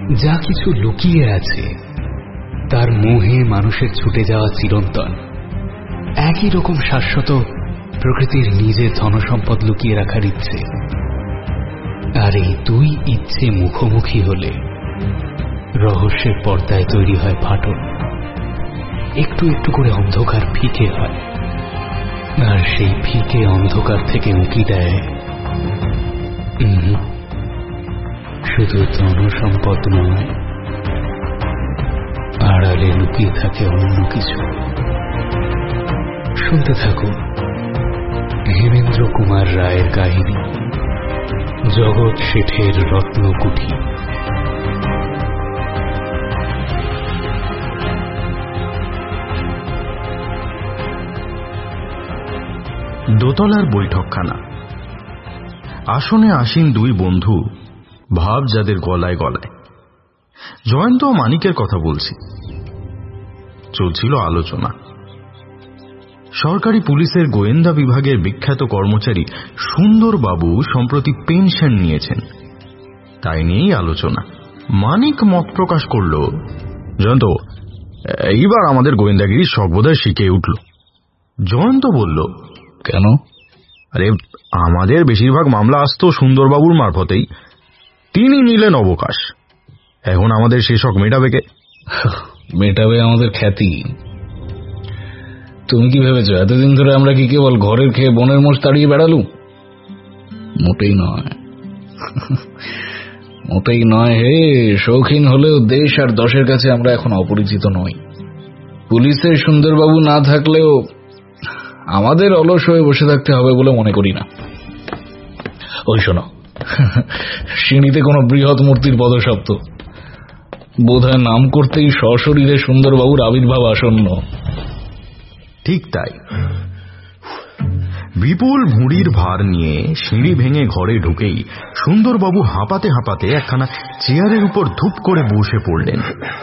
যা কিছু লুকিয়ে আছে তার মোহে মানুষের ছুটে যাওয়া চিরন্তন। একই রকম শাশ্বত প্রকৃতির নিজের ধনসম্পদ লুকিয়ে রাখার ইচ্ছে। আর এই দুই ইচ্ছে মুখোমুখি হলে রহস্যের পর্দায় তৈরি হয় ফাটল। একটু একটু করে অন্ধকার ফিকে হয়, আর সেই ফিকে অন্ধকার থেকে উঁকি দেয় শুধু ধনসম্পদ নয়, আড়ালে লুকিয়ে থাকে অন্য কিছু। শুনতে থাকুন হেমেন্দ্র কুমার রায়ের কাহিনী জগৎ শেঠের রত্নকুঠি। দোতলার বৈঠকখানা। আসনে আসীন দুই বন্ধু, ভাব যাদের গলায় গলায়। জয়ন্ত ও মানিকের কথা বলছি। চলছিল আলোচনা। সরকারি পুলিশের গোয়েন্দা বিভাগের বিখ্যাত কর্মচারী সুন্দরবাবু সম্প্রতি পেনশন নিয়েছেন, তাই নিয়েই আলোচনা। মানিক মত প্রকাশ করল, জয়ন্ত, এইবার আমাদের গোয়েন্দাগিরি সর্বদাই শিখে উঠল। জয়ন্ত বলল, কেন? আরে, আমাদের বেশিরভাগ মামলা আসতো সুন্দরবাবুর মারফতেই। তিনি নিলেন অবকাশ। এখন আমাদের সে শখ মেটাবে কে? মেটাবে আমাদের খ্যাতি। তুমি কি ভেবেছ এতদিন ধরে আমরা কি কেবল ঘরের খেয়ে বনের মোষ তাড়িয়ে বেড়ালু? মোটেই নয়, মোটেই নয় হে। শৌখিন হলেও দেশ আর দশের কাছে আমরা এখন অপরিচিত নই। পুলিশের সুন্দরবাবু না থাকলেও আমাদের অলস হয়ে বসে থাকতে হবে বলে মনে করি না। ওই শোনো, সিঁড়িতে কোনো বৃহৎ মূর্তির পদশব্দ। বোধহয় নাম করতেই সশরীরে সুন্দরবাবুর আবির্ভাব আসন্ন। ঠিক তাই। বিপুল ভুঁড়ির ভার নিয়ে সিঁড়ি ভেঙে ঘরে ঢুকেই সুন্দরবাবু হাঁপাতে হাঁপাতে একখানা চেয়ারের উপর ধুপ করে বসে পড়লেন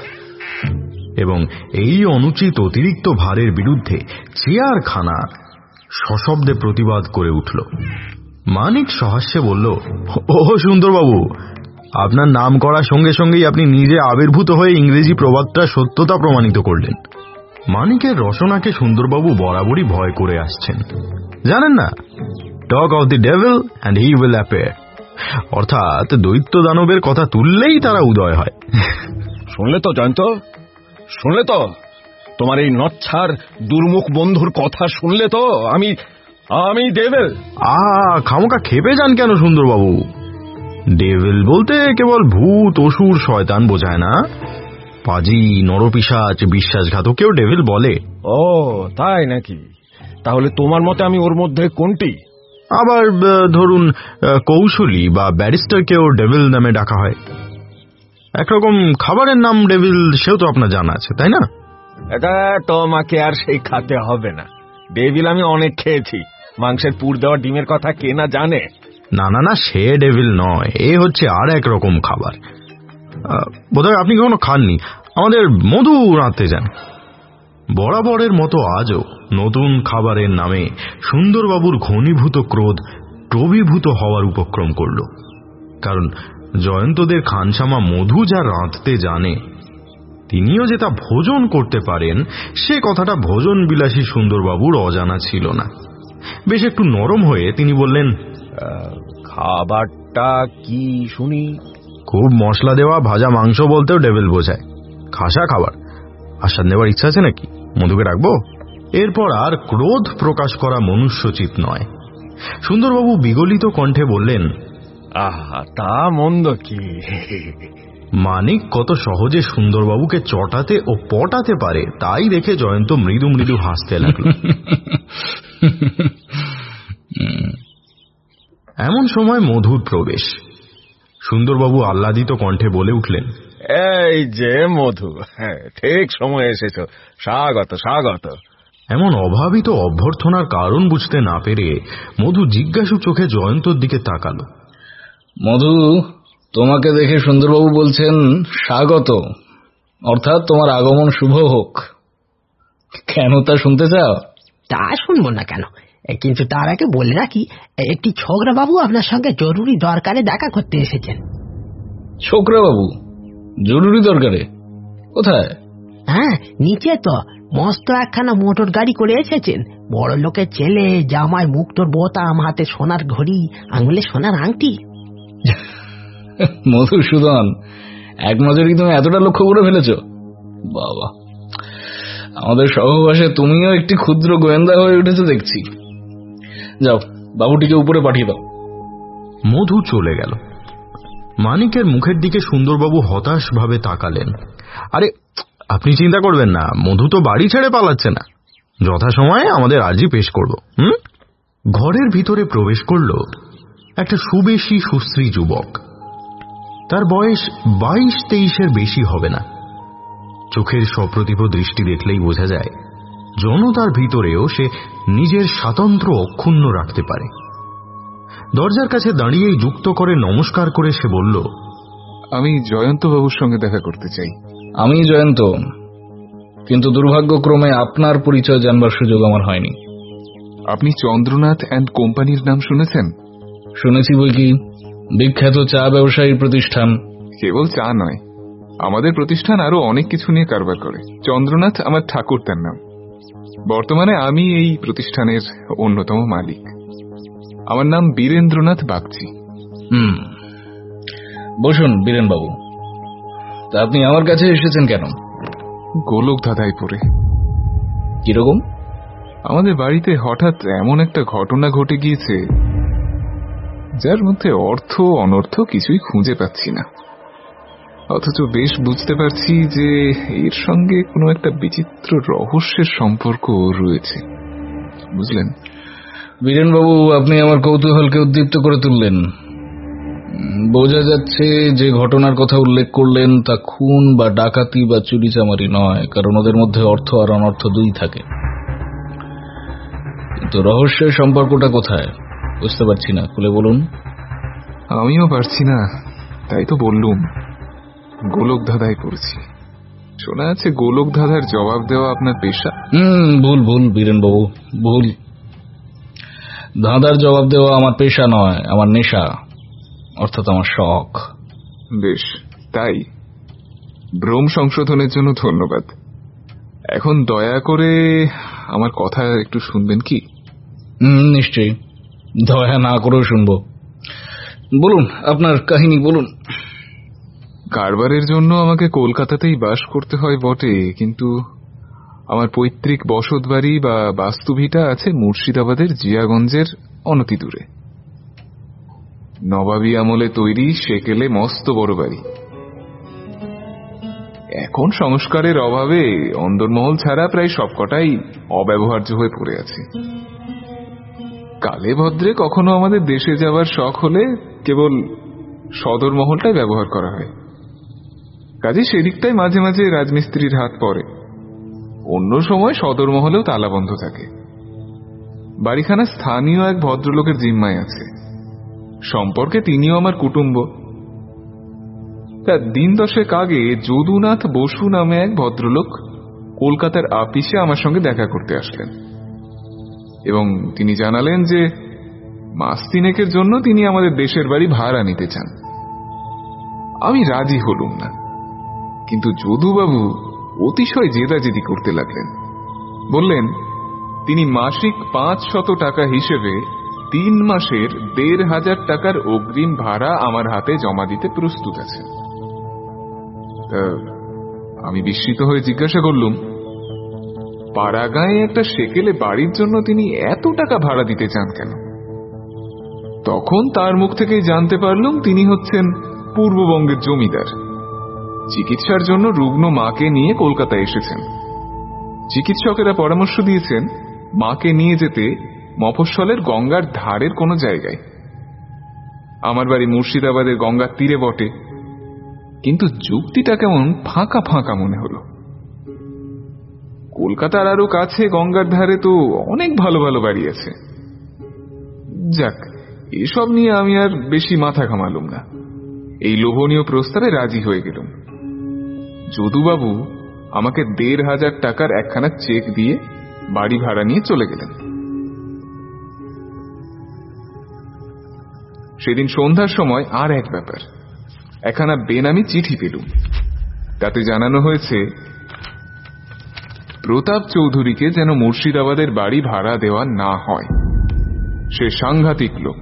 এবং এই অনুচিত অতিরিক্ত ভারের বিরুদ্ধে চেয়ারখানা সশব্দে প্রতিবাদ করে উঠল। মানিক সহাস্যে বলল, ও সুন্দরবাবু, আপনার নাম করার সঙ্গে সঙ্গেই আপনি নিজে আবির্ভূত হয়ে ইংরেজি প্রবাদটার সত্যতা প্রমাণিত করলেন। মানিকের রচনাকে সুন্দরবাবু বরাবরই ভয় করে আসছেন। জানেন না, talk of the devil and he will appear, অর্থাৎ দৈত্য দানবের কথা তুললেই তারা উদয় হয়। শুনলে তো জয়ন্ত, শুনলে তো তোমার এই নচ্ছার দুর্মুখ বন্ধুর কথা শুনলে তো? আমি ডেভিল। খামোকা খেপে যান কেন সুন্দরবাবু? ডেভিল বলতে কেবল ভূত, অসুর, শয়তান বোঝায় না। পাজি, নরপিশাচ, বিশ্বাসঘাতকেও ডেভিল বলে। ও তাই নাকি? তাহলে তোমার মতে আমি ওর মধ্যে কোনটি? আবার ধরুন, কৌশলী বা ব্যারিস্টারকেও ডেভিল নামে ডাকা হয়। একরকম খাবারের নাম ডেভিল, সেও তো আপনার জানা আছে, তাই না? এটা তোমাকে আর সেই খাতে হবে না। ডেভিল আমি অনেক খেয়েছি। মাংসের পুর দেওয়া ডিমের কথা কে না জানে? না না না, সে ডেভিল নয়, এ হচ্ছে আর একরকম খাবার। বোধহয় আপনি কখনো খাননি। আমাদের মধু রাঁধতে যান। বরাবরের মতো আজও নতুন খাবারের নামে সুন্দরবাবুর ঘনীভূত ক্রোধ প্রবিভূত হওয়ার উপক্রম করল। কারণ জয়ন্তদের খানসামা মধু যা রাঁধতে জানে, তিনিও যে তা ভোজন করতে পারেন, সে কথাটা ভোজন বিলাসী সুন্দরবাবুর অজানা ছিল না। বেশ একটু নরম হয়ে তিনি বললেন, খাবারটা কি শুনি? খুব মশলা দেওয়া ভাজা মাংস বলতেও ডেভিল বোঝায়। খাসা খাবার। আস্বাদ নেবার ইচ্ছা আছে নাকি? মধুকে রাখবো? এরপর আর ক্রোধ প্রকাশ করা মনুষ্যচিত নয়। সুন্দরবাবু বিগলিত কণ্ঠে বললেন, আহা, তা মন্দ কি? মানিক কত সহজে সুন্দরবাবুকে চটাতে ও পটাতে পারে তাই দেখে জয়ন্ত মৃদু মৃদু হাসতে লাগল। এমন সময় মধুর প্রবেশ। সুন্দরবাবু আহ্লাদিত কণ্ঠে বলে উঠলেন, এই যে মধু, ঠিক সময় এসেছ, স্বাগত স্বাগত। এমন অভাবিত অভ্যর্থনার কারণ বুঝতে না পেরে মধু জিজ্ঞাসু চোখে জয়ন্তর দিকে তাকাল। মধু, তোমাকে দেখে সুন্দরবাবু বলছেন স্বাগত, অর্থাৎ তোমার আগমন শুভ হোক। কেন তা শুনতে চাও? তা শুনবো না কেন, কিন্তু তার আগে বলে রাখি, একটি ছোকরা বাবু আপনার সঙ্গে জরুরি দরকারে দেখা করতে এসেছেন। ছোকরা বাবু? জরুরি দরকারে? কোথায়? হ্যাঁ, নিচে তো মস্ত একখানা মোটর গাড়ি করে এসেছেন। বড় লোকের ছেলে, জামায় মুক্তোর বোতাম, হাতে সোনার ঘড়ি, আঙুলে সোনার আংটি। মধুসূদন, এক নজরে তুমি এতটা লক্ষ্য করে ফেলেছ? বাবা, আমাদের সহবাসে তুমিও একটি ক্ষুদ্র গোয়েন্দা হয়ে উঠেছে দেখছি। যাও, বাবুটিকে উপরে পাঠিয়ে দাও। মধু চলে গেল। মানিকের মুখের দিকে সুন্দরবাবু হতাশ ভাবে তাকালেন। আরে, আপনি চিন্তা করবেন না, মধু তো বাড়ি ছেড়ে পালাচ্ছে না। যথাসময়ে আমাদের আজই পেশ করব। ঘরের ভিতরে প্রবেশ করল একটা সুবেশী সুশ্রী যুবক। তার বয়স 22-23-এর বেশি হবে না। চোখের সপ্রতিভ দৃষ্টি দেখলেই বোঝা যায় জনতার ভিতরেও সে নিজের স্বাতন্ত্র্য অক্ষুণ্ণ রাখতে পারে। দরজার কাছে দাঁড়িয়েই যুক্ত করে নমস্কার করে সে বলল, আমি জয়ন্ত বাবুর সঙ্গে দেখা করতে চাই। আমি জয়ন্ত, কিন্তু দুর্ভাগ্যক্রমে আপনার পরিচয় জানবার সুযোগ আমার হয়নি। আপনি চন্দ্রনাথ অ্যান্ড কোম্পানির নাম শুনেছেন? শুনেছি বই কি, বিখ্যাত চা ব্যবসায়ী প্রতিষ্ঠান। কেবল চা নয়, আমাদের প্রতিষ্ঠান আরো অনেক কিছু নিয়ে কারবার করে। চন্দ্রনাথ আমার ঠাকুরদার নাম। বর্তমানে আমি এই প্রতিষ্ঠানের অন্যতম মালিক। আমার নাম বীরেন্দ্রনাথ বাগচি। বসুন বীরেন বাবু। তা আপনি আমার কাছে এসেছেন কেন? গোলক ধাঁধাইপুরে। কিরকম? আমাদের বাড়িতে হঠাৎ এমন একটা ঘটনা ঘটে গিয়েছে যার মধ্যে অর্থ অনর্থ কিছুই খুঁজে পাচ্ছি না, অথচ বেশ বুঝতে পারছি যে এর সঙ্গে কোনো একটা বিচিত্র রহস্যের সম্পর্ক রয়েছে। বুঝলেন বীরেন বাবু, আপনি আমার কৌতূহলকে উদ্দীপ্ত করে তুললেন। বোঝা যাচ্ছে যে ঘটনার কথা উল্লেখ করলেন তা খুন বা ডাকাতি বা চুরিচামারি নয়, কারণ ওদের মধ্যে অর্থ আর অনর্থ দুই থাকে। কিন্তু রহস্যের সম্পর্কটা কোথায় বুঝতে পারছি না, খুলে বলুন। আমিও পারছি না, তাই তো বললুম গোলক ধাঁধায় পড়ছি। শোনা আছে গোলক ধাঁধার জবাব দেওয়া আপনার পেশা। ভুল ভুল বীরেন বাবু, ভুল। ধাঁধার জবাব দেওয়া আমার পেশা নয়, আমার নেশা, অর্থাৎ আমার শখ। বেশ, তাই ভ্রম সংশোধনের জন্য ধন্যবাদ। এখন দয়া করে আমার কথা একটু শুনবেন কি? নিশ্চয়ই, দয়া না করেও শুনবো। বলুন, আপনার কাহিনী বলুন। কারবারের জন্য আমাকে কলকাতাতেই বাস করতে হয় বটে, কিন্তু আমার পৈতৃক বসত বাড়ি বা বাস্তুভিটা আছে মুর্শিদাবাদের জিয়াগঞ্জের অনতি দূরে। নবাবী আমলে তৈরি সেকেলে মস্ত বড় বাড়ি। এখন সংস্কারের অভাবে অন্দরমহল ছাড়া প্রায় সবকটাই অব্যবহার্য হয়ে পড়ে আছে। কালে ভদ্রে কখনো আমাদের দেশে যাওয়ার শখ হলে কেবল সদর মহলটাই ব্যবহার করা হয়। কাজে সেদিকটাই মাঝে মাঝে রাজমিস্ত্রির হাত পড়ে। অন্য সময় সদর মহলেও তালাবন্ধ থাকে। বাড়িখানা স্থানীয় এক ভদ্রলোকের জিম্মায় আছে। সম্পর্কে তিনিও আমার কুটুম্ব। তা দিন 10 আগে যদুনাথ বসু নামে এক ভদ্রলোক কলকাতার আপিসে আমার সঙ্গে দেখা করতে আসলেন এবং তিনি জানালেন যে মাস 3 জন্য তিনি আমাদের দেশের বাড়ি ভাড়া নিতে চান। আমি রাজি হলুম না, কিন্তু যদুবাবু অতিশয় জেদাজেদি করতে লাগলেন। বললেন তিনি মাসিক 500 টাকা হিসেবে 3 মাসের 1500 টাকার অগ্রিম ভাড়া আমার হাতে জমা দিতে প্রস্তুত আছেন। আমি বিস্মিত হয়ে জিজ্ঞাসা করলুম, পাড়াগাঁয়ে একটা সেকেলে বাড়ির জন্য তিনি এত টাকা ভাড়া দিতে চান কেন? তখন তার মুখ থেকেই জানতে পারলুম তিনি হচ্ছেন পূর্ববঙ্গের জমিদার। চিকিৎসার জন্য রুগ্ন মাকে নিয়ে কলকাতায় এসেছেন। চিকিৎসকেরা পরামর্শ দিয়েছেন মাকে নিয়ে যেতে মফস্বলের গঙ্গার ধারের কোনো জায়গায়। আমার বাড়ি মুর্শিদাবাদের গঙ্গার তীরে বটে, কিন্তু যুক্তিটা কেমন ফাঁকা ফাঁকা মনে হলো। কলকাতার আরো কাছে গঙ্গার ধারে তো অনেক ভালো ভালো বাড়ি আছে। যাক, এসব নিয়ে আমি আর বেশি মাথা ঘামালুম না। এই লোভনীয় প্রস্তাবে রাজি হয়ে গেলুম। যদুবাবু আমাকে 1500 টাকার একখানা চেক দিয়ে বাড়ি ভাড়া নিয়ে চলে গেলেন। সেদিন সন্ধ্যার সময় আর এক ব্যাপার, একখানা বেনামি চিঠি পেলুম। তাতে জানানো হয়েছে প্রতাপ চৌধুরীকে যেন মুর্শিদাবাদের বাড়ি ভাড়া দেওয়া না হয়। সে সাংঘাতিক লোক।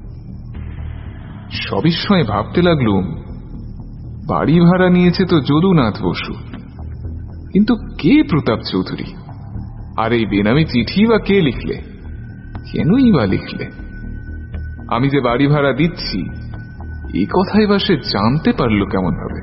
সবিস্ময়ে ভাবতে লাগলুম, বাড়ি ভাড়া নিয়েছে তো যদুনাথ বসু, কিন্তু কে প্রতাপ চৌধুরী? আর এই বেনামি চিঠি বা কে লিখলে? কেনই বা লিখলে? আমি যে বাড়ি ভাড়া দিচ্ছি এই কথাই বা সে জানতে পারল কেমন ভাবে?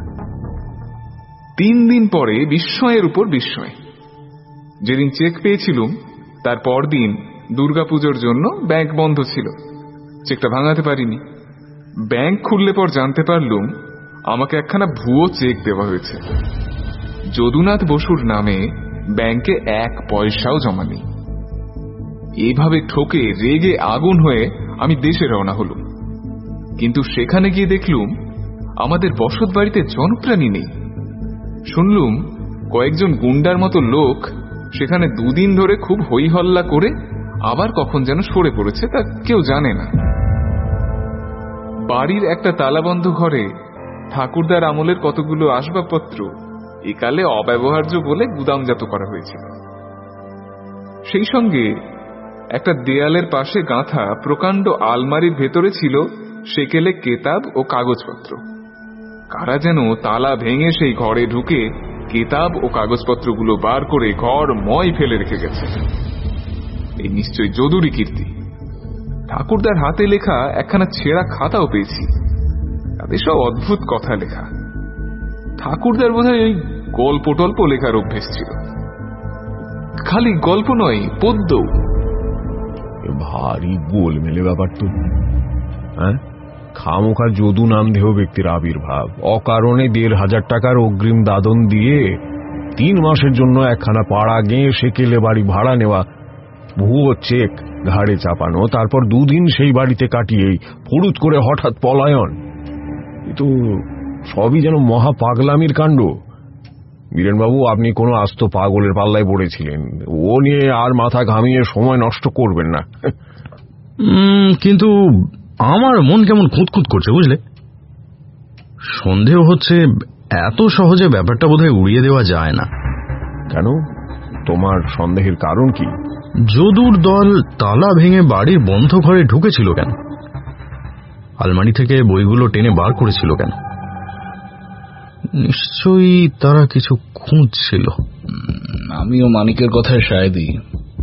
3 দিন পরে বিস্ময়ের উপর বিস্ময়। যেদিন চেক পেয়েছিলুম তার পরদিন দুর্গাপুজোর জন্য ব্যাংক বন্ধ ছিল। চেকটা ভাঙাতে পারিনি। ব্যাংক খুললে পর জানতে পারলুম আমাকে একখানা ভুয়ো চেক দেওয়া হয়েছে। যদুনাথ বসুর নামে ব্যাংকে 1 পয়সাও জমা নেই। এইভাবে ঠকে রেগে আগুন হয়ে আমি দেশে রওনা হলুম। কিন্তু সেখানে গিয়ে দেখলুম আমাদের বসত বাড়িতে জনপ্রাণী নেই। শুনলুম কয়েকজন গুন্ডার মতো লোক সেখানে 2 দিন ধরে খুব হই হল্লা করে আবার কখন যেন সরে পড়েছে তা কেউ জানে না। বাড়ির একটা তালাবন্ধ ঘরে ঠাকুরদার আমলের কতগুলো আসবাবপত্র একালে অব্যবহার্য বলে গুদামজাত করা হয়েছিল। সেই সঙ্গে একটা দেয়ালের পাশে গাঁথা প্রকাণ্ড আলমারির ভেতরে ছিল সেকেলে কেতাব ও কাগজপত্র। কারা যেন তালা ভেঙে সেই ঘরে ঢুকে কেতাব ও কাগজপত্রগুলো বার করে ঘর ময় ফেলে রেখে গেছে। এই নিশ্চয়ই যদুরই কীর্তি। ঠাকুরদার হাতে লেখা একখানা ছেঁড়া খাতাও পেয়েছি। তাদের সব অদ্ভুত কথা লেখা। ঠাকুরদার বোধহয় ওই গল্প টল্প লেখার অভ্যেস ছিল। খালি গল্প নয়, পদ্য। ভারী গোলমেলে ব্যাপার তো। হ্যাঁ, খামোখা যদু নামধেয় ব্যক্তির আবির্ভাব, অকারণে 1,500 টাকার অগ্রিম দাদন দিয়ে 3 মাসের জন্য একখানা পাড়া গেয়ে সেকেলে বাড়ি ভাড়া নেওয়া, ভুয়ো চেক ঘাড়ে চাপানো, তারপর 2 দিন সেই বাড়িতে কাটিয়েই ফুরুত করে হঠাৎ পলায়ন। কিন্তু সবই যেন মহা পাগলামির কাণ্ড। বীরেনবাবু, আপনি কোনো আস্ত পাগলের পাল্লায় পড়েছিলেন। ও নিয়ে আর মাথা ঘামিয়ে সময় নষ্ট করবেন না। কিন্তু আমার মন কেমন খুঁতখুত করছে, বুঝলে? সন্দেহ হচ্ছে এত সহজে ব্যাপারটা বোধহয় উড়িয়ে দেওয়া যায় না। কেন? তোমার সন্দেহের কারণ কি? যদুর দল তালা ভেঙে বাড়ির বন্ধ ঘরে ঢুকেছিল কেন? আলমারি থেকে বইগুলো টেনে বার করেছিল কেন? নিশ্চয়ই তারা কিছু খুঁজছিল। আমিও মানিকের কথায় সায় দিই।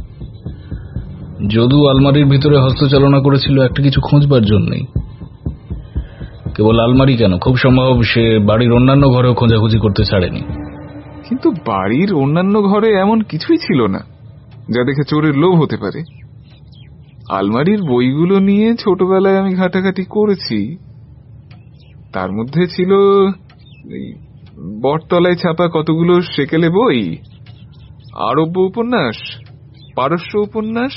যদু আলমারির ভিতরে হস্তচালনা করেছিল একটা কিছু খুঁজবার জন্যই। কেবল আলমারি কেন, খুব সম্ভব সে বাড়ির অন্যান্য ঘরেও খোঁজাখুঁজি করতে ছাড়েনি। কিন্তু বাড়ির অন্যান্য ঘরে এমন কিছুই ছিল না যা দেখে চোরের লোভ হতে পারে। আলমারির বইগুলো নিয়ে ছোটবেলায় আমি ঘাটাঘাটি করেছি। তার মধ্যে ছিল বটতলায় ছাপা কতগুলো সেকেলে বই, আরব্য উপন্যাস, পারস্য উপন্যাস,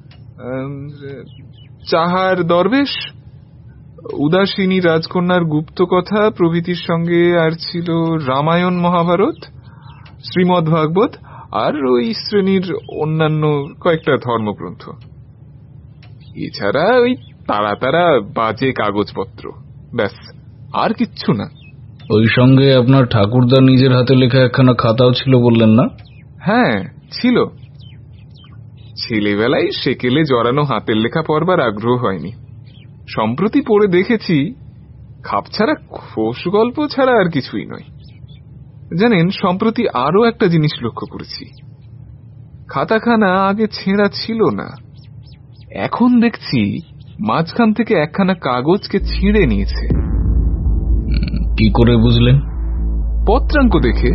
চাহার দরবেশ, উদাসিনী রাজকন্যার গুপ্ত কথা প্রভৃতির সঙ্গে আর ছিল রামায়ণ, মহাভারত, শ্রীমদ্ ভাগবত আর ওই শ্রেণীর অন্যান্য কয়েকটা ধর্মগ্রন্থ। এছাড়া ওই তারা তারা বাজে কাগজপত্র, ব্যাস, আর কিচ্ছু না। ওই সঙ্গে আপনার ঠাকুরদা নিজের হাতে লেখা একখানা খাতাও ছিল বললেন না? হ্যাঁ, ছিল। ছেলেবেলায় সেকেলে জড়ানো হাতের লেখা পড়বার আগ্রহ হয়নি। সম্প্রতি পড়ে দেখেছি খাপছাড়া খোশ গল্প ছাড়া আর কিছুই নয়। জানেন, সম্প্রতি আরো একটা জিনিস লক্ষ্য করেছি। খাতাখানা আগে ছেঁড়া ছিল না, এখন দেখছি মাঝখান থেকে একখানা কাগজকে ছিঁড়ে নিয়েছে। কি করে বুঝলেন? পত্রাঙ্ক দেখে।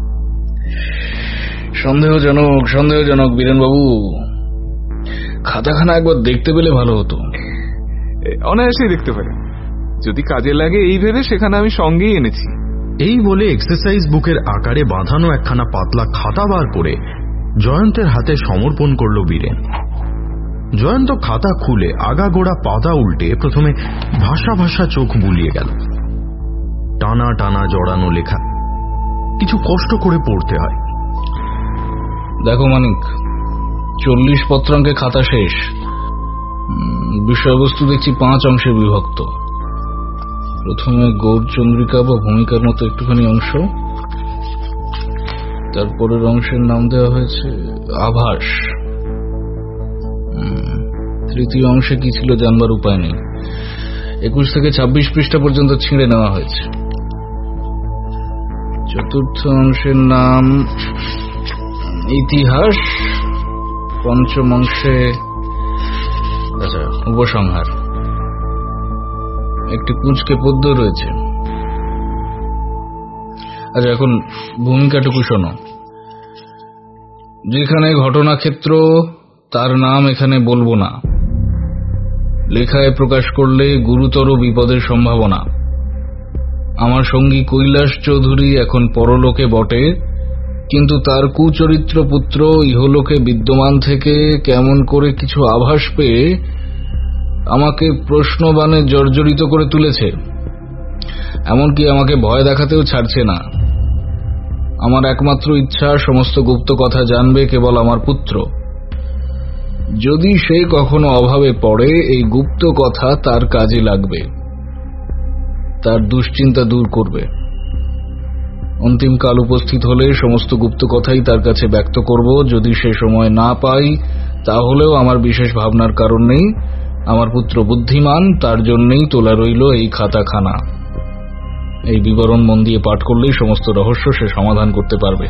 সন্দেহজনক, সন্দেহজনক বীরেনবাবু। খাতাখানা একবার দেখতে পেলে ভালো হতো। অনায়াসেই দেখতে পারে, যদি কাজে লাগে এই ভেবে সেখানে আমি সঙ্গেই এনেছি। এই বলে এক্সারসাইজ বুকের আকারে বাঁধানো একখানা পাতলা খাতা বার করে জয়ন্তের হাতে সমর্পণ করল বীরেন। জয়ন্ত খাতা খুলে আগাগোড়া পাতা উল্টে প্রথমে ভাষা ভাষা চোখ বুলিয়ে গেল। টানা টানা জড়ানো লেখা, কিছু কষ্ট করে পড়তে হয়। দেখো মানিক, 40 পত্রাঙ্কে খাতা শেষ। বিষয়বস্তু দেখছি 5 অংশে বিভক্ত। প্রথমে গৌরচন্দ্রিকা বা ভূমিকার মতো একটুখানি অংশ, তারপরের অংশের নাম দেওয়া হয়েছে আভাস। তৃতীয় অংশে কি ছিল জানবার উপায় নেই। 21 থেকে 26 পৃষ্ঠা পর্যন্ত ছিঁড়ে নেওয়া হয়েছে। চতুর্থ অংশের নাম ইতিহাস। পঞ্চম অংশে উপসংহার। একটি কুঁচকে পদ্য রয়েছে। আচ্ছা, এখন ভূমিকাটুকু শোনো। যেখানে ঘটনাক্ষেত্র তার নাম এখানে বলবো না, লেখায় প্রকাশ করলে গুরুতর বিপদের সম্ভাবনা। আমার সঙ্গী কৈলাস চৌধুরী এখন পরলোকে বটে, কিন্তু তার কুচরিত্র পুত্র ইহলোকে বিদ্যমান থেকে কেমন করে কিছু আভাস পেয়ে আমাকে প্রশ্নবাণে জর্জরিত করে তুলেছে, এমনকি আমাকে ভয় দেখাতেও ছাড়ছে না। আমার একমাত্র ইচ্ছা সমস্ত গুপ্ত কথা জানবে কেবল আমার পুত্র। যদি সে কখনো অভাবে পড়ে, এই গুপ্ত কথা তার কাজে লাগবে, তার দুশ্চিন্তা দূর করবে। অন্তিম কাল উপস্থিত হলে সমস্ত গুপ্ত কথাই তার কাছে ব্যক্ত করব। যদি সে সময় না পাই, তাহলেও আমার বিশেষ ভাবনার কারণ নেই। আমার পুত্র বুদ্ধিমান, তার জন্যই তোলা রইল এই খাতাখানা। এই বিবরণ মন দিয়ে পাঠ করলেই সমস্ত রহস্য সে সমাধান করতে পারবে।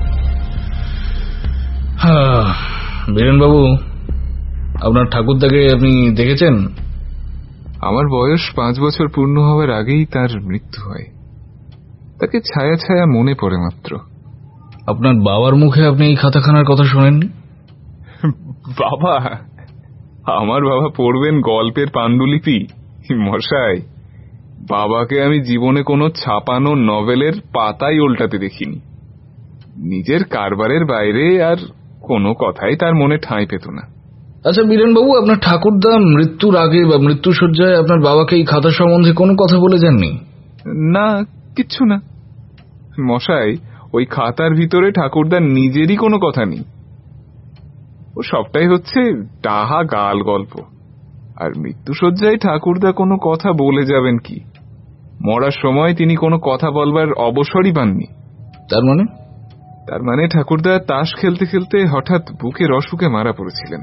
বীরেনবাবু, আপনার ঠাকুরদাকে আপনি দেখেছেন? আমার বয়স 5 বছর পূর্ণ হওয়ার আগেই তার মৃত্যু হয়। তাকে ছায়া ছায়া মনে পড়ে মাত্র। আপনার বাবার মুখে আপনি এই খাতাখানার কথা শোনেননি? বাবা? আমার বাবা পড়বেন গল্পের পাণ্ডুলিপি? মশাই, বাবাকে আমি জীবনে কোনো ছাপানো নভেলের পাতাই উল্টাতে দেখিনি। নিজের কারবারের বাইরে আর কোনো কথাই তার মনে ঠাঁই পেত না। আচ্ছা বীরেনবাবু, আপনার ঠাকুরদা মৃত্যুর আগে বা মৃত্যুশয্যায় আপনার বাবাকে এই খাতা সম্বন্ধে কোনো কথা বলে যাননি? না, কিচ্ছু না মশাই। ওই খাতার ভিতরে ঠাকুরদার নিজেরই কোনো কথা নেই। ও সবটাই হচ্ছে ডাহা গাল গল্প। আর মৃত্যুশয্যায় ঠাকুরদা কোনো কথা বলে যাবেন কি? মরার সময় তিনি কোনো কথা বলবার অবসরই পাননি। তার মানে ঠাকুরদা তাস খেলতে খেলতে হঠাৎ বুকের অসুখে মারা পড়েছিলেন।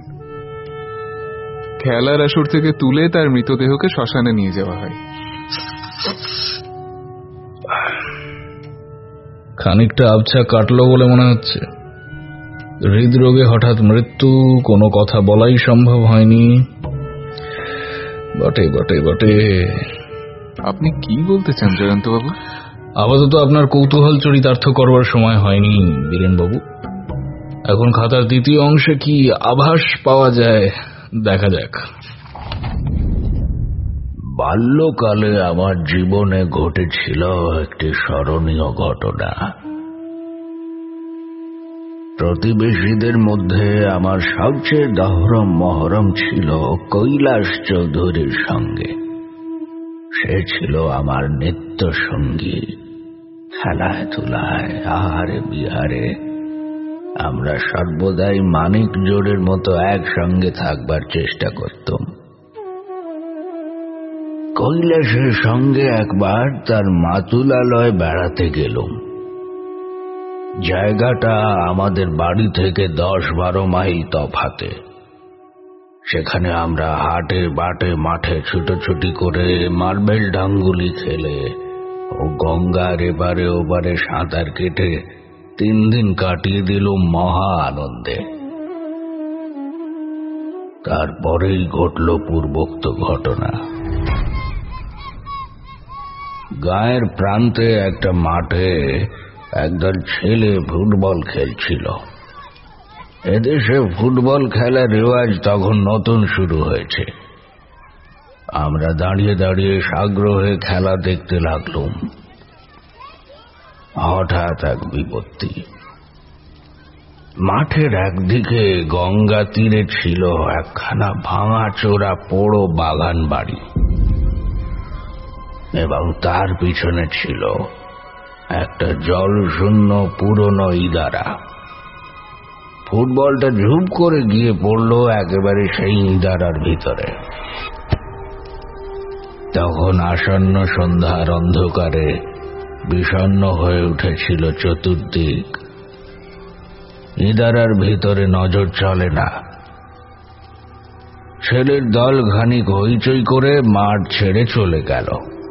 খেলার আসর থেকে তুলে তার মৃতদেহকে শ্মশানে নিয়ে যাওয়া হয়। খানিকটা আবছা কাটলো বলে মনে হচ্ছে। হৃদরোগে হঠাৎ মৃত্যু, কোনো কথা বলাই সম্ভব হয়নি। বটে বটে বটে। আপনি কি বলতে চান জয়ন্তবাবু? আপাতত আপনার কৌতূহল চরিতার্থ করবার সময় হয়নি বীরেনবাবু। এখন খাতার দ্বিতীয় অংশে কি আভাস পাওয়া যায় দেখা যাক। বাল্যকালে আমার জীবনে ঘটেছিল একটি স্মরণীয় ঘটনা। প্রতিবেশীদের মধ্যে আমার সবচেয়ে দহরম মহরম ছিল কৈলাস চৌধুরীর সঙ্গে। সে ছিল আমার নিত্য সঙ্গী। খেলায় ধুলায়, আহারে বিহারে আমরা সর্বদাই মানিক জোড়ের মতো একসঙ্গে থাকবার চেষ্টা করতাম। কৈলাসের সঙ্গে একবার তার মাতুলালয় বেড়াতে গেলুম। জায়গাটা আমাদের বাড়ি থেকে 10-12 মাইল তফাতে। সেখানে আমরা হাটে বাটে মাঠে ছুটোছুটি করে, মার্বেল ডাঙ্গুলি খেলে ও গঙ্গার এবারে ওবারে সাঁতার কেটে 3 দিন কাটিয়ে দিলুম মহা আনন্দে। তারপরেই ঘটল পূর্বোক্ত ঘটনা। গায়ের প্রান্তে একটা মাঠে একদল ছেলে ফুটবল খেলছিল। এদেশে ফুটবল খেলার রেওয়াজ তখন নতুন শুরু হয়েছে। আমরা দাঁড়িয়ে দাঁড়িয়ে সাগ্রহে খেলা দেখতে লাগলুম। হঠাৎ এক বিপত্তি। মাঠের একদিকে গঙ্গা তীরে ছিল একখানা ভাঙাচোরা পোড়ো বাগান বাড়ি, এবং তার পিছনে ছিল একটা জলশূন্য পুরনো ইদারা। ফুটবলটা ঝুপ করে গিয়ে পড়ল একেবারে সেই ইদারার ভিতরে। তখন আসন্ন সন্ধ্যার অন্ধকারে বিষণ্ণ হয়ে উঠেছিল চতুর্দিক। ইদারার ভিতরে নজর চলে না। ছেলের দল খানিক হইচই করে মাঠ ছেড়ে চলে গেল।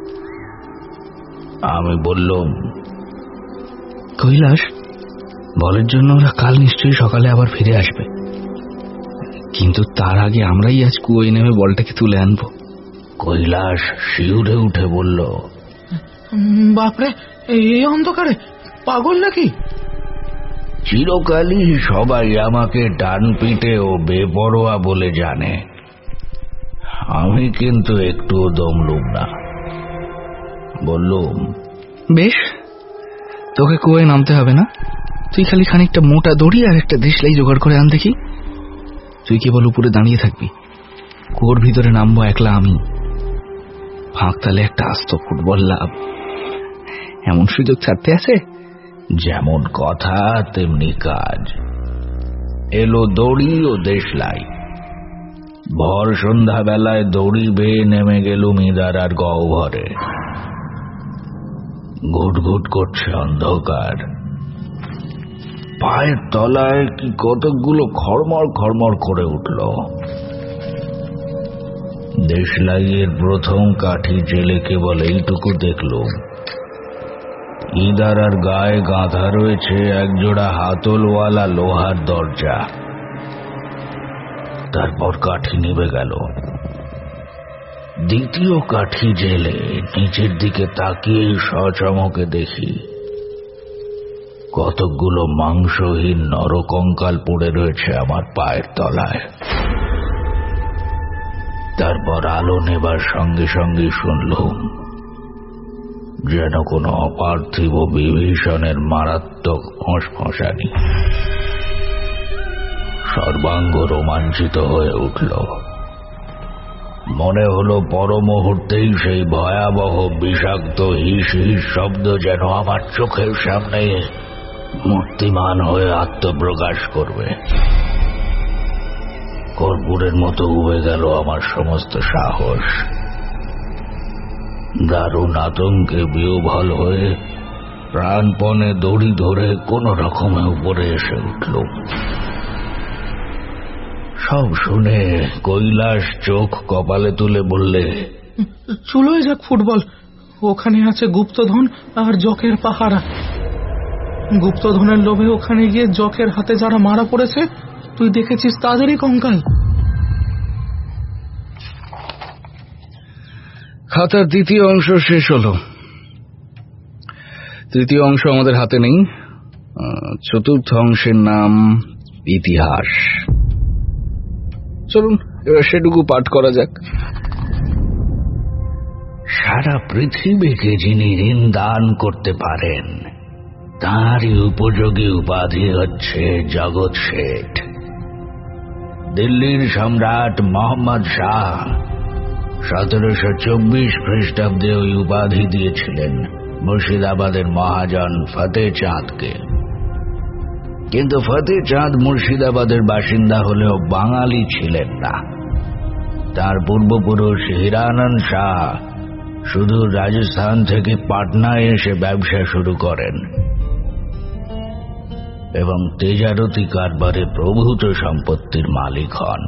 আমি বললুম, কৈলাস, বলের জন্য ওরা কাল নিশ্চয়ই সকালে আবার ফিরে আসবে, কিন্তু তার আগে আমরাই আজ কুয়োয় নেমে বলটাকে তুলে আনবো। কৈলাস শিউরে উঠে বলল, বাপরে, এই অন্ধকারে পাগল নাকি? চিরকালই সবাই আমাকে ডান পিটে ও বেপরোয়া বলে জানে, আমি কিন্তু একটুও দমলুম না। বললুম, বেশ, তোকে কুয়োয় নামতে হবে না। তুই খালি খানিকটা মোটা দড়ি আর একটা দেশলাই জোগাড় করে আন দেখি। তুই কেবল উপরে দাঁড়িয়ে থাকবি, কুয়োর ভিতরে নামবো একলা আমি। ফাঁক তালে একটা আস্ত ফুটবল লাভ, এমন সুযোগ ছাড়তে আছে। যেমন কথা তেমনি কাজ। এলো দড়ি ও দেশলাই। ভর সন্ধ্যাবেলায় দড়ি বেয়ে নেমে গেলুম ইদারার গহ্বরে। ঘুটঘুট করছে অন্ধকার। পায়ের তলায় কি কতকগুলো খড়মড় খড়মড় করে উঠল। দেশলাইয়ের প্রথম কাঠি জেলে কেবল এইটুকু দেখলুম, ইদারার গায়ে গাঁথা রয়েছে একজোড়া হাতলওয়ালা লোহার দরজা। তারপর কাঠি নিভে গেল। দ্বিতীয় কাঠি জেলে নিচের দিকে তাকিয়ে সচমকে দেখি কতকগুলো মাংসহীন নরকঙ্কাল পড়ে রয়েছে আমার পায়ের তলায়। তারপর আলো নেবার সঙ্গে সঙ্গে শুনলুম যেন কোনো অপার্থিব বিভীষণের মারাত্মক ফোঁসফোঁসানি। সর্বাঙ্গ রোমাঞ্চিত হয়ে উঠল। মনে হলো পর মুহূর্তেই সেই ভয়াবহ বিষাক্ত হিস হিস শব্দ যেন আমার চোখের সামনে মূর্তিমান হয়ে আত্মপ্রকাশ করবে। কর্পূরের মতো উবে গেল আমার সমস্ত সাহস। দারুণ আতঙ্কে বিহ্বল হয়ে প্রাণপণে দড়ি ধরে কোন রকমে উপরে এসে উঠল। সব শুনে কৈলাস চোখ কপালে তুলে বললে, চুলোয় যাক ফুটবল, ওখানে আছে গুপ্তধন আর জকের পাহারা। গুপ্তধনের লোভে ওখানে গিয়ে জকের হাতে যারা মারা পড়েছে তুই দেখেছিস তাদেরই কঙ্কাল। খাতার দ্বিতীয় অংশ শেষ হলো। তৃতীয় অংশ আমাদের হাতে নেই। চতুর্থ অংশের নাম ইতিহাস। চলুন এবার সেটুকু পাঠ করা যাক। সারা পৃথিবীকে যিনি ঋণ দান করতে পারেন তাঁরই উপযোগী উপাধি হচ্ছে জগৎ শেঠ। দিল্লির সম্রাট মোহাম্মদ শাহ 1724 খ্রিস্টাব্দে ওই উপাধি দিয়েছিলেন মুর্শিদাবাদের মহাজন ফতেহ চাঁদকে। কিন্তু ফতেহ চাঁদ মুর্শিদাবাদের বাসিন্দা হলেও বাঙালি ছিলেন না। তার পূর্বপুরুষ হীরানন্দ শাহ শুধু রাজস্থান থেকে পাটনায় এসে ব্যবসা শুরু করেন এবং তেজারতি কারবারে প্রভূত সম্পত্তির মালিক হন।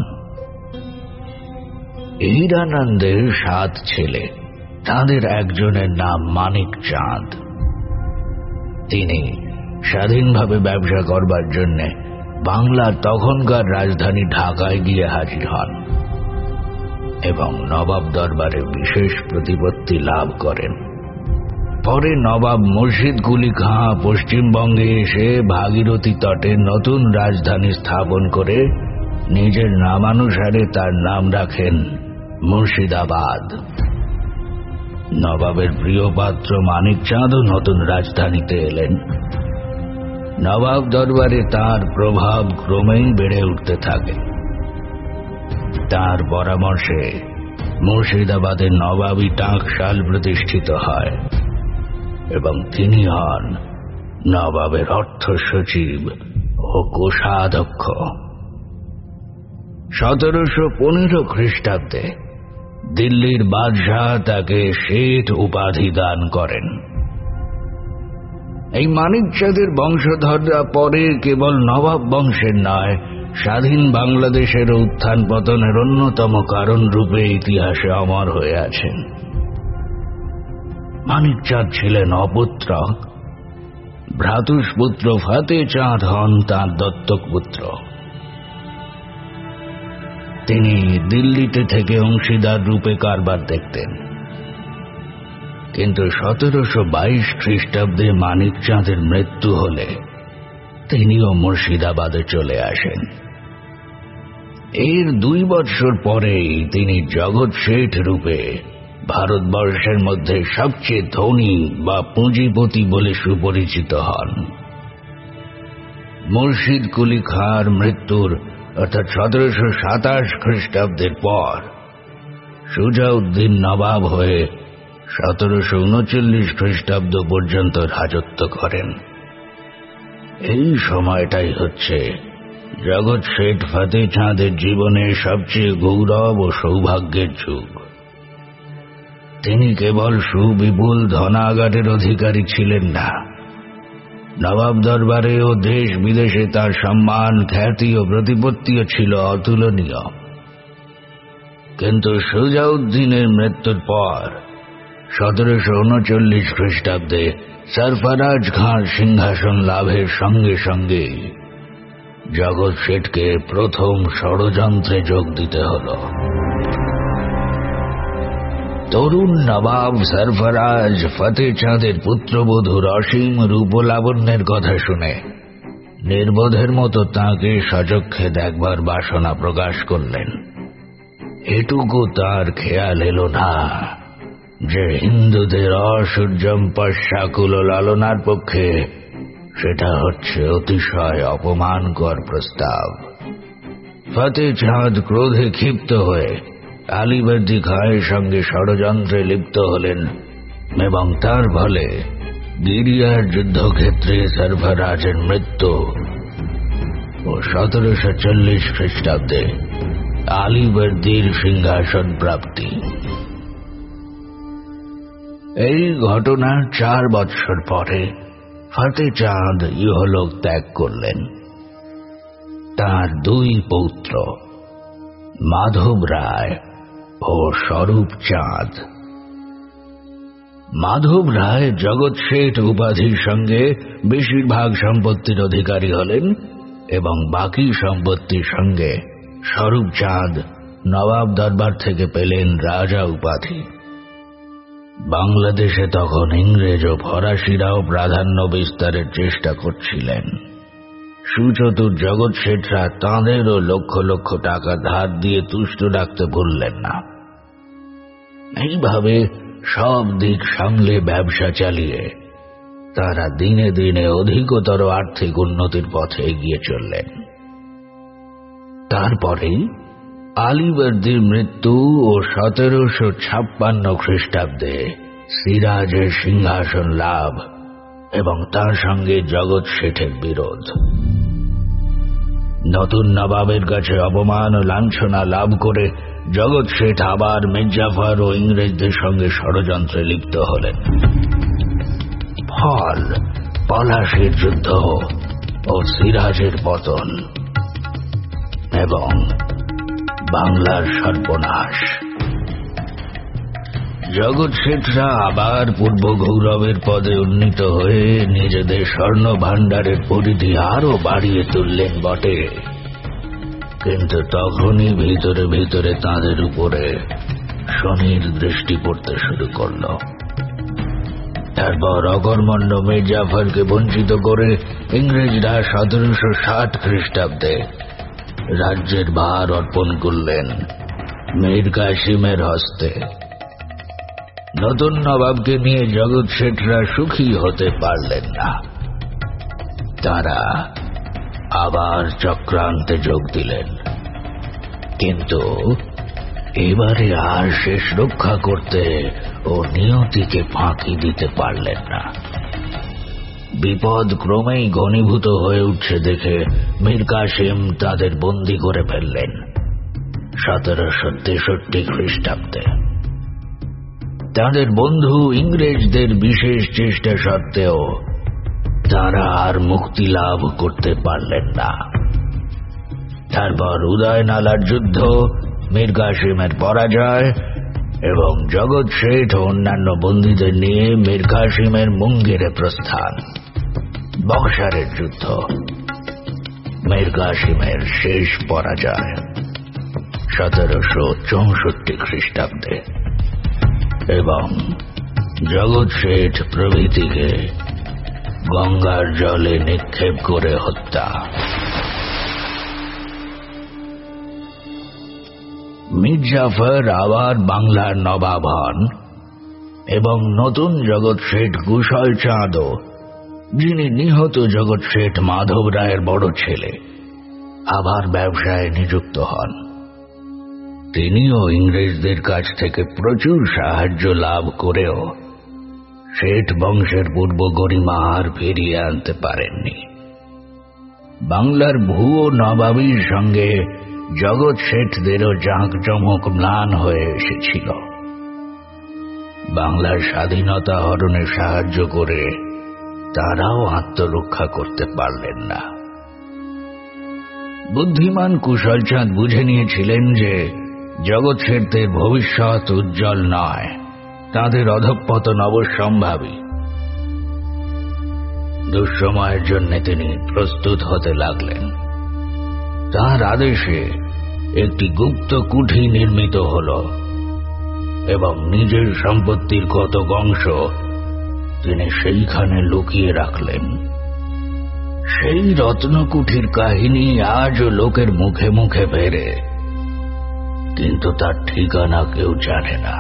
হীরানন্দের 7 ছেলে, তাদের একজনের নাম মানিক চাঁদ। তিনি স্বাধীনভাবে ব্যবসা করবার জন্য বাংলার তখনকার রাজধানী ঢাকায় গিয়ে হাজির হন এবং নবাব দরবারে বিশেষ প্রতিপত্তি লাভ করেন। পরে নবাব মুর্শিদ কুলি খাঁ পশ্চিমবঙ্গে এসে ভাগীরথী তটে নতুন রাজধানী স্থাপন করে নিজের নামানুসারে তার নাম রাখেন মুর্শিদাবাদ। নবাবের প্রিয় পাত্র মানিক চাঁদও নতুন রাজধানীতে এলেন। নবাব দরবারে তার প্রভাব ক্রমেই বেড়ে উঠতে থাকে। তার পরামর্শে মুর্শিদাবাদের নবাবী টাকশাল প্রতিষ্ঠিত হয় এবং তিনি হন নবাবের অর্থ সচিব ও কোষাধ্যক্ষ। 1715 খ্রিস্টাব্দে দিল্লির বাদশাহ তাকে শেঠ উপাধি দান করেন এই মানিক চাঁদের বংশধররা পরে কেবল নবাব বংশের নয়, স্বাধীন বাংলাদেশের উত্থান পতনের অন্যতম কারণ রূপে ইতিহাসে অমর হয়ে আছেন। মানিক চাঁদ ছিলেন অপুত্র। ভ্রাতুষ্পুত্র ফতেহ চাঁদ হন তাঁর দত্তক পুত্র। তিনি দিল্লিতে থেকে অংশীদার রূপে কারবার দেখতেন, কিন্তু 1722 খ্রিস্টাব্দে মানিক চাঁদের মৃত্যু হলে তিনিও মুর্শিদাবাদে চলে আসেন। এর 2 বৎসর পরেই তিনি জগৎ শেঠ রূপে ভারতবর্ষের মধ্যে সবচেয়ে ধনী বা পুঁজিপতি বলে সুপরিচিত হন। মুর্শিদ কুলি খাঁর মৃত্যুর অর্থাৎ 1727 খ্রিস্টাব্দের পর সুজাউদ্দিন নবাব হয়ে 1739 খ্রিস্টাব্দ পর্যন্ত রাজত্ব করেন। এই সময়টাই হচ্ছে জগৎ শেঠ ফতেহ চাঁদের জীবনের সবচেয়ে গৌরব ও সৌভাগ্যের যুগ। তিনি কেবল সুবিপুল ধনাগারের অধিকারী ছিলেন না, নবাব দরবারে ও দেশ বিদেশে তার সম্মান, খ্যাতি ও প্রতিপত্তিও ছিল অতুলনীয়। কিন্তু সুজাউদ্দিনের মৃত্যুর পর 1739 খ্রিস্টাব্দে সরফরাজ খাঁর সিংহাসন লাভের সঙ্গে সঙ্গে জগৎ শেঠকে প্রথম ষড়যন্ত্রে যোগ দিতে হল। তরুণ নবাব সরফরাজ ফতেহ চাঁদের পুত্রবধূর অসীম রূপলাবণ্যের কথা শুনে নির্বোধের মতো তাঁকে সচক্ষে দেখবার বাসনা প্রকাশ করলেন। এটুকু তার খেয়াল এলো না যে হিন্দুদের অসূর্যম পশ্চাকুল লালনার পক্ষে সেটা হচ্ছে অতিশয় অপমানকর প্রস্তাব। ফতেহ চাঁদ ক্রোধে ক্ষিপ্ত হয়ে আলীবর্দী খাঁয়ের সঙ্গে ষড়যন্ত্রে লিপ্ত হলেন এবং তার ফলে গিরিয়ার যুদ্ধক্ষেত্রে সরফরাজের মৃত্যু ও 1740 খ্রিস্টাব্দে আলীবর্দীর সিংহাসন প্রাপ্তি। এই ঘটনার 4 বৎসর পরে ফতেহ চাঁদ ইহলোক ত্যাগ করলেন। তাঁর 2 পৌত্র মাধব রায় ও স্বরূপ চাঁদ। মাধব রায় জগৎ শেঠ উপাধির সঙ্গে বেশিরভাগ সম্পত্তির অধিকারী হলেন এবং বাকি সম্পত্তির সঙ্গে স্বরূপ চাঁদ নবাব দরবার থেকে পেলেন রাজা উপাধি। বাংলাদেশে তখন ইংরেজ ও ফরাসিরাও প্রাধান্য বিস্তারের চেষ্টা করছিলেন। সুচতুর জগৎ শেঠরা তাঁদেরও লক্ষ লক্ষ টাকা ধার দিয়ে তুষ্ট রাখতে ভুললেন না। এইভাবে সব দিক সামলে ব্যবসা চালিয়ে তারা দিনে দিনে অধিকতর আর্থিক উন্নতির পথে এগিয়ে চললেন। তারপরেই আলীবর্দীর মৃত্যু ও 1756 খ্রিস্টাব্দে সিরাজের সিংহাসন লাভ এবং তার সঙ্গে জগৎ শেঠের বিরোধ। নতুন নবাবের কাছে অপমান ও লাঞ্ছনা লাভ করে জগৎ শেঠ আবার মির্জাফর ও ইংরেজদের সঙ্গে ষড়যন্ত্রে লিপ্ত হলেন। ফল পলাশীর যুদ্ধ ও সিরাজের পতন এবং বাংলার সর্বনাশ। জগৎ শেঠরা আবার পূর্ব গৌরবের পদে উন্নীত হয়ে নিজেদের স্বর্ণ ভাণ্ডারের পরিধি আরো বাড়িয়ে তুললেন বটে, কিন্তু তখনই ভিতরে ভিতরে তাঁদের উপরে শনির দৃষ্টি পড়তে শুরু করল। তারপর অকর্মণ্য মির্জাফরকে বঞ্চিত করে ইংরেজরা 1760 খ্রিস্টাব্দে রাজ্যের ভার অর্পণ করলেন মীর কাসিমের হস্তে। নতুন নবাবকে নিয়ে জগৎ শেঠরা সুখী হতে পারলেন না। তারা আবার চক্রান্তে যোগ দিলেন, কিন্তু এবারে আর শেষ রক্ষা করতে ও নিয়তিকে ফাঁকি দিতে পারলেন না। বিপদ ক্রমেই ঘনীভূত হয়ে উঠছে দেখে মীর কাসিম তাদের বন্দী করে ফেললেন 1763 খ্রিস্টাব্দে। তাদের বন্ধু ইংরেজদের বিশেষ চেষ্টা সত্ত্বেও তারা আর মুক্তি লাভ করতে পারলেন না। তারপর উদয়নালার যুদ্ধ, মীর কাসিমের পরাজয় এবং জগৎ শেঠ ও অন্যান্য বন্দীদের নিয়ে মীর কাসিমের মুঙ্গেরে প্রস্থান, বক্সারের যুদ্ধ, মীর কাসিমের শেষ পরাজয় 1764 খ্রিস্টাব্দে এবং জগৎ শেঠ প্রভৃতিকে গঙ্গার জলে নিক্ষেপ করে হত্যা। মীর জাফর আবার বাংলার নবাব হন এবং নতুন জগৎ শেঠ কুশল চাঁদও, যিনি নিহত জগৎ শেঠ মাধব রায়ের বড় ছেলে, আবার ব্যবসায় নিযুক্ত হন। তিনিও ইংরেজদের কাছ থেকে প্রচুর সাহায্য লাভ করেও শেঠ বংশের পূর্ব গরিমা আর ফিরিয়ে আনতে পারেননি। বাংলার ভুয়ো নবাবীর সঙ্গে জগৎ শেঠদেরও জাঁকজমক ম্লান হয়ে এসেছিল। বাংলার স্বাধীনতা হরণে সাহায্য করে তারাও আত্মরক্ষা করতে পারলেন না। বুদ্ধিমান কুশল চাঁদ বুঝে নিয়েছিলেন যে জগৎ শেঠদের ভবিষ্যৎ উজ্জ্বল নয়, তাদের অধঃপতন অবশ্যম্ভাবী। দুঃসময়ের জন্য তিনি প্রস্তুত হতে লাগলেন। তার আদেশে একটি গুপ্ত কুঠি নির্মিত হল এবং নিজের সম্পত্তির কতক অংশ তিনি সেইখানে লুকিয়ে রাখলেন। সেই রত্নকুঠির কাহিনী আজও লোকের মুখে মুখে বেড়ে, কিন্তু তার ঠিকানা কেউ জানে না।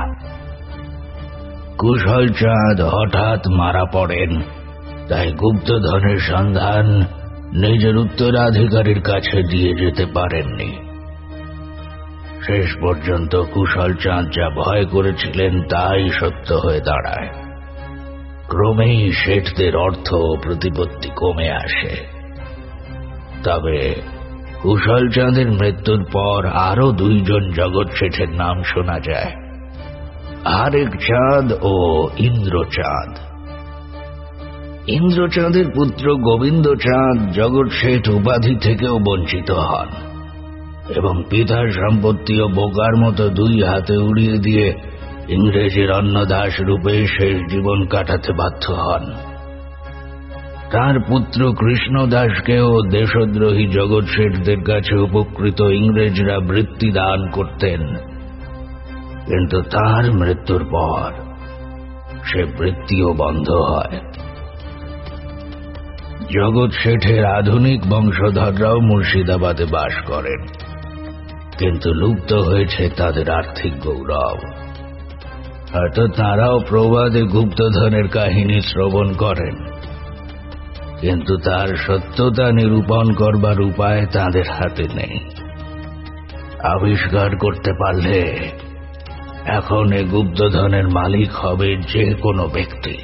কুশল চাঁদ হঠাৎ মারা পড়েন, তাই গুপ্তধনের সন্ধান নিজের উত্তরাধিকারীর কাছে দিয়ে যেতে পারেননি। শেষ পর্যন্ত কুশল চাঁদ যা ভয় করেছিলেন তাই সত্য হয়ে দাঁড়ায়। ক্রমেই শেঠদের অর্থ ও প্রতিপত্তি কমে আসে। তবে কুশল চাঁদের মৃত্যুর পর আরো 2 জন জগৎ শেঠের নাম শোনা যায়, আরেক চাঁদ ও ইন্দ্রচাঁদ। ইন্দ্রচাঁদের পুত্র গোবিন্দ চাঁদ জগৎ শেঠ উপাধি থেকেও বঞ্চিত হন এবং পিতার সম্পত্তি ও বোকার মতো 2 হাতে উড়িয়ে দিয়ে ইংরেজের অন্নদাস রূপে শেষ জীবন কাটাতে বাধ্য হন। তার পুত্র কৃষ্ণদাসকেও দেশদ্রোহী জগৎ শেঠদের কাছে উপকৃত ইংরেজরা বৃত্তি দান করতেন, কিন্তু তার মৃত্যুর পর সে বৃত্তিও বন্ধ হয়। জগৎ শেঠের আধুনিক বংশধররাও মুর্শিদাবাদে বাস করেন, কিন্তু লুপ্ত হয়েছে তাদের আর্থিক গৌরব। হয়তো তারাও প্রবাদে গুপ্তধনের কাহিনী শ্রবণ করেন, কিন্তু তার সত্যতা নিরূপণ করবার উপায় তাদের হাতে নেই। আবিষ্কার করতে পারলে এখন এ গুপ্তধনের মালিক হবে যে কোনো ব্যক্তি।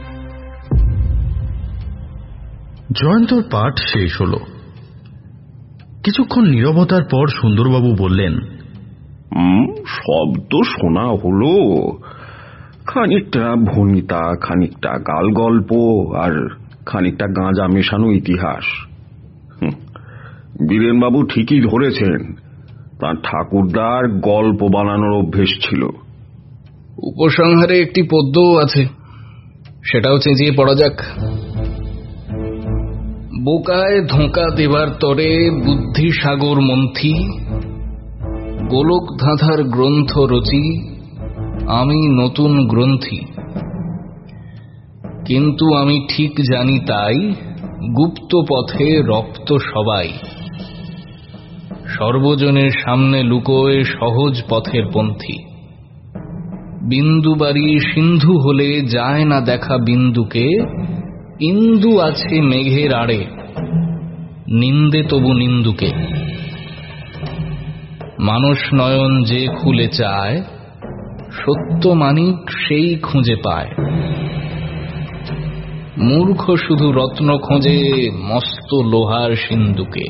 জয়ন্তর পাঠ শেষ হল। কিছুক্ষণ নীরবতার পর সুন্দরবাবু বললেন, শব্দ শোনা হলো, খানিকটা ভনিতা, খানিকটা গাল গল্প আর খানিকটা গাঁজা মেশানো ইতিহাস। বীরেনবাবু ঠিকই ধরেছেন, তার ঠাকুরদার গল্প বানানোর অভ্যেস ছিল। উপসংহারে একটি পদ্যও আছে, সেটাও চেঁচিয়ে পড়া যাক। বোকায় ধোঁকা দেবার তরে বুদ্ধি সাগর মন্থী, গোলক ধাঁধার গ্রন্থ রচি আমি নতুন গ্রন্থি। কিন্তু আমি ঠিক জানি তাই, গুপ্ত পথে রপ্ত সবাই। সর্বজনের সামনে লুকোয় সহজ পথের পন্থী। বিন্দু বাড়ি সিন্ধু হলে যায় না দেখা বিন্দুকে, ইন্দু আছে মেঘের আড়ে, নিন্দে তবু নিন্দুকে। মানস নয়ন যে খুলে চায়, সত্য মানিক সেই খুঁজে পায়। মূর্খ শুধু রত্ন খোঁজে মস্ত লোহার সিন্ধুকে।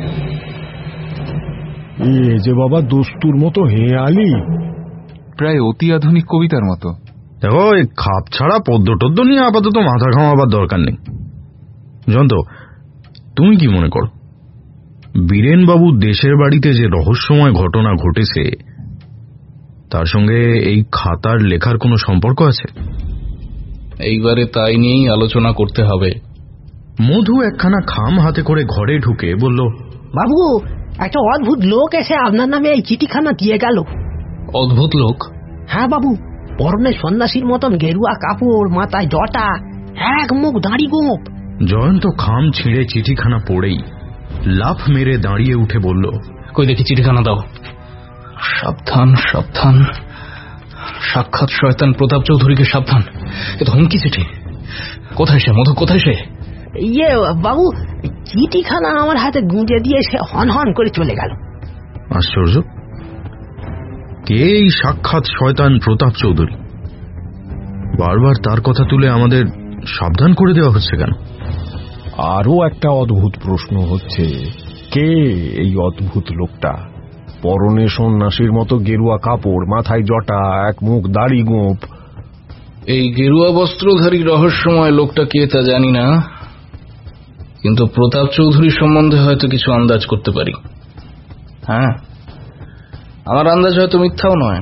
যে বাবা দস্তুর মতো হেয়ালি, প্রায় অতি আধুনিক কবিতার মতো। দেখো, এই খাপ ছাড়া পদ্য টদ্য নিয়ে আপাতত মাথা ঘামাবার দরকার নেই। জয়ন্ত, তুমি কি মনে করো বীরেনবাবু দেশের বাড়িতে যে রহস্যময় ঘটনা ঘটেছে তার সঙ্গে এই খাতার লেখার কোনো সম্পর্ক আছে? এইবারে তাই নিয়েই আলোচনা করতে হবে। মধু একখানা খাম হাতে করে ঘরে ঢুকে বলল, বাবু, একটা অদ্ভুত লোক এসে আপনার নামে এই চিঠিখানা দিয়ে গেল। অদ্ভুত লোক? হ্যাঁ বাবু, পরনে সন্ন্যাসীর মতন গেরুয়া কাপড়, মাথায় জটা, এক মুখ দাড়ি গোঁপ। জয়ন্ত খাম ছিঁড়ে চিঠিখানা পড়েই লাফ মেরে দাঁড়িয়ে উঠে বলল, কই দেখি চিঠিখানা দাও। সাবধান সাবধান, সাক্ষাৎ শয়তান প্রতাপ চৌধুরীকে সাবধান। এ তো হুমকি চিঠি। কোথায় সে মধু, কোথায় সে? ইয়ে বাবু, চিঠিখানা আমার হাতে গুঁজে দিয়ে সে হন হন করে চলে গেল। আশ্চর্য, কে এই সাক্ষাৎ শয়তান প্রতাপ চৌধুরী? বারবার তার কথা তুলে আমাদের সাবধান করে দেওয়া হচ্ছে কেন? আরো একটা অদ্ভুত প্রশ্ন হচ্ছে, কে এই অদ্ভুত লোকটা? পরনে সন্ন্যাসীর মতো গেরুয়া কাপড়, মাথায় জটা, এক মুখ দাড়ি গোঁপ। এই গেরুয়া বস্ত্রধারী রহস্যময় লোকটা কে তা জানি না, কিন্তু প্রতাপ চৌধুরী সম্বন্ধে হয়তো কিছু আন্দাজ করতে পারি। হ্যাঁ, আমার আন্দাজ হয়তো মিথ্যাও নয়।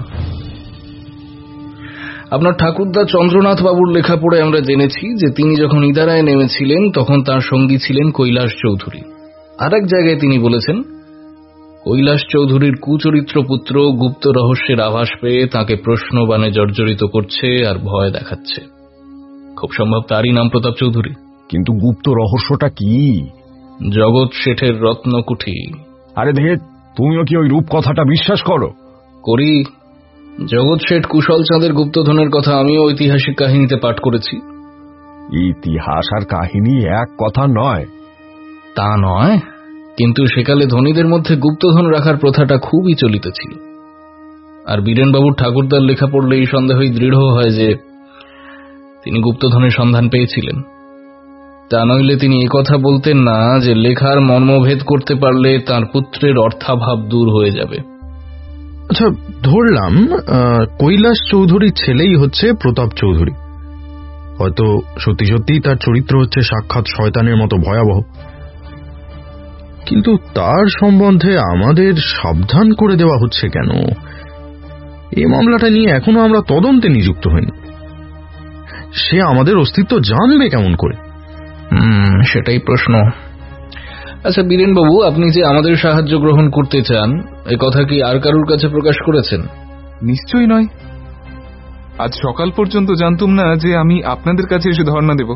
আপনার ঠাকুরদা চন্দ্রনাথ বাবুর লেখা পড়ে আমরা জেনেছি যে তিনি যখন ইদারায় নেমেছিলেন তখন তার সঙ্গী ছিলেন কৈলাস চৌধুরী। আর এক জায়গায় তিনি বলেছেন, কৈলাস চৌধুরীর কুচরিত্র পুত্র গুপ্ত রহস্যের আভাস পেয়ে তাকে প্রশ্নবাণে জর্জরিত করছে আর ভয় দেখাচ্ছে। খুব সম্ভব তারই নাম প্রতাপ চৌধুরী। কিন্তু গুপ্ত রহস্যটা কি? জগৎ শেঠের রত্নকুঠি। আরে দেখে, তুমিও কি ওই রূপ কথাটা বিশ্বাস করো? করি। জগৎ শেঠ কুশল চাঁদের গুপ্তধনের কথা আমিও ঐতিহাসিক কাহিনীতে পাঠ করেছি। ইতিহাস আর কাহিনী এক কথা নয়। তা নয়, কিন্তু সেকালে ধনীদের মধ্যে গুপ্তধন রাখার প্রথাটা খুবই চলিত ছিল। আর বীরেনবাবুর ঠাকুরদার লেখা পড়লে এই সন্দেহই দৃঢ় হয় যে তিনি গুপ্তধনের সন্ধান পেয়েছিলেন। তা নইলে তিনি একথা বলতেন না যে লেখার মর্মভেদ করতে পারলে তার পুত্রের অর্থাভাব দূর হয়ে যাবে। আচ্ছা, ধরলাম কৈলাস চৌধুরীর ছেলেই হচ্ছে প্রতাপ চৌধুরী। হয়তো সত্যি সত্যি তার চরিত্র হচ্ছে সাক্ষাৎ শয়তানের মতো ভয়াবহ, কিন্তু তার সম্বন্ধে আমাদের সাবধান করে দেওয়া হচ্ছে কেন? এই মামলাটা নিয়ে এখনো আমরা তদন্তে নিযুক্ত হইনি। সে আমাদের অস্তিত্ব জানবে কেমন করে? সেটাই প্রশ্ন। আচ্ছা বীরেনবাবু, আপনি যে আমাদের সাহায্য গ্রহণ করতে চান, এ কথা কি আর কারুর কাছে প্রকাশ করেছেন? নিশ্চয়ই নয়। আজ সকাল পর্যন্ত জানতুম না যে আমি আপনাদের কাছে এসে ধর্ণা দেব।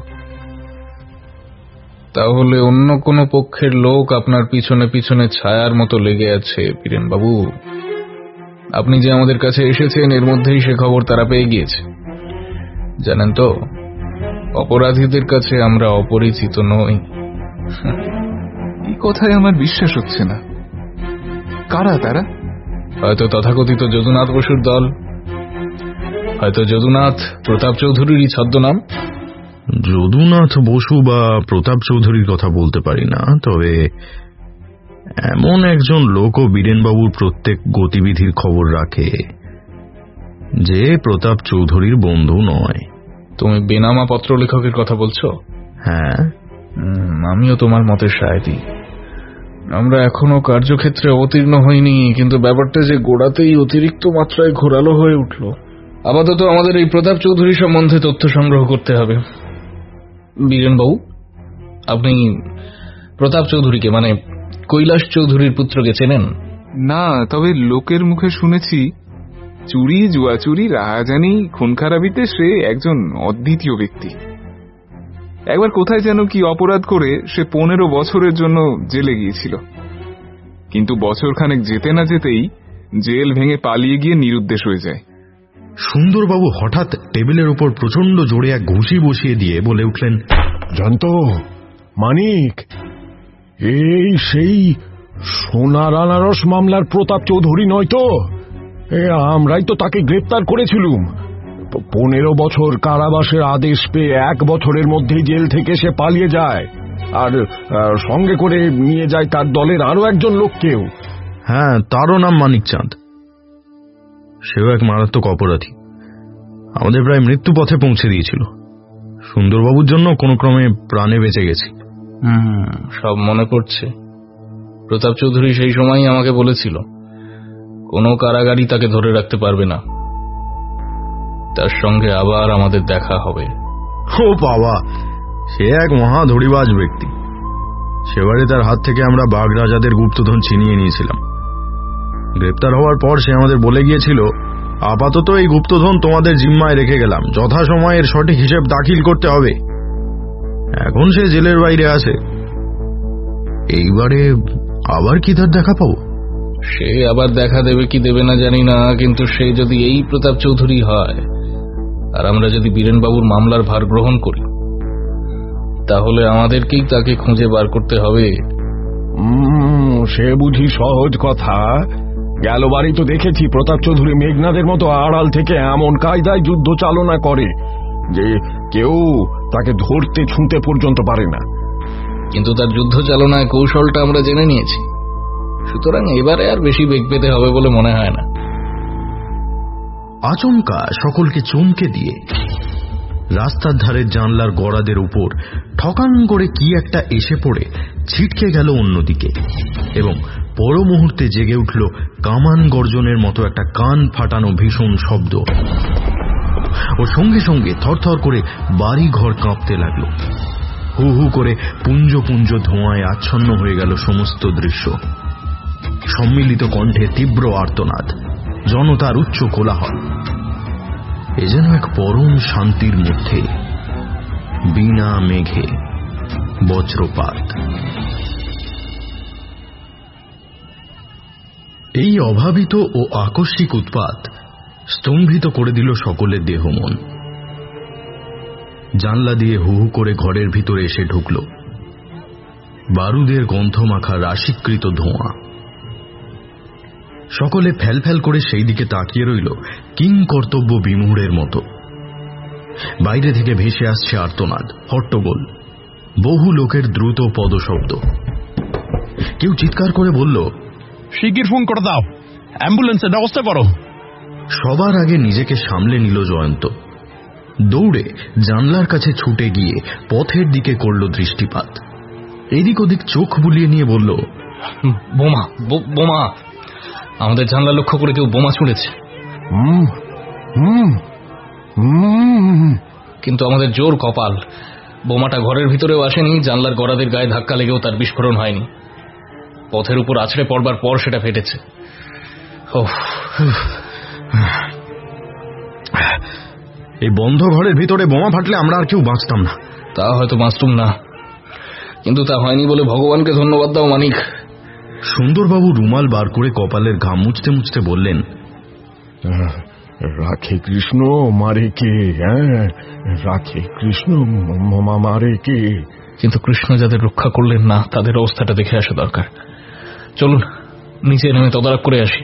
তাহলে অন্য কোনো পক্ষের লোক আপনার পিছনে পিছনে ছায়ার মতো লেগে আছে বীরেনবাবু। আপনি যে আমাদের কাছে এসেছেন এর মধ্যেই সে খবর তারা পেয়ে গিয়েছে। জানেন তো, অপরাধীদের কাছে আমরা অপরিচিত নই। এই কথায় আমার বিশ্বাস হচ্ছে না। কারা তারা? হয়তো তথাকথিত যদুনাথ বসুর দল, হয়তো যদুনাথ প্রতাপ চৌধুরীরই ছদ্মনাম। যদুনাথ বসু বা প্রতাপ চৌধুরীর কথা বলতে পারি না, তবে এমন একজন লোকও বীরেনবাবুর প্রত্যেক গতিবিধির খবর রাখে যে প্রতাপ চৌধুরীর বন্ধু নয়। তুমি বেনামা পত্র লেখকের কথা বলছো? হ্যাঁ, আমিও তোমার মতের সায়দি। আমরা এখনো কার্যক্ষেত্রে অবতীর্ণ হইনি, কিন্তু ব্যাপারটা যে গোড়াতেই অতিরিক্ত মাত্রায় ঘোরালো হয়ে উঠল। আপাতত আমাদের এই প্রতাপ চৌধুরী সম্বন্ধে তথ্য সংগ্রহ করতে হবে। বীরেনবাবু, আপনি প্রতাপ চৌধুরীকে, মানে কৈলাস চৌধুরীর পুত্রকে চেনেন? না, তবে লোকের মুখে শুনেছি চুরি, জুয়াচুরি, রাহাজানি, খুন খারাপিতে সে একজন অদ্বিতীয় ব্যক্তি। একবার কোথায় যেন কি অপরাধ করে সে 15 বছরের জন্য জেলে গিয়েছিল, কিন্তু বছরখানেক যেতে না যেতেই জেল ভেঙে পালিয়ে গিয়ে নিরুদ্দেশ হয়ে যায়। সুন্দরবাবু হঠাৎ টেবিলের উপর প্রচন্ড জোরে এক ঘুষি বসিয়ে দিয়ে বলে উঠলেন, জয়ন্ত, মানিক, এই সেই সোনার আনারস মামলার প্রতাপ চৌধুরী নয় তো? আমরাই তো তাকে গ্রেপ্তার করেছিলুম। 15 বছর কারাবাসের আদেশ পেয়ে 1 বছরের মধ্যেই জেল থেকে সে পালিয়ে যায়, আর সঙ্গে করে নিয়ে যায় তার দলের আরো একজন লোককেও। হ্যাঁ, তারও নাম মানিক চাঁদ। সেও এক মারাত্মক অপরাধী, আমাদের প্রায় মৃত্যু পথে পৌঁছে দিয়েছিল। সুন্দরবাবুর জন্য কোনো ক্রমে প্রাণে বেঁচে গেছি। সব মনে পড়ছে। প্রতাপ চৌধুরী সেই সময়ই আমাকে বলেছিল কোনো কারাগারই তাকে ধরে রাখতে পারবে না, তার সঙ্গে আবার আমাদের দেখা হবে। ও বাবা, সে এক মহা ধড়িবাজ ব্যক্তি। সেবারে তার হাত থেকে আমরা বাঘ রাজাদের গুপ্তধন ছিনিয়ে নিয়েছিলাম। গ্রেপ্তার হওয়ার পর সে আমাদের বলে গিয়েছিল, আপাতত এই গুপ্তধন তোমাদের জিম্মায় রেখে গেলাম, যথাসময়ে এর সঠিক হিসেব দাখিল করতে হবে। এখন সে জেলের বাইরে আছে। এইবারে আবার কি তার দেখা পাবো? সে আবার দেখা দেবে কি দেবে না জানি না, কিন্তু সে যদি এই প্রতাপ চৌধুরী হয় আর আমরা যদি বীরেনবাবুর মামলার ভার গ্রহণ করি, তাহলে আমাদেরকেই তাকে খুঁজে বার করতে হবে। সে বুঝি সহজ কথা? গেল বাড়ি তো দেখেছি প্রতাপ চৌধুরী মেঘনাদের মতো আড়াল থেকে এমন কায়দায় যুদ্ধ চালনা করে যে কেউ তাকে ধরতে ছুঁতে পর্যন্ত পারে না। কিন্তু তার যুদ্ধ চালনায় কৌশলটা আমরা জেনে নিয়েছি, সুতরাং এবারে আর বেশি বেগ পেতে হবে বলে মনে হয় না। আচমকা সকলকে চমকে দিয়ে রাস্তার ধারের জানলার গড়াদের উপর ঠকাং করে কি একটা এসে পড়ে ছিটকে গেল অন্যদিকে, এবং পর মুহূর্তে জেগে উঠল কামান গর্জনের মতো একটা কান ফাটানো ভীষণ শব্দ, ও সঙ্গে সঙ্গে থরথর করে বাড়ি ঘর কাঁপতে লাগল। হু হু করে পুঞ্জ পুঞ্জ ধোঁয়ায় আচ্ছন্ন হয়ে গেল সমস্ত দৃশ্য। সম্মিলিত কণ্ঠে তীব্র আর্তনাদ, জনতার উচ্চ কোলাহল। এ যেন এক পরম শান্তির মধ্যে বিনা মেঘে বজ্রপাত। এই অভাবিত ও আকস্মিক উৎপাত স্তম্ভিত করে দিল সকলের দেহ মন। জানলা দিয়ে হু হু করে ঘরের ভিতরে এসে ঢুকল বারুদের গন্ধমাখা রাশিকৃত ধোঁয়া। সকলে ফ্যাল ফ্যাল করে সেই দিকে তাকিয়ে রইল কিং কর্তব্য বিমূঢ়ের মতো। বাইরে থেকে ভেসে আসছে আর্তনাদ, হট্টগোল, বহু লোকের দ্রুত পদশব্দ। কেউ চিৎকার করে বলল, শিগগির ফোন করে দাও, অ্যাম্বুলেন্সের ব্যবস্থা করো। সবার আগে নিজেকে সামলে নিল জয়ন্ত। দৌড়ে জানলার কাছে ছুটে গিয়ে পথের দিকে করল দৃষ্টিপাত। এদিক ওদিক চোখ বুলিয়ে নিয়ে বলল, বোমা, বোমা, আমাদের জানলা লক্ষ্য করে কেউ বোমা ছুঁড়েছে। কিন্তু আমাদের জোর কপাল, বোমাটা ঘরের ভিতরেও আসেনি, জানলার গড়াদের গায়ে ধাক্কা লেগেও তার বিস্ফোরণ হয়নি। পথের উপর আছড়ে পড়বার পর সেটা ফেটেছে। এই বন্ধ ঘরের ভিতরে বোমা ফাটলে আমরা আর কেউ বাঁচতাম না। তা হয়তো বাঁচতুম না, কিন্তু তা হয়নি বলে ভগবানকে ধন্যবাদ দাও মানিক। সুন্দরবাবু রুমাল বার করে কপালের ঘাম মুছতে মুছতে বললেন, রাখে কৃষ্ণ মারে কে, রাখে কৃষ্ণ মারে কে। কিন্তু কৃষ্ণ যাদের রক্ষা করলেন না, তাদের অবস্থাটা দেখে আসা দরকার। চলুন নিচে নেমে তদারক করে আসি।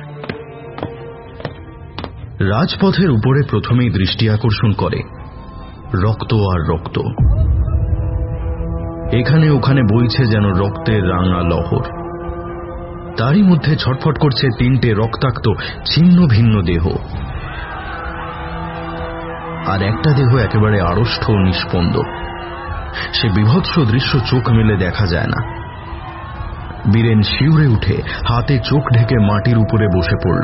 রাজপথের উপরে প্রথমেই দৃষ্টি আকর্ষণ করে রক্ত আর রক্ত। এখানে ওখানে বইছে যেন রক্তের রাঙা লহর। তারই মধ্যে ছটফট করছে তিনটে রক্তাক্ত ছিন্ন ভিন্ন দেহ, আর একটা দেহ একেবারে আড়ষ্ট ও নিষ্পন্দ। সে বিভৎস দৃশ্য চোখ মেলে দেখা যায় না। বীরেন শিউরে উঠে হাতে চোখ ঢেকে মাটির উপরে বসে পড়ল।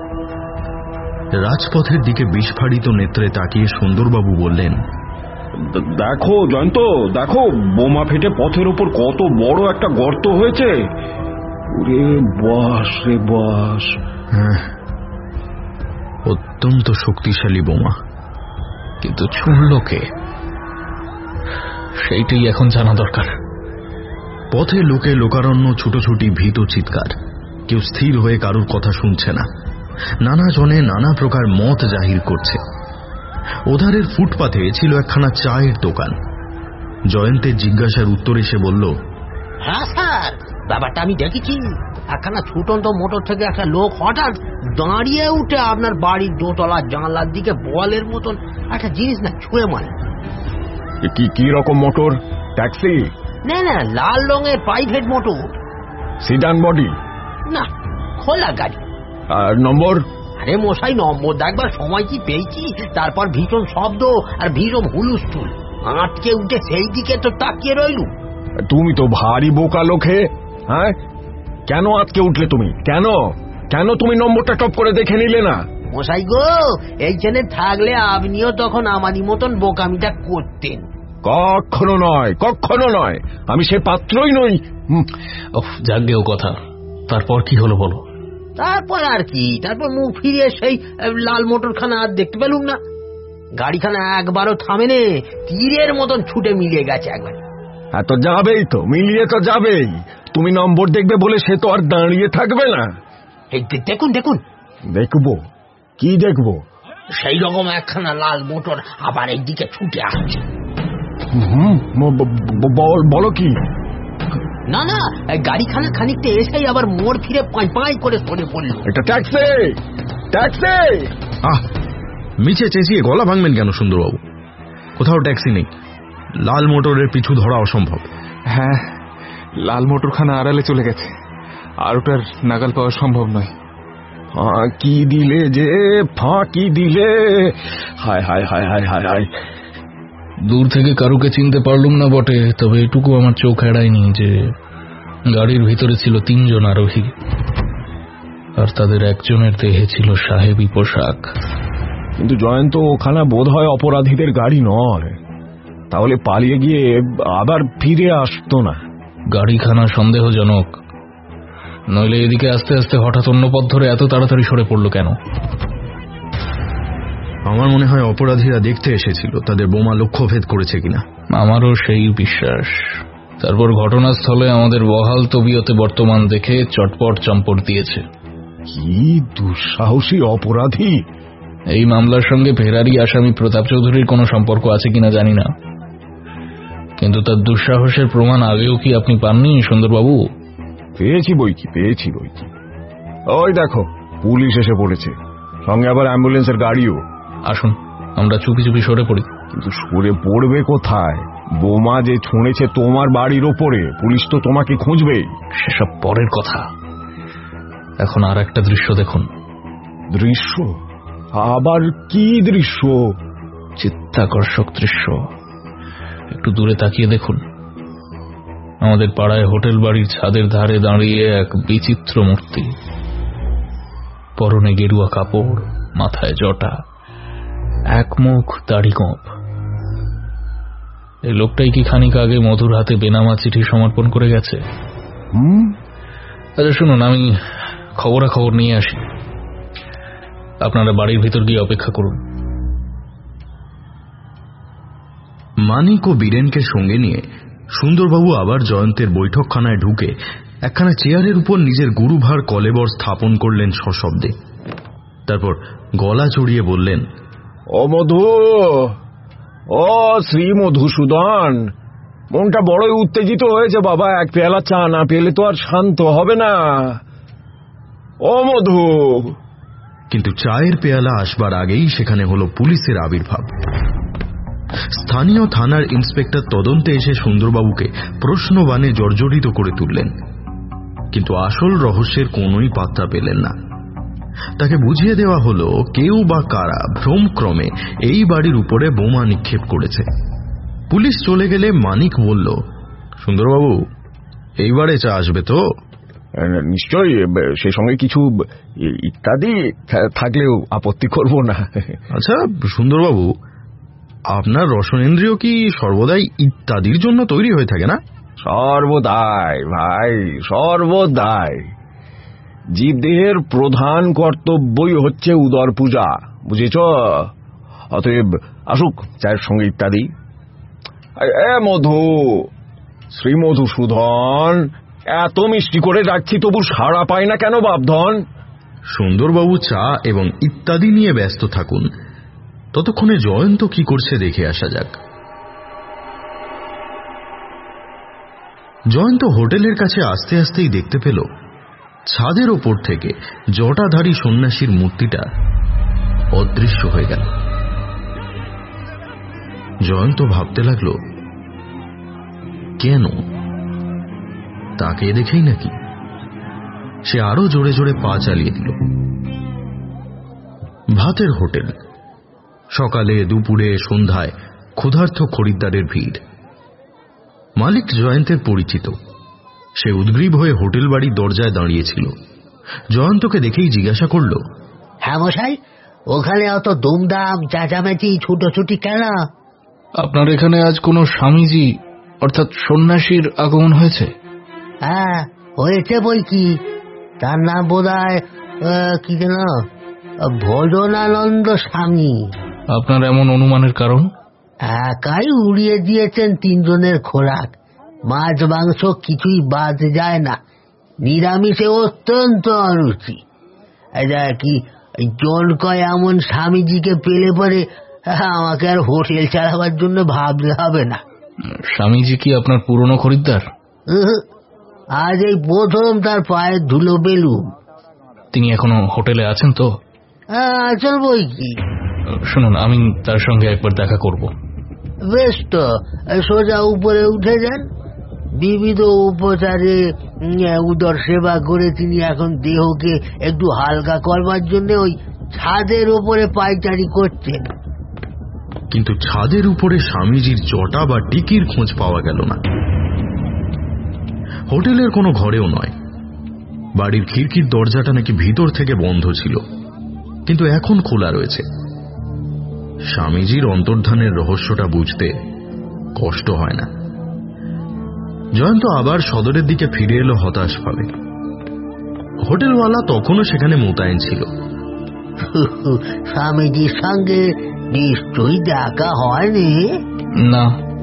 রাজপথের দিকে বিস্ফারিত নেত্রে তাকিয়ে সুন্দরবাবু বললেন, দেখো জয়ন্ত, দেখো বোমা ফেটে পথের উপর কত বড় একটা গর্ত হয়েছে। ওরে বাস রে বাস। হ্যাঁ, অত্যন্ত শক্তিশালী বোমা। কিন্তু ছুড়ল কে, সেইটাই এখন জানা দরকার। পথে লোকে লোকারণ্য, ছুটোছুটি, ভীত চিৎকার। কেউ স্থির হয়ে কারুর কথা শুনছে না। নানা জনে নানা প্রকার মত জাহির করছে। ওধারের ফুটপাথে ছিল একখানা চায়ের দোকান। জয়ন্তের জিজ্ঞাসার উত্তরে সে বলল, হ্যাঁ স্যার, ব্যাপারটা আমি দেখেছি। একখানা ছুটন্ত মোটর থেকে একটা লোক হঠাৎ দাঁড়িয়ে উঠে আপনার বাড়ির দোতলার জানলার দিকে বলের মতন একটা জিনিস না ছুঁয়ে মারে। কি রকম মোটর? ট্যাক্সি? না না, লাল রঙের প্রাইভেট মোটর। Sit down body? না, খোলা গাড়ি। আর নম্বর? আরে মশাই, নম্বর দেখবার সময় কি পেয়েছি? তারপর ভীষণ শব্দ আর ভীষণ হুলুস্থুল। আটকে উঠে সেই দিকে তো তাকিয়ে রইলু। তুমি তো ভারী বোকা লোকে। হ্যাঁ, কেন আজকে উঠলে তুমি? কেন কেন তুমি নম্বরটা টপ করে দেখে নিলে না? মশাই গো, এইখানে থাকলে আপনিও তখন আমারই মতন বোকামিটা করতেন। কখনো নয়, কখনো নয়, আমি সে পাত্রই নই। যাকে ও কথা, তারপর কি হলো বলো? তারপর আর কি, তারপর মুখ ফিরিয়ে সেই লাল মোটরখানা আর দেখতে পেলুম না। গাড়িখানা একবারও থামেনে, তীরের মতন ছুটে মিলিয়ে গেছে একবার। হ্যাঁ, তো যাবেই তো, মিলিয়ে তো যাবেই। তুমি নম্বর দেখবে বলে সে তো আর দাঁড়িয়ে থাকবে না। এই দেখুন দেখুন। দেখবো? কি দেখবো? সেই রকম একখানা লাল মোটর আবার এইদিকে ছুটে আসছে। বলো কি? না না, গাড়িখানা খানিকটা এসেই আবার মোড় ফিরে পাঁই করে সরে পড়ল। এটা ট্যাক্সি, ট্যাক্সি! মিছে চেঁচিয়ে গলা ভাঙবেন কেন সুন্দরবাবু? কোথাও ট্যাক্সি নেই, লাল মোটরের পিছু ধরা অসম্ভব। হ্যাঁ, লাল মোটরখানা আড়ালে চলে গেছে, আর ওটার নাগাল পাওয়া সম্ভব নয়। ফাঁকি দিলে যে, ফাঁকি দিলে! হায় হায় হায় হায় হায় হায়! দূর থেকে কারুকে চিনতে পারলুম না বটে, তবে এটুকু আমার চোখ এড়ায়নি যে গাড়ির ভিতরে ছিল 3 জন আরোহী, আর তাদের একজনের দেহে ছিল সাহেবী পোশাক। কিন্তু জয়ন্ত, ওখানে বোধ হয় অপরাধীদের গাড়ি নয়, তাহলে পালিয়ে গিয়ে আবার ফিরে আসতো না। গাড়িখানা সন্দেহজনক, নইলে এদিকে আস্তে আস্তে হঠাৎ অন্য পথ ধরে এত তাড়াতাড়ি সরে পড়লো কেন? আমার মনে হয় অপরাধীরা দেখতে এসেছিল তাদের বোমা লক্ষ্যভেদ করেছে কিনা। আমারও সেই বিশ্বাস। তারপর ঘটনাস্থলে আমাদের বহাল তবিয়তে বর্তমান দেখে চটপট চম্পট দিয়েছে। কি দুঃসাহসী অপরাধী! এই মামলার সঙ্গে ফেরারি আসামি প্রতাপ চৌধুরীর কোনো সম্পর্ক আছে কিনা জানি না, কিন্তু তার দুঃসাহসের প্রমাণ আগেও কি আপনি পাননি সুন্দরবাবু? পেয়েছি বইকি, পেয়েছি বইকি। ওই দেখো, পুলিশ এসে পড়েছে, সঙ্গে আবার অ্যাম্বুলেন্সের গাড়িও। আসুন, আমরা চুপি চুপি সরে পড়ি। কিন্তু সরে পড়বে কোথায়? বোমা যে ছুঁড়েছে তোমার বাড়ির ওপরে, পুলিশ তো তোমাকে খুঁজবেই। সেসব পরের কথা, এখন আর একটা দৃশ্য দেখুন। দৃশ্য? আবার কি দৃশ্য? চিত্তাকর্ষক দৃশ্য। একটু দূরে তাকিয়ে দেখুন। আমাদের পাড়ায় হোটেল বাড়ির ছাদের ধারে দাঁড়িয়ে এক বিচিত্র মূর্তি, পরনে গেরুয়া কাপড়, মাথায় জটা, এক মুখ দাড়ি গোঁফ। এই লোকটাই কি খানিক আগে মধুর হাতে বেনামা চিঠি সমর্পণ করে গেছে? আচ্ছা শুনুন, আমি খবরাখবর নিয়ে আসি, আপনারা বাড়ির ভিতর গিয়ে অপেক্ষা করুন। মানিক ও বীরেনকে সঙ্গে নিয়ে সুন্দরবাবু আবার জয়ন্তের বৈঠকখানায় ঢুকে একখানা চেয়ারের উপর নিজের গুরুভার কলেবর স্থাপন করলেন সশব্দে। তারপর গলা চড়িয়ে বললেন, ও মধু, ও শ্রী মধুসূদন, মনটা বড়ই উত্তেজিত হয়েছে বাবা। এক পেয়ালা চা না পেলে তো আর শান্ত হবে না। ও মধু! কিন্তু চায়ের পেয়ালা আসবার আগেই সেখানে হলো পুলিশের আবির্ভাব। স্থানীয় থানার ইন্সপেক্টর তদন্তে এসে সুন্দরবাবুকে প্রশ্নবাণে জর্জরিত করে তুললেন, কিন্তু আসল রহস্যের কোনোই পাত্তা পেলেন না। তাকে বুঝিয়ে দেওয়া হলো কেউ বা কারা ভ্রমক্রমে এই বাড়ির উপরে বোমা নিক্ষেপ করেছে। পুলিশ চলে গেলে মানিক বলল, সুন্দরবাবু, এইবারে চা আসবে তো? নিশ্চয়ই, সে সঙ্গে কিছু ইত্যাদি থাকলেও আপত্তি করব না। আচ্ছা সুন্দরবাবু, আপনার রসনেন্দ্রিয় কি সর্বদাই ইত্যাদির জন্য তৈরি হয়ে থাকে না? সর্বদাই ভাই, সর্বদাই। জীবদেহের প্রধান কর্তব্যই হচ্ছে উদর পূজা, বুঝেছ? অতএব আসুক চায়ের সঙ্গে ইত্যাদি। মধু, শ্রী মধুসূদন, এত মিষ্টি করে যাচ্ছি তবু সাড়া পায় না কেন বাপধন? সুন্দরবাবু চা এবং ইত্যাদি নিয়ে ব্যস্ত থাকুন, ততক্ষণে জয়ন্ত কি করছে দেখে আসা যাক। জয়ন্ত হোটেলের কাছে আসতে আসতেই দেখতে পেল ছাদের ওপর থেকে জটাধারী সন্ন্যাসীর মূর্তিটা অদৃশ্য হয়ে গেল। জয়ন্ত ভাবতে লাগল, কেন? তাকে দেখেই নাকি? সে আরো জোরে জোরে পা চালিয়ে দিল। ভাতের হোটেল, সকালে দুপুরে সন্ধ্যায় ক্ষুধার্ত খরিদ্দারের ভিড়। মালিক জয়ন্তের পরিচিত। সে উদ্গ্রীব হয়ে হোটেল বাড়ির দরজায় দাঁড়িয়েছিল। জয়ন্তকে দেখেই জিজ্ঞাসা করল, হ্যাঁ মশাই, ওখানে অত দুমদাম চেঁচামেচি ছুটোছুটি কেন? আপনার এখানে আজ কোনো স্বামীজি অর্থাৎ সন্ন্যাসীর আগমন হয়েছে? হ্যাঁ হয়েছে বই কি। তার নাম বোধহয় কি যেন ভোজনানন্দ স্বামী। আপনার এমন অনুমানের কারণ? একাই উড়িয়ে দিয়েছেন 3 জনের খোরাক। মাছ মাংস কিছুই বাদ যায় না, নিরামিষে অত্যন্ত অরুচি। কি জন কয় এমন স্বামীজিকে পেলে পরে আমাকে আর হোটেল চালাবার জন্য ভাবতে হবে না। স্বামীজি কি আপনার পুরনো খরিদ্দার? আজ এই প্রথম তার পায়ের ধুলো পেলুম। তিনি এখনো হোটেলে আছেন তো? আসল বই কি। শুনুন, আমি তার সঙ্গে একবার দেখা করব। বেশ তো, সোজা উপরে উঠে যান। বিবিধ উপচারে উদর সেবা করে তিনি এখন দেহকে একটু হালকা করবার জন্য ওই ছাদের উপরে পায়চারি করছেন। কিন্তু ছাদের উপরে স্বামীজির জটা বা টিকির খোঁজ পাওয়া গেল না। হোটেলের কোনো ঘরেও নয়। বাড়ির খিড়কির দরজাটা নাকি ভিতর থেকে বন্ধ ছিল, কিন্তু এখন খোলা রয়েছে। স্বামীজির অন্তর্ধানের রহস্যটা বুঝতে কষ্ট হয় না। জয়ন্ত আবার সদরের দিকে ফিরে এলো হতাশ ভাবে। হোটেলওয়ালা তখনও সেখানে মোতায়েন ছিল। স্বামীজির সঙ্গে নিশ্চয়ই দেখা হয়নি? না।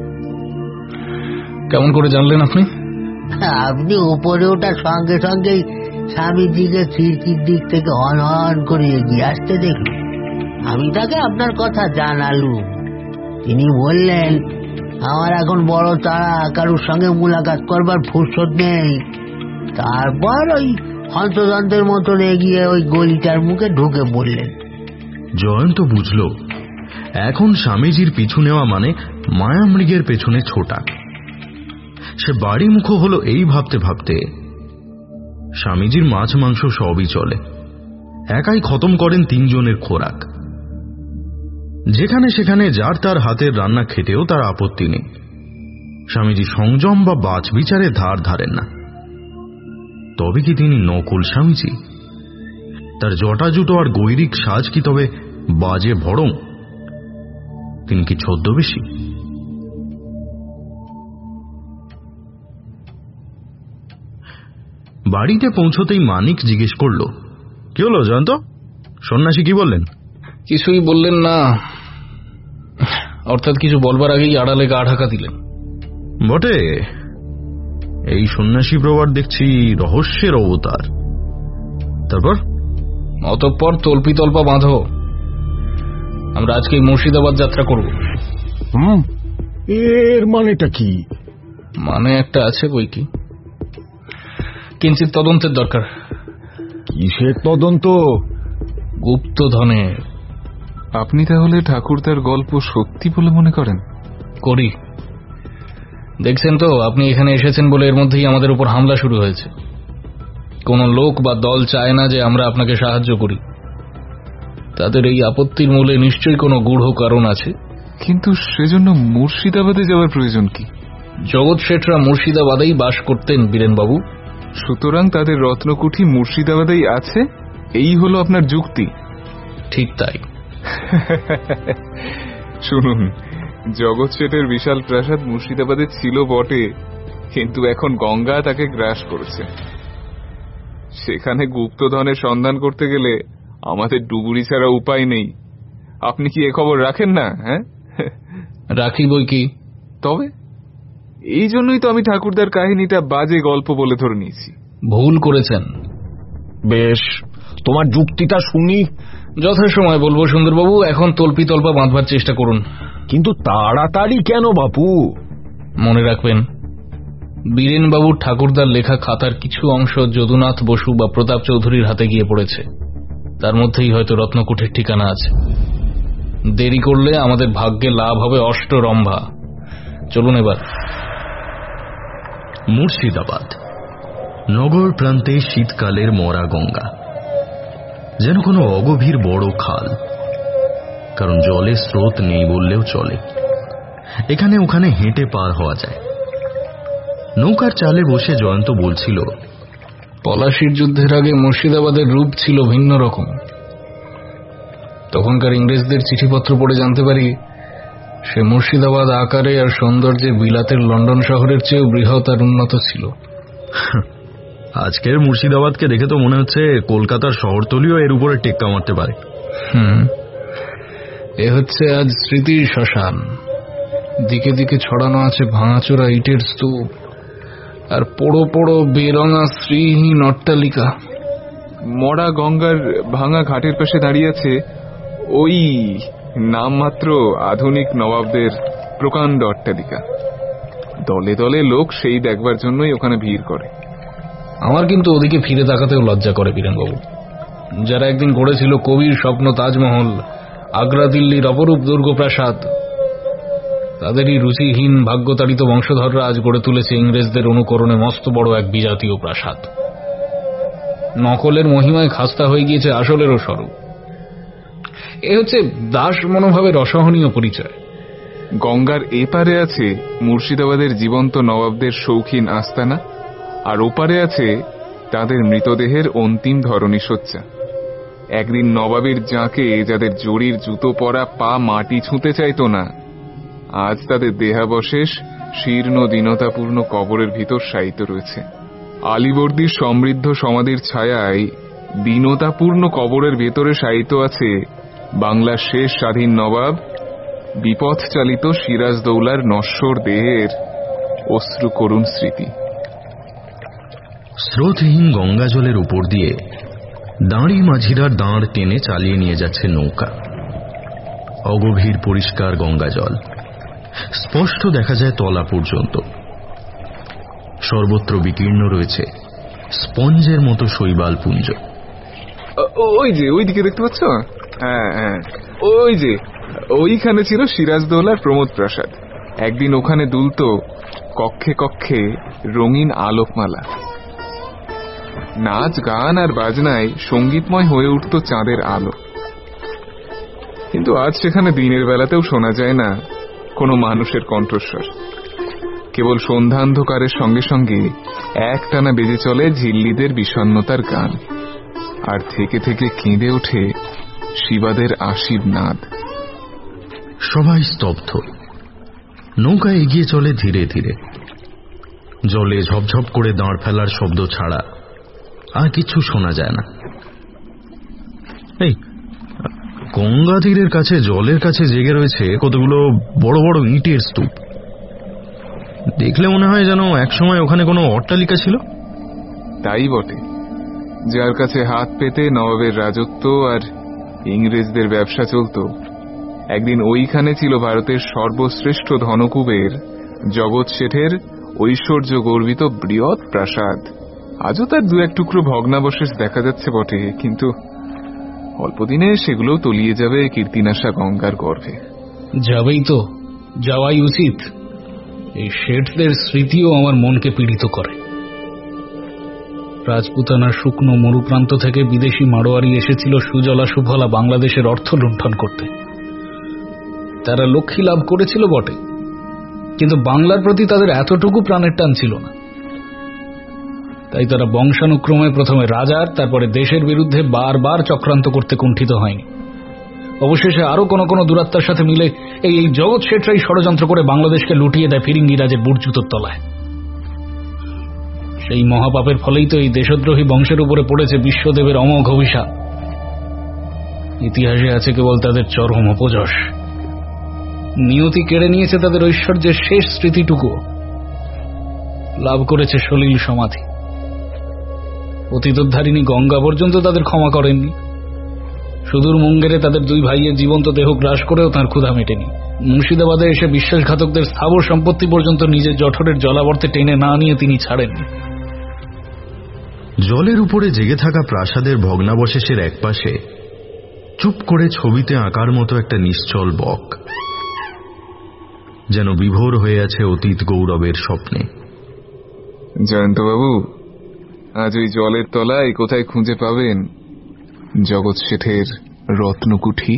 কেমন করে জানলেন আপনি? আপনি উপরে ওঠার সঙ্গে সঙ্গেই স্বামীজিকে খিড়কির দিক থেকে হন হন করে এগিয়ে আসতে দেখল। আমি তাকে আপনার কথা জানালুম। তিনি বললেন, আমার এখন বড় তাড়া, কারুর সঙ্গে মুলাকাত করবার ফুরসত নেই। তারপর ওই হন্তদন্তের মতন এগিয়ে ওই গলিটার মুখে ঢুকে পড়লেন। জয়ন্ত বুঝল এখন স্বামীজির পিছু নেওয়া মানে মায়ামৃগের পেছনে ছোটা। সে বাড়ি মুখো হলো এই ভাবতে ভাবতে স্বামীজির মাছ মাংস সবই চলে, একাই খতম করেন 3 জনের খোরাক। যেখানে সেখানে যার তার হাতের রান্না খেতেও তার আপত্তি নেই। স্বামীজি সংযম বা বাছ বিচারে ধার ধারেন না। তবে কি তিনি নকল স্বামীজি? তার জটা জুটো আর গৈরিক সাজ কি তবে বাজে ভড়ং? তিনি কি ছদ্মবেশী? বাড়িতে পৌঁছতেই মানিক জিজ্ঞেস করল, কি হলো জয়ন্ত, সন্ন্যাসী কি বললেন? কিছুই বললেন না, অর্থাৎ কিছু বলবার আগেই আড়ালে গা ঢাকা দিলেন। বটে, এই সন্ন্যাসী প্রবার দেখছি রহস্যের অবতার। তারপর? অতঃপর তল্পিতল্পা বাঁধো, আমরা আজকে মুর্শিদাবাদ যাত্রা করব। এর মানেটা কি? মানে একটা আছে বই কি, কিঞ্চিত তদন্তের দরকার। কিসের তদন্ত? গুপ্তধনের। আপনি তাহলে ঠাকুরদার গল্প সত্যি বলে মনে করেন? করি। দেখছেন তো, আপনি এখানে এসেছেন বলে এর মধ্যেই আমাদের উপর হামলা শুরু হয়েছে। কোন লোক বা দল চায় না যে আমরা আপনাকে সাহায্য করি। তাদের এই আপত্তির মূলে নিশ্চয়ই কোনো গূঢ় কারণ আছে। কিন্তু সেজন্য মুর্শিদাবাদে যাওয়ার প্রয়োজন কি? জগৎ শেঠরা মুর্শিদাবাদেই বাস করতেন বীরেনবাবু। সুতরাং তাদের রত্নকুঠি মুর্শিদাবাদেই আছে, এই হলো আপনার যুক্তি? ঠিক তাই। শুনুন, জগৎ শেঠের বিশাল প্রাসাদ মুর্শিদাবাদে ছিল বটে, কিন্তু এখন গঙ্গা তাকে গ্রাস করেছে। সেখানে গুপ্তধনের সন্ধান করতে গেলে আমাদের ডুবুরি ছাড়া উপায় নেই। আপনি কি এ খবর রাখেন না? হ্যাঁ, রাখি বই কি। তবে এই জন্যই তো আমি ঠাকুরদার কাহিনীটা বাজে গল্প বলে ধরে নিয়েছি। ভুল করেছেন। বেশ, তোমার যুক্তিটা শুনি। যথাসময় বলবো সুন্দরবাবু, এখন তল্পিতল্পা বাঁধবার চেষ্টা করুন। কিন্তু তাড়াতাড়ি কেন বাপু? মনে রাখবেন, বীরেনবাবুর ঠাকুরদার লেখা খাতার কিছু অংশ যদুনাথ বসু বা প্রতাপ চৌধুরীর হাতে গিয়ে পড়েছে। তার মধ্যেই হয়তো রত্নকুঠের ঠিকানা আছে। দেরি করলে আমাদের ভাগ্যে লাভ হবে অষ্টরম্ভা। চলুন এবার। মুর্শিদাবাদ নগর প্রান্তে শীতকালের মরা গঙ্গা, যেন কোনো অগভীর বড় খাল। কারণ জলের স্রোত নেই বললেও চলে। এখানে ওখানে হেঁটে পার হওয়া যায়। নৌকার চালে বসে জয়ন্ত বলছিল, পলাশির যুদ্ধের আগে মুর্শিদাবাদের রূপ ছিল ভিন্ন রকম। তখনকার ইংরেজদের চিঠিপত্র পড়ে জানতে পারি সে মুর্শিদাবাদ আকারে আর সৌন্দর্যে বিলাতের লন্ডন শহরের চেয়েও বৃহৎ আর উন্নত ছিল। আজকের মুর্শিদাবাদকে দেখে তো মনে হচ্ছে কলকাতার শহরতলিও এর উপরে টেক্কা মারতে পারে। এ হচ্ছে আজ স্মৃতির শ্মশান। দিকে দিকে ছড়ানো আছে ভাঙাচোরা ইটের স্তূপ আর পোড়ো পোড়ো বেরঙা শ্রীহীন অট্টালিকা। মরা গঙ্গার ভাঙা ঘাটের পাশে দাঁড়িয়ে আছে ওই নামমাত্র আধুনিক নবাবদের প্রকাণ্ড অট্টালিকা। দলে দলে লোক সেই দেখবার জন্যই ওখানে ভিড় করে। আমার কিন্তু ওদিকে ফিরে তাকাতেও লজ্জা করে বীরেনবাবু। যারা একদিন গড়েছিল কবির স্বপ্ন তাজমহল, আগ্রা দিল্লির অপরূপ দুর্গপ্রাসাদ, তাদেরই রুচিহীন ভাগ্যতাড়িত বংশধররা আজ গড়ে তুলেছে ইংরেজদের অনুকরণে মস্ত বড় এক বিজাতীয় প্রাসাদ। নকলের মহিমায় খাস্তা হয়ে গিয়েছে আসলেরও স্বরূপ। এ হচ্ছে দাস মনোভাবের অসহনীয় পরিচয়। গঙ্গার এপারে আছে মুর্শিদাবাদের জীবন্ত নবাবদের শৌখিন আস্তানা, আর ওপারে আছে তাদের মৃতদেহের অন্তিম ধরনী শয্যা। একদিন নবাবের জাঁকে যাদের জরির জুতো পরা পা মাটি ছুঁতে চাইত না, আজ তাদের দেহাবশেষ শীর্ণ দীনতাপূর্ণ কবরের ভিতর শায়িত রয়েছে। আলীবর্দীর সমৃদ্ধ সমাধির ছায়ায় দীনতাপূর্ণ কবরের ভেতরে শায়িত আছে বাংলার শেষ স্বাধীন নবাব বিপথচালিত সিরাজদৌলার নশ্বর দেহের অশ্রু করুণ স্মৃতি। স্রোতহীন গঙ্গা জলের উপর দিয়ে দাঁড়ি মাঝিরা দাঁড় টেনে চালিয়ে নিয়ে যাচ্ছে নৌকা। অগভীর পরিষ্কার গঙ্গা জল, স্পষ্ট দেখা যায় তলা পর্যন্ত। সর্বত্র বিকীর্ণ রয়েছে স্পঞ্জের মতো শৈবাল পুঞ্জ। ওই যে ওইদিকে দেখতে পাচ্ছ? হ্যাঁ, ওই যে ওইখানে ছিল সিরাজদৌলার প্রমোদ প্রাসাদ। একদিন ওখানে দুলত কক্ষে কক্ষে রঙিন আলোকমালা। নাচ গান আর বাজনায় সঙ্গীতময় হয়ে উঠত চাঁদের আলো। কিন্তু আজ সেখানে দিনের বেলাতেও শোনা যায় না কোনো মানুষের কণ্ঠস্বর। কেবল সন্ধ্যান্ধকারের সঙ্গে সঙ্গে একটানা বেজে চলে ঝিল্লিদের বিষণ্ণতার গান, আর থেকে থেকে কেঁদে ওঠে শিবাদের আশীব নাদ। সবাই স্তব্ধ। নৌকা এগিয়ে চলে ধীরে ধীরে। জলে ঝপঝপ করে দাঁড় ফেলার শব্দ ছাড়া আর কিছু শোনা যায় না। এই গঙ্গা তীরের কাছে জলের কাছে জেগে রয়েছে কতগুলো বড় বড় ইটের স্তূপ। দেখলে মনে হয় যেন একসময় ওখানে কোনো অট্টালিকা ছিল। তাই বটে, যার কাছে হাত পেতে নবাবের রাজত্ব আর ইংরেজদের ব্যবসা চলত। একদিন ওইখানে ছিল ভারতের সর্বশ্রেষ্ঠ ধনকুবের জগৎ শেঠের ঐশ্বর্য গর্বিত বৃহৎ প্রাসাদ। আজও তার দু এক টুকরো ভগ্নাবশেষ দেখা যাচ্ছে বটে, কিন্তু অল্পদিনে সেগুলো তলিয়ে যাবে কীর্তিনাশা গঙ্গার গর্ভে। যাবেই তো, যাওয়াই উচিত। এই শেঠদের স্মৃতিও আমার মনকে পীড়িত করে। রাজপুতানার শুকনো মরুপ্রান্ত থেকে বিদেশি মাড়োয়ারি এসেছিল সুজলা সুফলা বাংলাদেশের অর্থ লুণ্ঠন করতে। তারা লক্ষ্মী লাভ করেছিল বটে, কিন্তু বাংলার প্রতি তাদের এতটুকু প্রাণের টান ছিল না। তাই তারা বংশানুক্রমে প্রথমে রাজার, তারপরে দেশের বিরুদ্ধে বারবার চক্রান্ত করতে কুণ্ঠিত হয়নি। অবশেষে আরো কোন কোন দুরাত্মার সাথে মিলে এই জগৎ শেঠরাই ষড়যন্ত্র করে বাংলাদেশকে লুটিয়ে দেয় ফিরিঙ্গি রাজের বুটজুতোর তলায়। সেই মহাপাপের ফলেই তো এই দেশদ্রোহী বংশের উপরে পড়েছে বিশ্বদেবের অমোঘ অভিশাপ। ইতিহাসে আছে কেবল তাদের চরম অপযশ। নিয়তি কেড়ে নিয়েছে তাদের ঐশ্বর্যের শেষ স্মৃতিটুকু, লাভ করেছে সলিল সমাধি। অতীতোদ্ধারিণী গঙ্গা পর্যন্ত তাদের ক্ষমা করেননি। সুদূর মুঙ্গেরে তাদের দুই ভাইয়ের জীবন্ত দেহ গ্রাস করেও তাঁর ক্ষুধা মেটেনি। মুর্শিদাবাদে এসে বিশ্বাসঘাতকদের স্থাবর সম্পত্তি পর্যন্ত নিজের জঠরের জলাবর্তে টেনে না নিয়ে তিনি ছাড়েননি। জলের উপরে জেগে থাকা প্রাসাদের ভগ্নাবশেষের একপাশে চুপ করে ছবিতে আঁকার মতো একটা নিশ্চল বক, যেন বিভোর হয়ে আছে অতীত গৌরবের স্বপ্নে। জয়ন্তবাবু, আজ ওই জলের তলায় কোথায় খুঁজে পাবেন জগৎ শেঠের রত্নকুঠি?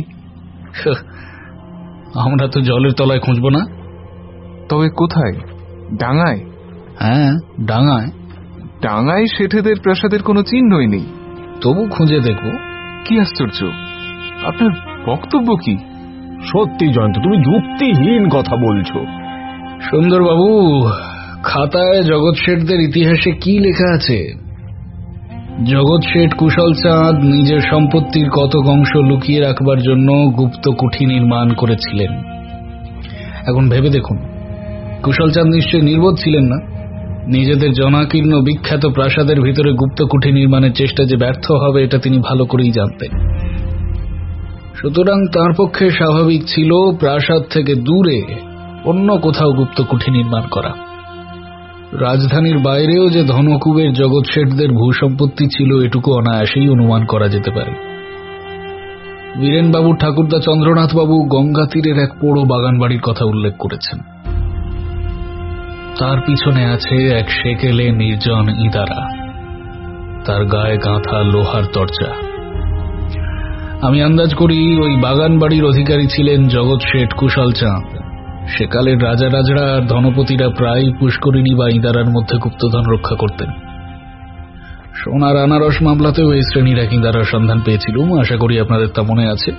আমরা তো জলের তলায় খুঁজব না। তবে কোথায়? ডাঙায়? হ্যাঁ, ডাঙায়। ডাঙায় শেঠেদের প্রাসাদের কোনো চিহ্নই নেই। তবু খুঁজে দেখব। কি আশ্চর্য! আপনার বক্তব্য কি? সত্যি জয়ন্ত, তুমি যুক্তিহীন কথা বলছো। সুন্দরবাবু, খাতায় জগৎ শেঠদের ইতিহাসে কি লেখা আছে? জগৎ শেঠ কুশল চাঁদ নিজের সম্পত্তির কতক অংশ লুকিয়ে রাখবার জন্য গুপ্ত কুঠি নির্মাণ করেছিলেন। এখন ভেবে দেখুন, কুশল চাঁদ নিশ্চয়ই নির্বোধ ছিলেন না। নিজেদের জনাকীর্ণ বিখ্যাত প্রাসাদের ভিতরে গুপ্ত কুঠি নির্মাণের চেষ্টা যে ব্যর্থ হবে এটা তিনি ভালো করেই জানতেন। সুতরাং তার পক্ষে স্বাভাবিক ছিল প্রাসাদ থেকে দূরে অন্য কোথাও গুপ্ত কুঠি নির্মাণ করা। রাজধানীর বাইরেও যে ধনকুবের জগৎ শেঠদের ভূসম্পত্তি ছিল এটুকু অনায়াসেই অনুমান করা যেতে পারে। বীরেনবাবু ঠাকুরদা চন্দ্রনাথ বাবু গঙ্গা তীরের এক পোড়ো বাগান বাড়ির কথা উল্লেখ করেছেন। তার পিছনে আছে এক সেকেলে নির্জন ইদারা, তার গায়ে গাঁথা লোহার দরজা। আমি আন্দাজ করি ওই বাগান বাড়ির অধিকারী ছিলেন জগৎ শেঠ কুশল চাঁদ। সেকালের রাজা রাজরা আর ধনপতিরা প্রায় পুষ্করিণী বা ইদারার মধ্যে গুপ্তধন রক্ষা করতেন। সোনার আনারস মামলাতেও এই শ্রেণীর এক ইদারার সন্ধান পেয়েছিলুম, আশা করি আপনাদের তা মনে আছে।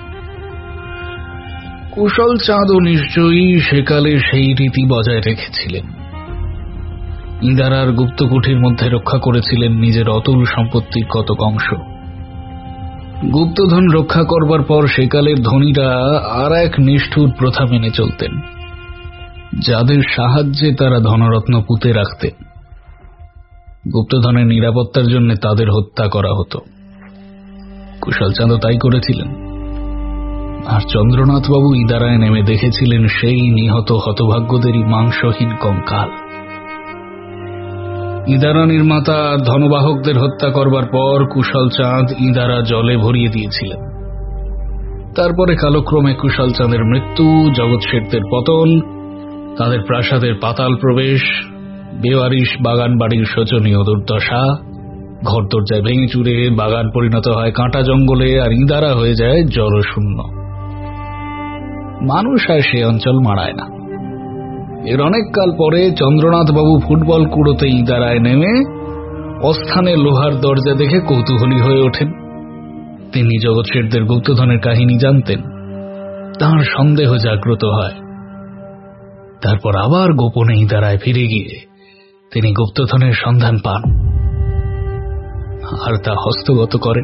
কুশল চাঁদও নিশ্চয়ই সেকালে সেই রীতি বজায় রেখেছিলেন। ইদারার গুপ্ত কুঠির মধ্যে রক্ষা করেছিলেন নিজের অতুল সম্পত্তির কতক অংশ। গুপ্তধন রক্ষা করবার পর সেকালের ধনীরা আর এক নিষ্ঠুর প্রথা মেনে চলতেন, যাদের সাহায্যে তারা ধনরত্ন পুঁতে রাখতেন। গুপ্তধনের নিরাপত্তার জন্য তাদের হত্যা করা হতো। কুশল চাঁদও তাই করেছিলেন। আর চন্দ্রনাথবাবু ইদারায় নেমে দেখেছিলেন সেই নিহত হতভাগ্যদেরই মাংসহীন কঙ্কাল। ইদারা নির্মাতা ধনবাহকদের হত্যা করবার পর কুশল চাঁদ ইদারা জলে ভরিয়ে দিয়েছিলেন। তারপরে কালক্রমে কুশল চাঁদের মৃত্যু, জগৎ শেঠদের পতন, তাদের প্রাসাদের পাতাল প্রবেশ, বেওয়ারিশ বাগান বাড়ির শোচনীয় দুর্দশা, ঘর দরজায় ভেঙে চুরে বাগান পরিণত হয় কাঁটা জঙ্গলে, আর ইদারা হয়ে যায় জলশূন্য। মানুষ আর সে অঞ্চল মাড়ায় না। এর অনেক কাল পরে চন্দ্রনাথ বাবু ফুটবল কুড়োতে ইদারায় নেমে অস্থানে লোহার দরজা দেখে কৌতূহলী হয়ে ওঠেন। তিনি জগৎ শেঠদের গুপ্তধনের কাহিনী জানতেন। তাঁর সন্দেহ জাগ্রত হয়। তারপর আবার গোপনে ইদারায় ফিরে গিয়ে তিনি গুপ্তধনের সন্ধান পান আর তা হস্তগত করেন।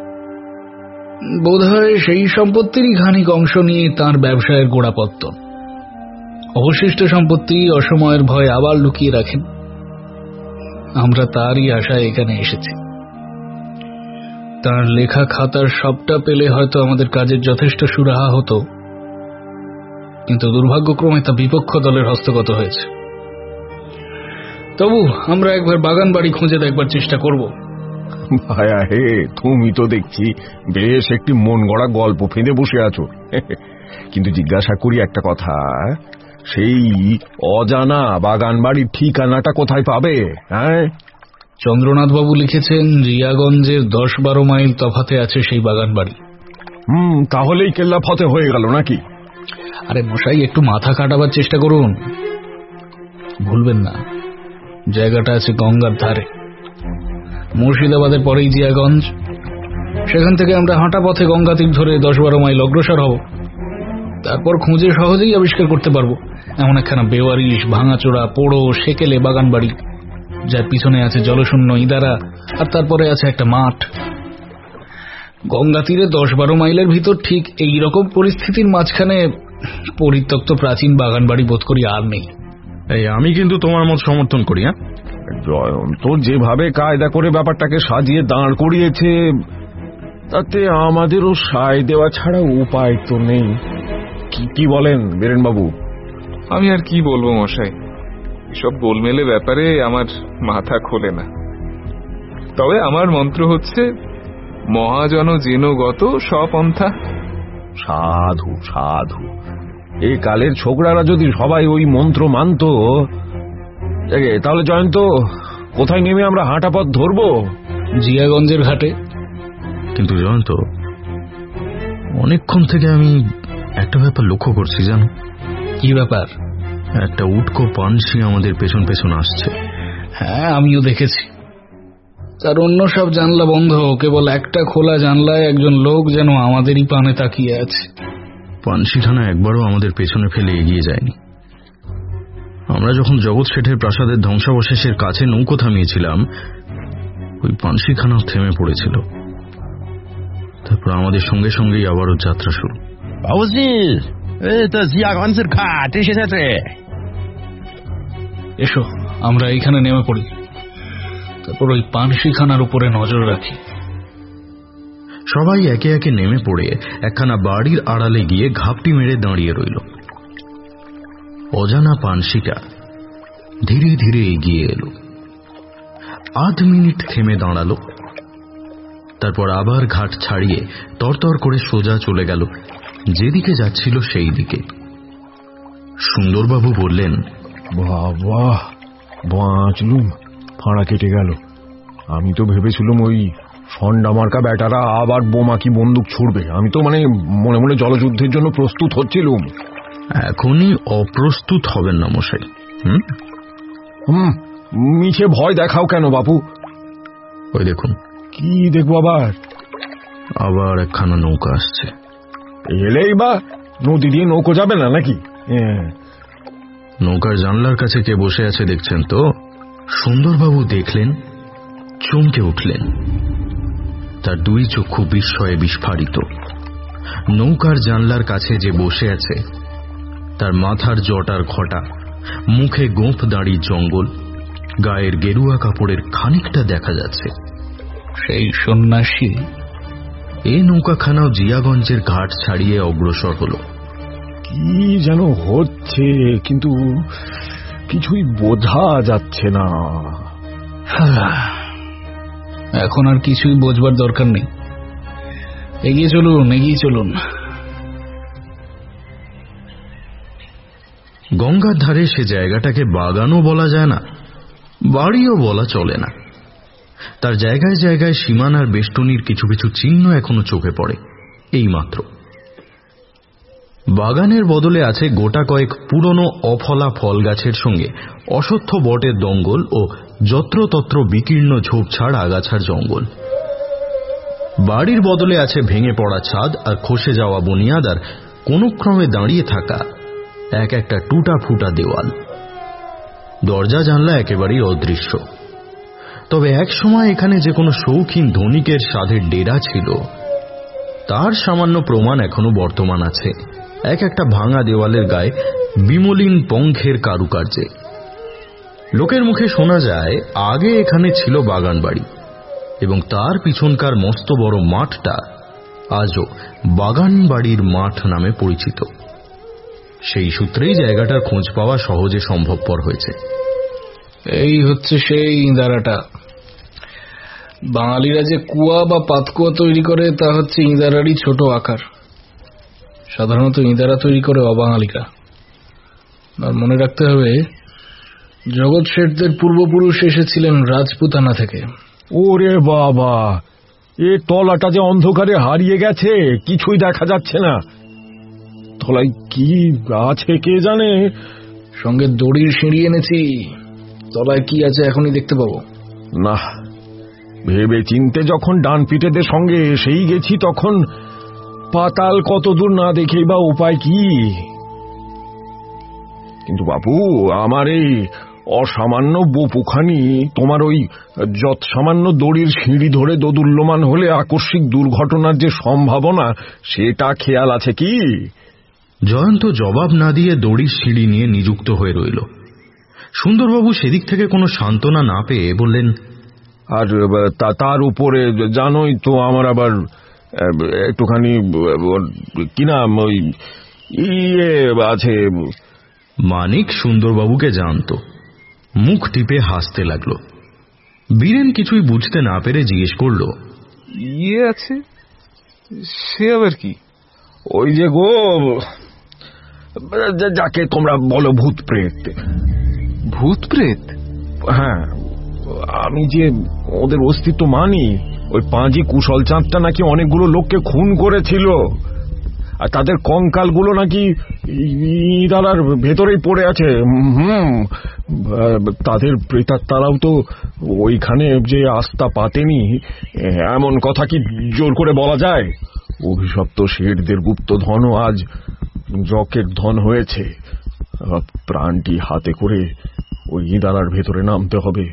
বোধহয় সেই সম্পত্তিরই খানিক অংশ নিয়ে তাঁর ব্যবসায়ের গোড়াপত্তন। অবশিষ্ট সম্পত্তি অসময়ের ভয় আবার লুকিয়ে রাখেন। আমরা তারই আশায় এখানে এসেছি। তার লেখা খাতার সবটা পেলে হয়তো আমাদের কাজের যথেষ্ট সুরাহা হতো, কিন্তু দুর্ভাগ্যক্রমে তা বিপক্ষ দলের হস্তগত হয়েছে। তবু আমরা একবার বাগান বাড়ি খুঁজে দেখবার চেষ্টা করব। ভায়া হে, তুমি তো দেখছি বেশ একটি মন গড়া গল্প ফেঁদে বসে আছো। কিন্তু জিজ্ঞাসা করি একটা কথা, সেই অজানা বাগান বাড়ির ঠিকানাটা কোথায় পাবে? হ্যাঁ, চন্দ্রনাথ বাবু লিখেছেন রিয়াগঞ্জের 10-12 মাইল তফাতে আছে সেই বাগান বাড়ি। তাহলেই কেল্লা ফতে হয়ে গেল নাকি? আরে মশাই, একটু মাথা কাটাবার চেষ্টা করুন। ভুলবেন না, জায়গাটা আছে গঙ্গার ধারে। মুর্শিদাবাদের পরেই জিয়াগঞ্জ। সেখান থেকে আমরা হাঁটা পথে গঙ্গা তীর ধরে 10-12 মাইল অগ্রসর হব। তারপর খুঁজে সহজেই আবিষ্কার করতে পারবো এমন একখানা বেওয়ারিশ, ভাঙাচোরা, পোড়ো, সেকেলে বাগান বাড়ি, যার পিছনে আছে জলশূন্য ইদারা, আর তারপরে আছে একটা মাঠ। গঙ্গা তীরে 10-12 মাইলের ভিতর ঠিক এই রকম পরিস্থিতির মাঝখানে পরিত্যক্ত প্রাচীন বাগান বাড়ি বোধ করি আর নেই। আমি কিন্তু তোমার মত সমর্থন করি। জয়ন্ত যেভাবে কায়দা করে ব্যাপারটাকে সাজিয়ে দাঁড় করিয়েছে, তাতে আমাদেরও সায় দেওয়া ছাড়া উপায় তো নেই। কি বলেন বীরেনবাবু? আমি আর কি বলবো মশাই, এসব গোলমেলে ব্যাপারে আমার মাথা খোলে না। তবে আমার মন্ত্র হচ্ছে মহাজন যেন গত স্বপন্থা। সাধু সাধু, এই কালের ছোকরারা যদি সবাই ওই মন্ত্র মানত, তাহলে জয়ন্ত কোথায় নেমে আমরা হাঁটা পথ ধরবো? জিয়াগঞ্জের ঘাটে। কিন্তু জয়ন্ত, অনেকক্ষণ থেকে আমি একটা ব্যাপার লক্ষ্য করছি, জানো? কি ব্যাপার? একটা উটকো পানসি আমাদের পেছন পেছন আসছে। হ্যাঁ, আমিও দেখেছি। তার অন্য সব জানলা বন্ধ, কেবল একটা খোলা জানলায় একজন লোক যেন আমাদেরই পানে তাকিয়ে আছে। পানশিখানা একবারও আমাদের পেছনে ফেলে এগিয়ে যায়নি। আমরা যখন জগৎ শেঠের প্রাসাদের ধ্বংসাবশেষের কাছে নৌকো থামিয়েছিলাম, ওই পানশিখানাও থেমে পড়েছিল। তারপর আমাদের সঙ্গে সঙ্গেই আবারও যাত্রা শুরু। এসো, আমরা এইখানে নেমে পড়ি, তারপর ওই পানশিখানার উপরে নজর রাখি। সবাই একে একে নেমে পড়ে একখানা বাড়ির আড়ালে গিয়ে ঘাপটি মেরে দাঁড়িয়ে রইল। অজানা পানশিকা ধীরে ধীরে এগিয়ে এলো, আধ মিনিট থেমে দাঁড়ালো, তারপর আবার ঘাট ছাড়িয়ে তরতর করে সোজা চলে গেল যেদিকে যাচ্ছিল সেই দিকে। সুন্দরবাবু বললেন, বাবা, বাঁচলুম, ফাঁড়া কেটে গেল। আমি তো ভেবেছিলাম ওই সন্ডা মার্কা ব্যাটারা আবার বোমা কি বন্দুক ছুড়বে। আমি তো মনে মনে জলযুদ্ধের জন্য প্রস্তুত হচ্ছিলুম। এখনই অপ্রস্তুত হবেন না মশাই। মিছে ভয় দেখাও কেন বাপু? ওই দেখুন। কি দেখবো আবার? আবার একখানা নৌকা আসছে। এলেই বা নদী দিয়ে নৌকো যাবে না নাকি? নৌকার জানলার কাছে কে বসে আছে দেখছেন তো? সুন্দরবাবু দেখলেন, চমকে উঠলেন। তার দুই চক্ষু বিস্ময়ে বিস্ফারিত। নৌকার জানলার কাছে যে বসে আছে তার মাথার জটার ঘটা, মুখে গোঁফ দাড়ির জঙ্গল, গায়ের গেরুয়া কাপড়ের খানিকটা দেখা যাচ্ছে। সেই সন্ন্যাসী। এই নৌকাখানাও জিয়াগঞ্জের ঘাট ছাড়িয়ে অগ্রসর হল। কি যেন হচ্ছে, কিন্তু কিছুই বোঝা যাচ্ছে না। এখন আর কিছুই বোঝবার দরকার নেই, এগিয়ে চলুন, এগিয়ে চলুন। গঙ্গার ধারে সে জায়গাটাকে বাগানও বলা যায় না, বাড়িও বলা চলে না। তার জায়গায় জায়গায় সীমানার বেষ্টনীর কিছু কিছু চিহ্ন এখনো চোখে পড়ে। এই মাত্র বাগানের বদলে আছে গোটা কয়েক পুরনো অফলা ফল গাছের সঙ্গে অশ্বত্থ বটের দঙ্গল ও যত্রতত্র বিকীর্ণ ঝোপঝাড় আগাছার জঙ্গল। বাড়ির বদলে আছে ভেঙে পড়া ছাদ আর খসে যাওয়া বুনিয়াদ আর কোনো ক্রমে দাঁড়িয়ে থাকা এক একটা টুটা ফুটা দেওয়াল। দরজা জানলা একেবারেই অদৃশ্য। তবে এক সময় এখানে যে কোনো শৌখিন ধনিকের সাধের ডেরা ছিল তার সামান্য প্রমাণ এখনো বর্তমান আছে এক একটা ভাঙা দেওয়ালের গায়ে বিমলিন পঙ্খের কারুকার্যে। লোকের মুখে শোনা যায় আগে এখানে ছিল বাগান বাড়ি, এবং তার পিছনকার মস্ত বড় মাঠটা আজও বাগান বাড়ির মাঠ নামে পরিচিত। সেই সূত্রেই জায়গাটার খোঁজ পাওয়া সহজে সম্ভবপর হয়েছে। এই হচ্ছে সেই ইঁদারাটা। বাঙালিরা যে কুয়া বা পাতকুয়া তৈরি করে তা হচ্ছে ইঁদারারই ছোট আকার। সাধারণত ইঁদারা তৈরি করে অবাঙালিরা। আর মনে রাখতে হবে, জগৎ শেঠদের পূর্বপুরুষ এসেছিলেন রাজপুতানা থেকে। ওরে বাবা, এ তলাটা যে অন্ধকারে হারিয়ে গেছে, কিছুই দেখা যাচ্ছে না। তলায় কি আছে কে জানে। সঙ্গে দড়ির সিঁড়ি এনেছি, তলায় কি আছে এখনই দেখতে পাবো না। ভেবে চিনতে যখন ডান পিঠেদের সঙ্গে এসেই গেছি, তখন পাতাল কত দূর না দেখেই বা উপায় কি। কিন্তু বাবু, আমার এই অসামান্য বপুখানি তোমার ওই যত সামান্য দড়ির সিঁড়ি ধরে দোদুল্যমান হলে আকস্মিক দুর্ঘটনার যে সম্ভাবনা, সেটা খেয়াল আছে কি? জয়ন্ত জবাব না দিয়ে দড়ির সিঁড়ি নিয়ে নিযুক্ত হয়ে রইল। সুন্দরবাবু সেদিক থেকে কোনো সান্ত্বনা না পেয়ে বললেন, আর তার উপরে জানোই তো আমার আবার একটুখানি কি নাম ওই ইয়ে আছে। মানিক সুন্দরবাবুকে জানত। মুখ টিপে হাসতে লাগল। বীরেন কিছুই বুঝতে না পেরে জিজ্ঞেস করল, ইয়ে আছে? সে আবার কি? ওই যে গো, যাকে তোমরা বলো ভূত প্রেত। ভূত প্রেত? হ্যাঁ, আমি যে ওদের অস্তিত্ব মানি। ওই পাঁজি কুশল চাঁদটা নাকি অনেকগুলো লোককে খুন করেছিল, আর তাদের কঙ্কালগুলো নাকি ইঁদারার ভেতরেই পড়ে আছে। তাদের প্রেতাত্মারাও তো ওইখানে যে আস্থা পাতেনি এমন কথা কি জোর করে বলা যায়? অভিশপ্ত শেঠদের গুপ্ত ধনও আজ জকের ধন হয়েছে। প্রাণটি হাতে করে ওই ইদারার ভেতরে নামতে হবে।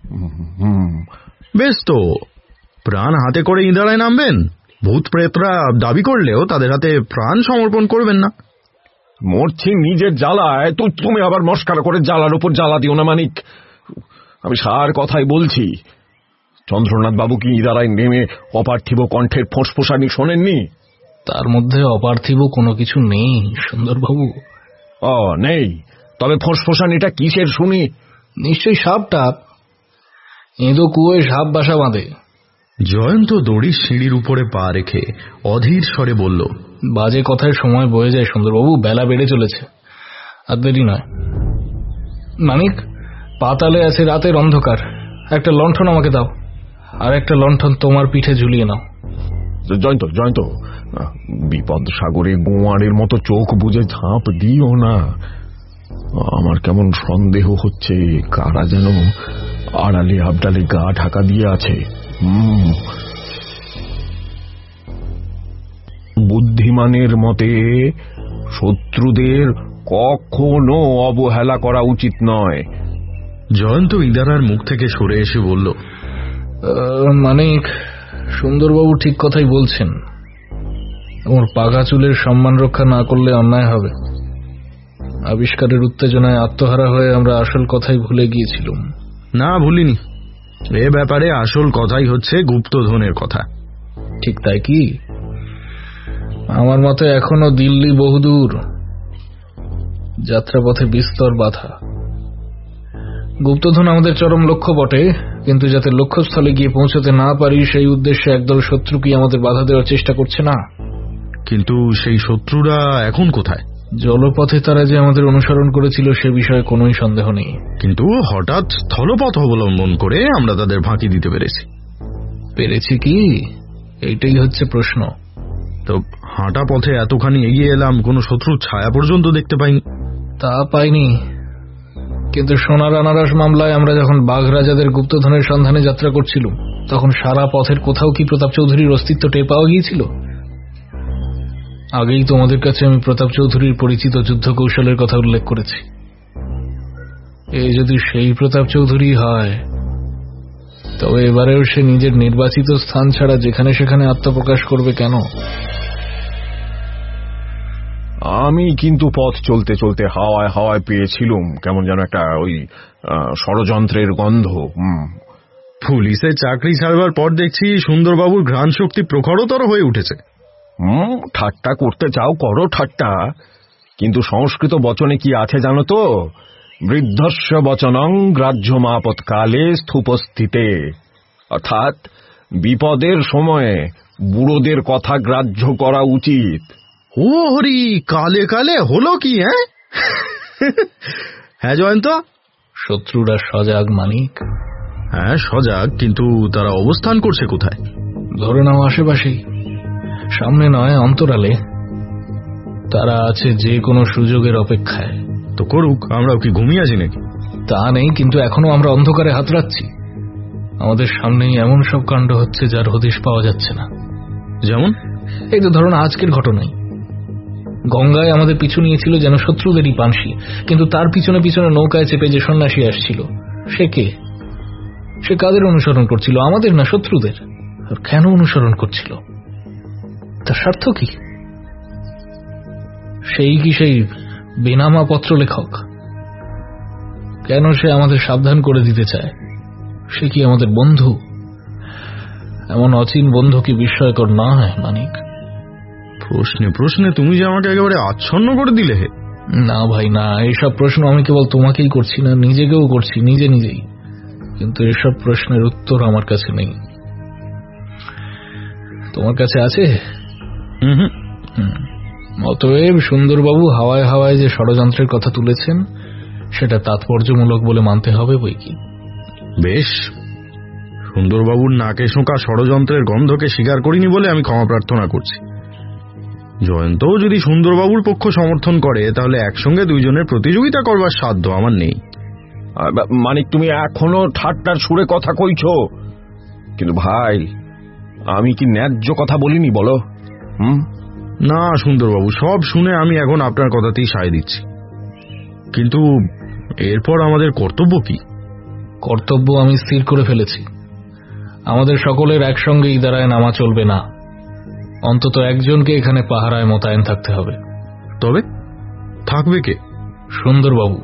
বেশ, তো প্রাণ হাতে করে ইদারায় নামবেন? ভূত প্রেতরা দাবি করলেও তাদের হাতে প্রাণ সমর্পণ করবেন না। মরছি নিজের জ্বালায়, তো তুমি আবার মস্কারা করে জ্বালার উপর জ্বালা দিও না মানিক। আমি সার কথাই বলছি। চন্দ্রনাথ বাবু কি ইদারায় নেমে অপার্থিব কণ্ঠের ফোঁসফোঁসানি শোনেননি? তার মধ্যে অপার্থিব কোনো কিছু নেই সুন্দরবাবু। নেই? তবে ফোঁসফোঁসানিটা কিসের শুনি? নিশ্চয়ই সাপ টাপ। এঁদো কুয়োয় সাপ বাসা বাঁধে। জয়ন্ত দড়ির সিঁড়ির উপরে পা রেখে অধীর স্বরে বলল, বাজে কথায় সময় বয়ে যায় সুন্দরবাবু, বেলা বেড়ে চলেছে, আর দেরি নয়। মানিক, পাতালে আছে রাতের অন্ধকার, একটা লণ্ঠন আমাকে দাও, আর একটা লণ্ঠন তোমার পিঠে ঝুলিয়ে নাও। জয়ন্ত, বিপদ সাগরে গোয়ারের মতো চোখ বুজে ঝাঁপ দিও না। আমার কেমন সন্দেহ হচ্ছে কারা যেন আড়ালে আবডালে গা ঢাকা দিয়ে আছে। বুদ্ধিমানের মতে শত্রুদের কখনো অবহেলা করা উচিত নয়। জয়ন্ত ইদারার মুখ থেকে সরে এসে বলল, মানিক, সুন্দরবাবু ঠিক কথাই বলছেন। ওর পাকা চুলের সম্মান রক্ষা না করলে অন্যায় হবে। আবিষ্কারের উত্তেজনায় আত্মহারা হয়ে আমরা আসল কথাই ভুলে গিয়েছিলাম। না, ভুলিনি। এ ব্যাপারে আসল কথাই হচ্ছে গুপ্তধনের কথা। ঠিক তাই কি? আমার মতে এখনো দিল্লি বহুদূর, যাত্রাপথে বিস্তর বাধা। গুপ্তধন আমাদের চরম লক্ষ্য বটে, কিন্তু যাতে লক্ষ্যস্থলে গিয়ে পৌঁছতে না পারি সেই উদ্দেশ্যে একদল শত্রু কি আমাদের বাধা দেওয়ার চেষ্টা করছে না? কিন্তু সেই শত্রুরা এখন কোথায়? জলপথে তারা যে আমাদের অনুসরণ করেছিল সে বিষয়ে কোনোই সন্দেহ নেই, কিন্তু হঠাৎ স্থলপথ অবলম্বন করে আমরা তাদের ফাঁকি দিতে পেরেছি কি? এইটাই হচ্ছে প্রশ্ন। তো হাঁটা পথে এতখানি এগিয়ে এলাম, কোনো শত্রুর ছায়া পর্যন্ত দেখতে পাইনি। তা পাইনি, কিন্তু সোনার আনারস মামলায় আমরা যখন বাঘ রাজাদের গুপ্তধনের সন্ধানে যাত্রা করছিলাম তখন সারা পথের কোথাও কি প্রতাপ চৌধুরীর অস্তিত্ব টের পাওয়া গিয়েছিল? আগেই তোমাদের কাছে আমি প্রতাপ চৌধুরীর পরিচিত যুদ্ধ কৌশলের কথা উল্লেখ করেছি। এই যদি সেই প্রতাপ চৌধুরী হয়, তবে এবারেও সে নিজের নির্বাচিত স্থান ছাড়া যেখানে সেখানে আত্মপ্রকাশ করবে কেন? আমি কিন্তু পথ চলতে চলতে হাওয়ায় হাওয়ায় পেয়েছিলুম কেমন যেন একটা ওই ষড়যন্ত্রের গন্ধ। পুলিশে চাকরি ছাড়বার পর দেখছি সুন্দরবাবুর ঘ্রাণ শক্তি প্রখরতর হয়ে উঠেছে। ঠাট্টা করতে চাও করো ঠাট্টা, কিন্তু সংস্কৃত বচনে কি আছে জানো তো? বৃদ্ধস্য বচনং গ্রাহ্যমাপৎকালে স্থূপস্থিতে, অর্থাৎ বিপদের সময়ে বুড়োদের কথা গ্রাহ্য করা উচিত। ও হরি, কালে কালে হলো কি? হ্যাঁ জয়ন্ত, শত্রুরা সজাগ মানিক। হ্যাঁ সজাগ, কিন্তু তারা অবস্থান করছে কোথায়? ধরে নাও আশেপাশেই, সামনে নয় অন্তরালে। তারা আছে যে কোনো সুযোগের অপেক্ষায়। তো করুক, আমরাও কি ঘুমিয়ে আছি নাকি? তা নেই, কিন্তু এখনো আমরা অন্ধকারে হাতড়াচ্ছি। আমাদের সামনেই এমন সব কাণ্ড হচ্ছে যার হদিশ পাওয়া যাচ্ছে না। যেমন এই তো ধরুন আজকের ঘটনাই। গঙ্গায় আমাদের পিছু নিয়েছিল যেন শত্রুদেরই পানসি, কিন্তু তার পিছনে পিছনে নৌকায় চেপে যে সন্ন্যাসী আসছিল, সে কে? সে কাদের অনুসরণ করছিল? আমাদের না শত্রুদের? আর কেন অনুসরণ করছিল? তার স্বার্থ কি? সেই কি সেই বেনামা পত্র লেখক? কেন সে আমাদের সাবধান করে দিতে চায়? সে কি আমাদের বন্ধু? এমন অচিন বন্ধু কি বিস্ময়কর না হয় মানিক? প্রশ্নে প্রশ্নে তুমি যে আমাকে একেবারে আচ্ছন্ন করে দিলে। হে না ভাই না, এইসব প্রশ্ন আমি কেবল তোমাকেই করছি না, নিজেকেও করছি নিজেই। কিন্তু এসব প্রশ্নের উত্তর আমার কাছে নেই। তোমার কাছে আছে? অতএব সুন্দরবাবু হাওয়ায় হাওয়ায় যে ষড়যন্ত্রের কথা তুলেছেন সেটা তাৎপর্যমূলক বলে মানতে হবে বই কি। বেশ, সুন্দরবাবুর নাকে শোঁকা ষড়যন্ত্রের গন্ধকে স্বীকার করিনি বলে আমি ক্ষমা প্রার্থনা করছি। জয়ন্তও যদি সুন্দরবাবুর পক্ষ সমর্থন করে তাহলে একসঙ্গে দুইজনের প্রতিযোগিতা করবার সাধ্য আমার নেই। মানিক, তুমি এখনো ঠাট্টার সুরে কথা কইছো, কিন্তু ভাই আমি কি ন্যায্য কথা বলিনি বলো? না সুন্দরবাবু, সব শুনে আমি এখন আপনার কথাতেই সায় দিচ্ছি, কিন্তু এরপর আমাদের কর্তব্য কি? কর্তব্য আমি স্থির করে ফেলেছি। আমাদের সকলের একসঙ্গে ইদারায় নামা চলবে না, অন্তত একজনকে এখানে পাহারায় মোতায়েন থাকতে হবে। তবে থাকবে কে? সুন্দরবাবু।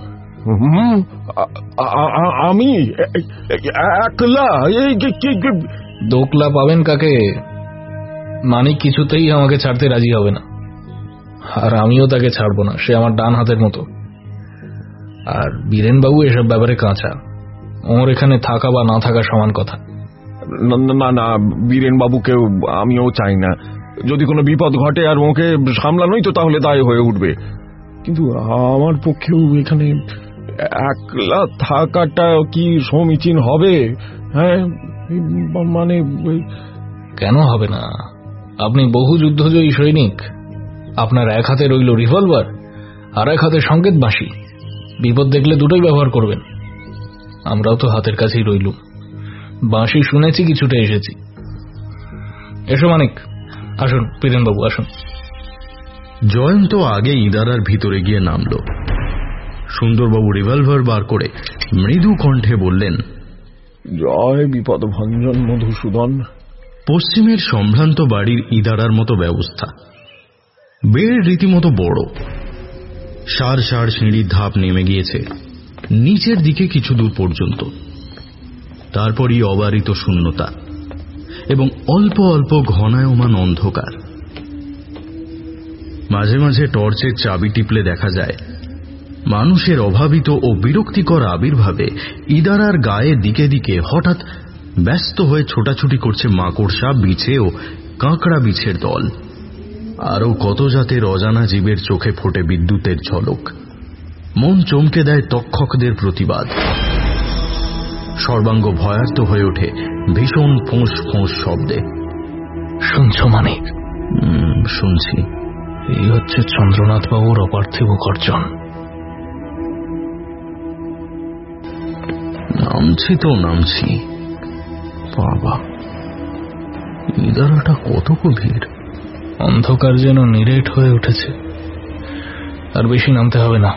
আমি একলা? দোকলা পাবেন কাকে? মানিক কিছুতেই আমাকে ছাড়তে রাজি হবে না, আর আমিও তাকে ছাড়ব না, সে আমার ডান হাতের মতো। আর বীরেনবাবু এসব ব্যাপারে কাঁচা, ওর এখানে থাকা বা না থাকা সমান কথা। না না, বীরেন বাবুকেও আমিও চাই না। যদি কোনো বিপদ ঘটে আর ওকে সামলানোই তো তাহলে দায় হয়ে উঠবে, কিন্তু আমার পক্ষেও এখানে একলা থাকাটা কি সমীচীন হবে? হ্যাঁ, মানে কেন হবে না? আপনি বহু যুদ্ধজয়ী সৈনিক, আপনার এক হাতে রইল রিভলভার আর এক হাতে সংকেত বাঁশি, বিপদ দেখলে দুটোই ব্যবহার করবেন। আমরাও তো হাতের কাছেই রইলুম, বাঁশি শুনেছি, কিছুটা এসেছি। এসো মানিক, আসুন। বীরেনবাবু আসুন। জয়ন্ত আগে ইদারার ভিতরে গিয়ে নামল। সুন্দরবাবু রিভলভার বার করে মৃদু কণ্ঠে বললেন, জয় বিপদ ভঞ্জন মধুসূদন। পশ্চিমের সম্ভ্রান্ত বাড়ির ইদারার মতো ব্যবস্থা, বেড় রীতিমতো বড়, সার সার সিঁড়ির ধাপ নেমে গিয়েছে নিচের দিকে কিছু দূর পর্যন্ত। তারপরই অবারিত শূন্যতা এবং অল্প অল্প ঘনায়মান অন্ধকার। মাঝে মাঝে টর্চের চাবি টিপলে দেখা যায় মানুষের অভাবিত ও বিরক্তিকর আবির্ভাবে ইদারার গায়ে দিকে দিকে হঠাৎ ব্যস্ত হয়ে ছোটাছুটি করছে মাকড়সা, বিছে ও কাঁকড়া বিছের দল। আরও কত জাতের অজানা জীবের চোখে ফোটে বিদ্যুতের ঝলক। মন চমকে দেয় তক্ষকদের প্রতিবাদ। সর্বাঙ্গ ভয়ার্ত হয়ে ওঠে ভীষণ ফোঁস ফোঁস শব্দে। শুনছ মানিক? শুনছি। এই হচ্ছে চন্দ্রনাথ বাবুর অপার্থিব গর্জন। নামছি তো নামছি, বাবা ইদারাটা কত গভীর। অন্ধকার যেন নিরেট হয়ে উঠেছে, আর বেশি নামতে হবে না।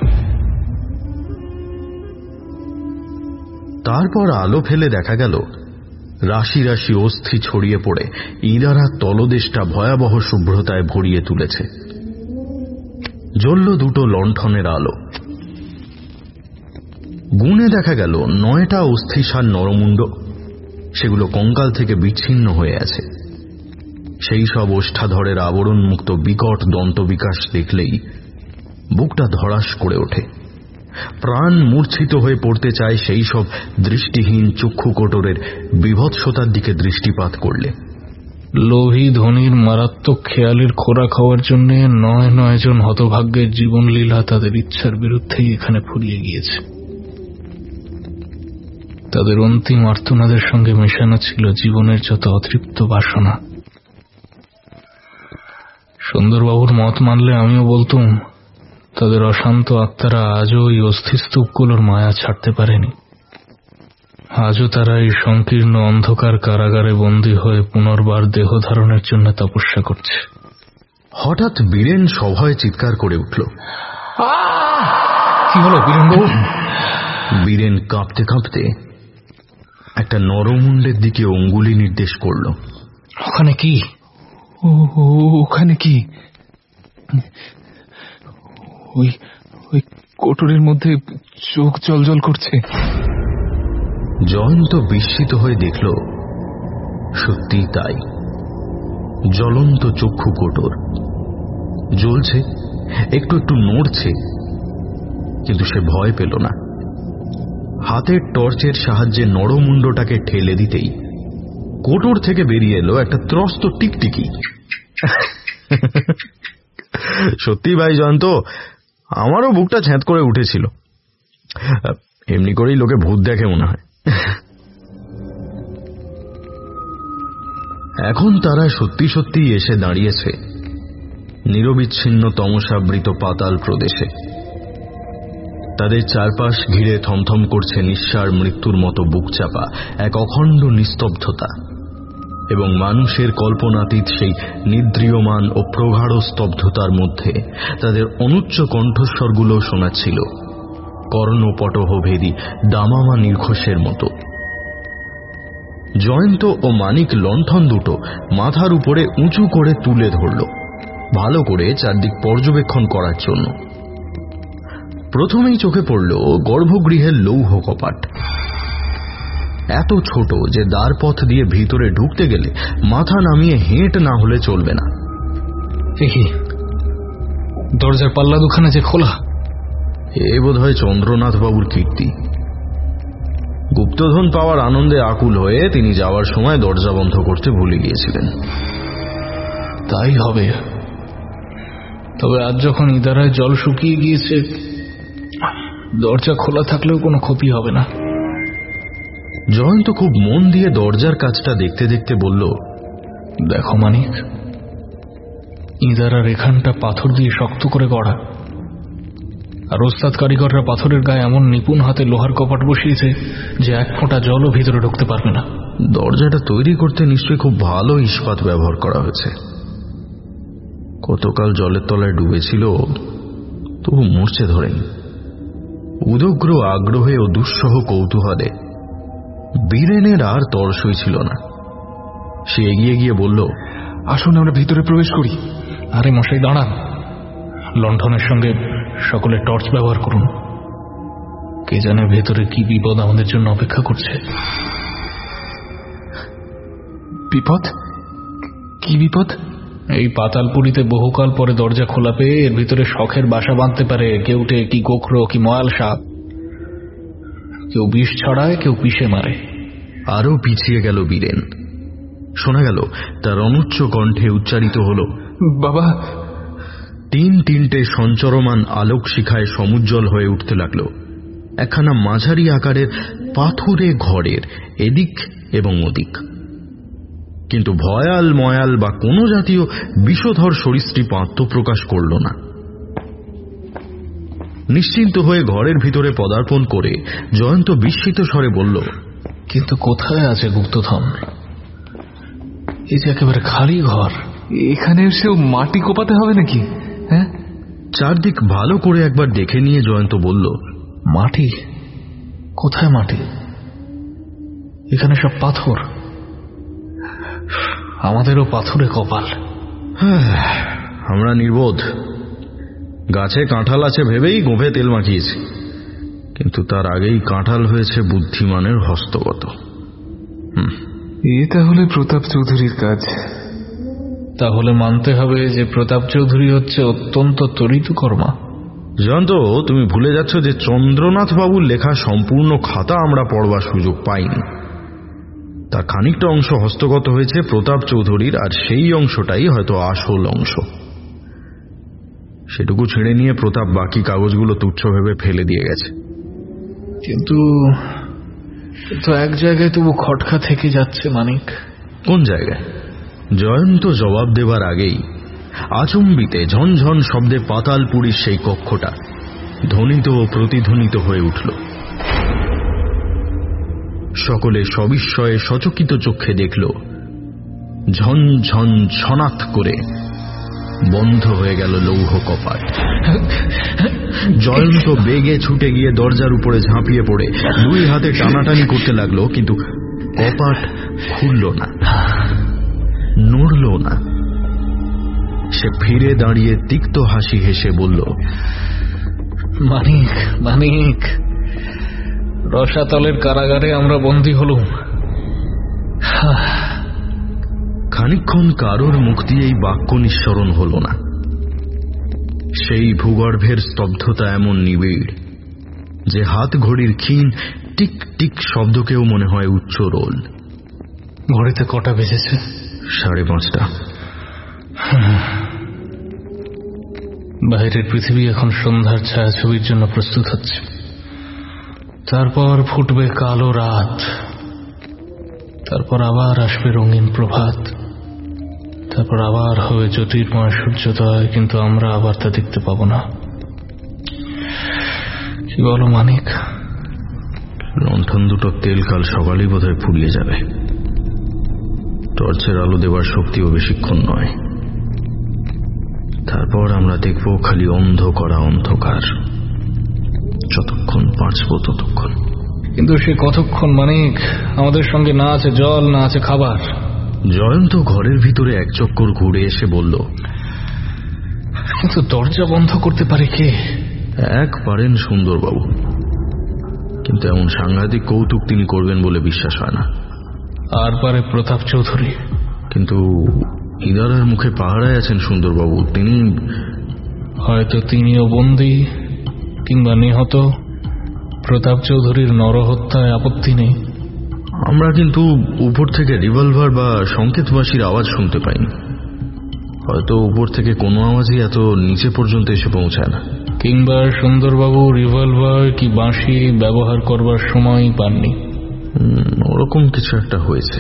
তারপর আলো ফেলে দেখা গেল রাশি রাশি অস্থি ছড়িয়ে পড়ে ইদারার তলদেশটা ভয়াবহ শুভ্রতায় ভরিয়ে তুলেছে। জ্বলল দুটো লণ্ঠনের আলো। গুণে দেখা গেল 9টা অস্থিসার নরমুণ্ড, সেগুলো কঙ্কাল থেকে বিচ্ছিন্ন হয়ে আছে। সেই সব ওষ্ঠাধরের আবরণমুক্ত বিকট দন্তবিকাশ দেখলেই বুকটা ধড়াস করে ওঠে। প্রাণ মূর্ছিত হয়ে পড়তে চায় সেই সব দৃষ্টিহীন চক্ষুকোটরের বিভৎসতার দিকে দৃষ্টিপাত করলে। লোভী ধনীর মারাত্মক খেয়ালের খোরাক হওয়ার জন্য 9 জন হতভাগ্যের জীবনলীলা তাদের ইচ্ছার বিরুদ্ধেই এখানে ফুরিয়ে গিয়েছে। তাদের অন্তিম আর্তনাদের সঙ্গে মেশানো ছিল জীবনের যত অতৃপ্ত বাসনা। সুন্দরবাবুর মত মানলে আমিও বলতুম, তাদের অশান্ত আত্মারা আজও এই অস্থিস্তূপগুলোর মায়া ছাড়তে পারেনি। আজও তারা এই সংকীর্ণ অন্ধকার কারাগারে বন্দী হয়ে পুনর্বার দেহ ধারণের জন্য তপস্যা করছে। হঠাৎ বীরেন সভয়ে চিৎকার করে উঠল। কি হলো বীরেনবাবু? বীরেন কাঁপতে কাঁপতে একটা নরমুণ্ডের দিকে অঙ্গুলি নির্দেশ করল। ওখানে কি? ওখানে কি? ওই কোটরের মধ্যে চোখ জলজল করছে। জয়ন্ত বিস্মিত হয়ে দেখল, সত্যি তাই। জ্বলন্ত চক্ষু কোটর জ্বলছে, একটু একটু নড়ছে, কিন্তু সে ভয় পেল না। হাতের টর্চের সাহায্যে নরমুণ্ডটাকে ঠেলে দিতেই কোটর থেকে বেরিয়ে এলো একটা ত্রস্ত টিকটিকি। সত্যি ভাই জয়ন্ত, আমারও বুকটা ছ্যাঁত করে উঠেছিল। এমনি করেই লোকে ভূত দেখে মনে হয়। এখন তারা সত্যি সত্যি এসে দাঁড়িয়েছে নিরবিচ্ছিন্ন তমসাবৃত পাতাল প্রদেশে। তাদের চারপাশ ঘিরে থমথম করছে নিঃসার মৃত্যুর মতো বুকচাপা এক অখণ্ড নিস্তব্ধতা, এবং মানুষের কল্পনাতীত সেই নিদ্রিয়মান ও প্রগাঢ় স্তব্ধতার মধ্যে তাদের অনুচ্চ কণ্ঠস্বরগুলো শোনাচ্ছিল কর্ণপটভেদী দামামা নির্ঘোষের মতো। জয়ন্ত ও মানিক লণ্ঠন দুটো মাথার উপরে উঁচু করে তুলে ধরল, ভালো করে চারদিক পর্যবেক্ষণ করার জন্য। প্রথমেই চোখে পড়ল গর্ভগৃহের লৌহ কপাট, এত ছোট যে দ্বারপথ দিয়ে ভিতরে ঢুকতে গেলে মাথা নামিয়ে হেঁট না হলে চলবে না। দরজার পাল্লা দুখানে যে খোলা, এ বোধ হয় চন্দ্রনাথ বাবুর কীর্তি। গুপ্তধন পাওয়ার আনন্দে আকুল হয়ে তিনি যাওয়ার সময় দরজা বন্ধ করতে ভুলে গিয়েছিলেন। তাই হবে। তবে আজ যখন ইদারায় জল শুকিয়ে গিয়েছে, দরজা খোলা থাকলেও কোনো ক্ষতি হবে না। জয়ন্ত খুব মন দিয়ে দরজার কাজটা দেখতে দেখতে বলল, দেখো মানিক, ইদারার এখানটা পাথর দিয়ে শক্ত করে গড়া, আর ওস্তাদ কারিগররা পাথরের গায়ে এমন নিপুণ হাতে লোহার কপাট বসিয়েছে যে এক ফোঁটা জলও ভিতরে ঢুকতে পারবে না। দরজাটা তৈরি করতে নিশ্চয়ই খুব ভালো ইস্পাত ব্যবহার করা হয়েছে। কতকাল জলের তলায় ডুবেছিল, তবু মরচে ধরেনি। উদগ্র আগ্রহে ও দুঃসহ কৌতূহলে বীরেনের আর তরসই ছিল না। সে এগিয়ে গিয়ে বলল, আসুন আমরা ভিতরে প্রবেশ করি। আরে মশাই দাঁড়ান, লণ্ঠনের সঙ্গে সকলে টর্চ ব্যবহার করুন। কে জানে ভেতরে কি বিপদ আমাদের জন্য অপেক্ষা করছে। বিপদ? কি বিপদ? এই পাতালপুরীতে বহুকাল পরে দরজা খোলা পেয়ে এর ভিতরে শখের বাসা বাঁধতে পারে কেউটে, কি গোখরো, কি ময়াল সাপ। কেউ বিষ ছড়ায়, কেউ পিষে মারে। আরো পিছিয়ে গেল বীরেন। শোনা গেল তার অনুচ্চ কণ্ঠে উচ্চারিত হল, বাবা। তিনটে সঞ্চরমান আলোক শিখায় সমুজ্জ্বল হয়ে উঠতে লাগল একখানা মাঝারি আকারের পাথুরে ঘরের এদিক এবং ওদিক। কিন্তু ভয়াল ময়াল বা কোনো জাতীয় বিষধর সরীসৃপ আত্মপ্রকাশ করল না। নিশ্চিন্ত হয়ে ঘরের ভিতরে পদার্পণ করে জয়ন্ত বিস্মিত স্বরে বলল, কিন্তু কোথায় আছে গুপ্তধন? এই যে একেবারে খালি ঘর, এখানে এসেও মাটি কোপাতে হবে নাকি? হ্যাঁ, চারদিক ভালো করে একবার দেখে নিয়ে জয়ন্ত বলল, মাটি? কোথায় মাটি? এখানে সব পাথর। আমাদেরও পাথরে কপাল। আমরা নির্বোধ। গাছে কাঁঠাল আছে ভেবেই গোঁফে তেল মাখিয়েছি, কিন্তু তার আগেই কাঁঠাল হয়েছে বুদ্ধিমানের হস্তগত। এ তাহলে প্রতাপ চৌধুরীর কাজ। তাহলে মানতে হবে যে প্রতাপ চৌধুরী হচ্ছে অত্যন্ত তরিতকর্মা। জয়ন্ত, তুমি ভুলে যাচ্ছ যে চন্দ্রনাথ বাবুর লেখা সম্পূর্ণ খাতা আমরা পড়বার সুযোগ পাইনি। তার খানিকটা অংশ হস্তগত হয়েছে প্রতাপ চৌধুরীর, আর সেই অংশটাই হয়তো আসল অংশ। সেটুকু ছেড়ে নিয়ে প্রতাপ বাকি কাগজগুলো তুচ্ছ ভেবে ফেলে দিয়ে গেছে। কিন্তু এক জায়গায় তবু খটকা থেকে যাচ্ছে মানিক। কোন জায়গায়? জয়ন্ত জবাব দেবার আগেই আচম্বিতে ঝনঝন শব্দে পাতালপুরীর সেই কক্ষটা ধ্বনিত ও প্রতিধ্বনিত হয়ে উঠল। সকলে সবিস্ময়ে সচকিত চক্ষে দেখল ঝন ঝন ছনাত করে বন্ধ হয়ে গেল লৌহ কপাট। জয়ন্ত বেগে ছুটে গিয়ে দরজার উপরে ঝাঁপিয়ে পড়ে দুই হাতে টানাটানি করতে লাগলো, কিন্তু কপাট খুলল না, নড়ল না। সে ফিরে দাঁড়িয়ে তিক্ত হাসি হেসে বলল, মানিক, মানিক, রসাতলের কারাগারে আমরা বন্দী হলুম। খানিকক্ষণ কারোর মুখ দিয়ে এই বাক্য নিঃসরণ হল না। সেই ভূগর্ভের স্তব্ধতা এমন নিবিড় যে হাত ঘড়ির ক্ষীণ টিক টিক শব্দকেও মনে হয় উচ্চ রোল। ঘড়িতে কটা বেজেছে? 5:30। বাইরের পৃথিবী এখন সন্ধ্যার ছায়াছবির জন্য প্রস্তুত হচ্ছে। তারপর ফুটবে কালো রাত, তারপর আবার আসবে রঙিন প্রভাত, তারপর আবার হবে জ্যোতির্ময় সূর্যোদয়, কিন্তু আমরা আবার তা দেখতে পাবো না। কি বলো মানিক? লণ্ঠন দুটো তেল কাল সকালেই বোধহয় ফুরিয়ে যাবে। টর্চের আলো দেবার শক্তিও বেশিক্ষণ নয়। তারপর আমরা দেখব খালি অন্ধ করা অন্ধকার, যতক্ষণ বাঁচব ততক্ষণ। কিন্তু সে কতক্ষণ মানিক? আমাদের সঙ্গে না আছে জল, না আছে খাবার। জয়ন্ত ঘরের ভিতরে এক চক্কর ঘুরে এসে বলল, কিন্তু দরজা বন্ধ করতে পারে কে? এক পারেন সুন্দরবাবু, কিন্তু এমন সাংঘাতিক কৌতুক তিনি করবেন বলে বিশ্বাস হয় না। আর পারে প্রতাপ চৌধুরী। কিন্তু ইদারার মুখে পাহারায় আছেন সুন্দরবাবু, তিনি হয়তো তিনিও বন্দী কিংবা নিহত। প্রতাপ চৌধুরীর নরহত্যায় আপত্তি নেই। আমরা কিন্তু উপর থেকে রিভলভার বা সংকেতবাসীর আওয়াজ শুনতে পাইনি। হয়তো উপর থেকে কোনো আওয়াজই এত নিচে পর্যন্ত এসে পৌঁছায় না। কিংবা সুন্দরবাবু রিভলভার কি বাঁশি ব্যবহার করবার সময় পাননি। ওরকম কিছু একটা হয়েছে,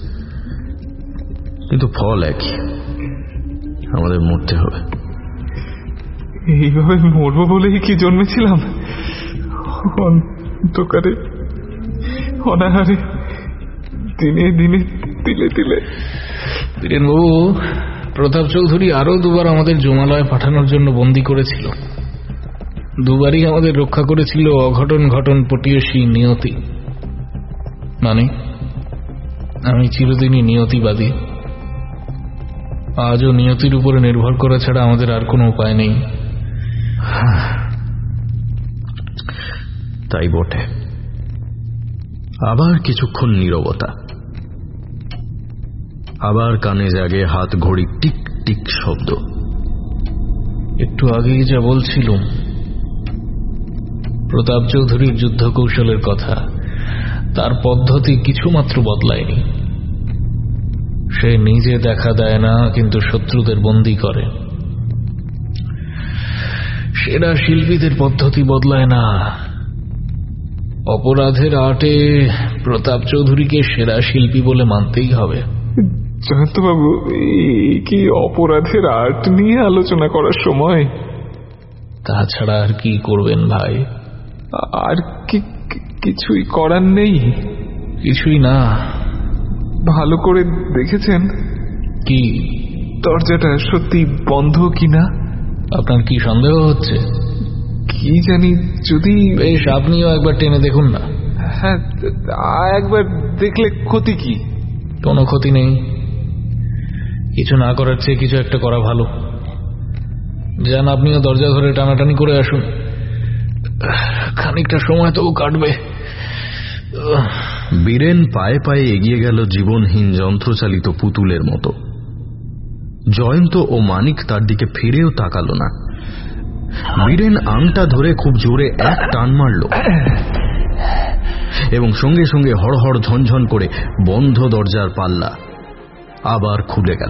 কিন্তু ফল একই, আমাদের মরতে হবে। এইভাবে মরবো বলেই কি জন্মেছিলাম? অন্ধকারে, অনাহারে, দিনে দিনে, তিলে তিলে। বীরেনবাবু, প্রতাপ চৌধুরী আরো দুবার আমাদের জমালয়ে পাঠানোর জন্য বন্দী করেছিল। দুবারই আমাদের রক্ষা করেছিল অঘটন ঘটন পটীয়সী নিয়তি। মানে আমি চিরদিনই নিয়তিবাদী। আজও নিয়তির উপরে নির্ভর করা ছাড়া আমাদের আর কোনো উপায় নেই। তাই বটে। আবার কিছুক্ষণ নীরবতা, আবার কানে জাগে হাত ঘড়ি টিক টিক শব্দ। একটু আগেই যা বলছিলাম প্রতাপ চৌধুরীর যুদ্ধ কৌশলের কথা, তার পদ্ধতি কিছুমাত্র বদলায়নি। সে নিজে দেখা দেয় না, কিন্তু শত্রুদের বন্দী করে। সেরা শিল্পীদের পদ্ধতি বদলায় না। অপরাধের আর্টে প্রতাপ চৌধুরীকে সেরা শিল্পী বলে মানতেই হবে। জয়ন্তবাবু, কি অপরাধের আর্ট নিয়ে আলোচনা করার সময়? তাছাড়া আর কি করবেন ভাই? আর কিছুই করার নেই? কিছুই না। ভালো করে দেখেছেন কি দরজাটা সত্যি বন্ধ কিনা? আপনার কি সন্দেহ হচ্ছে? কি জানি, যদি বেশ, আপনিও একবার টেনে দেখুন না। হ্যাঁ, একবার দেখলে ক্ষতি কি? কোনো ক্ষতি নেই। কিছু না করার চেয়ে কিছু একটা করা ভালো। যান, আপনিও দরজা ধরে টানাটানি করে আসুন। খানিকটা সময় তো কাটবে। বীরেন পায়ে পায়ে এগিয়ে গেল জীবনহীন যন্ত্রচালিত পুতুলের মতো। জয়ন্ত ও মানিক তার দিকে ফিরেও তাকালো না। বীরেন আংটা ধরে খুব জোরে এক টান মারল এবং সঙ্গে সঙ্গে হড়হড় ঝনঝন করে বন্ধ দরজার পাল্লা আবার খুলে গেল।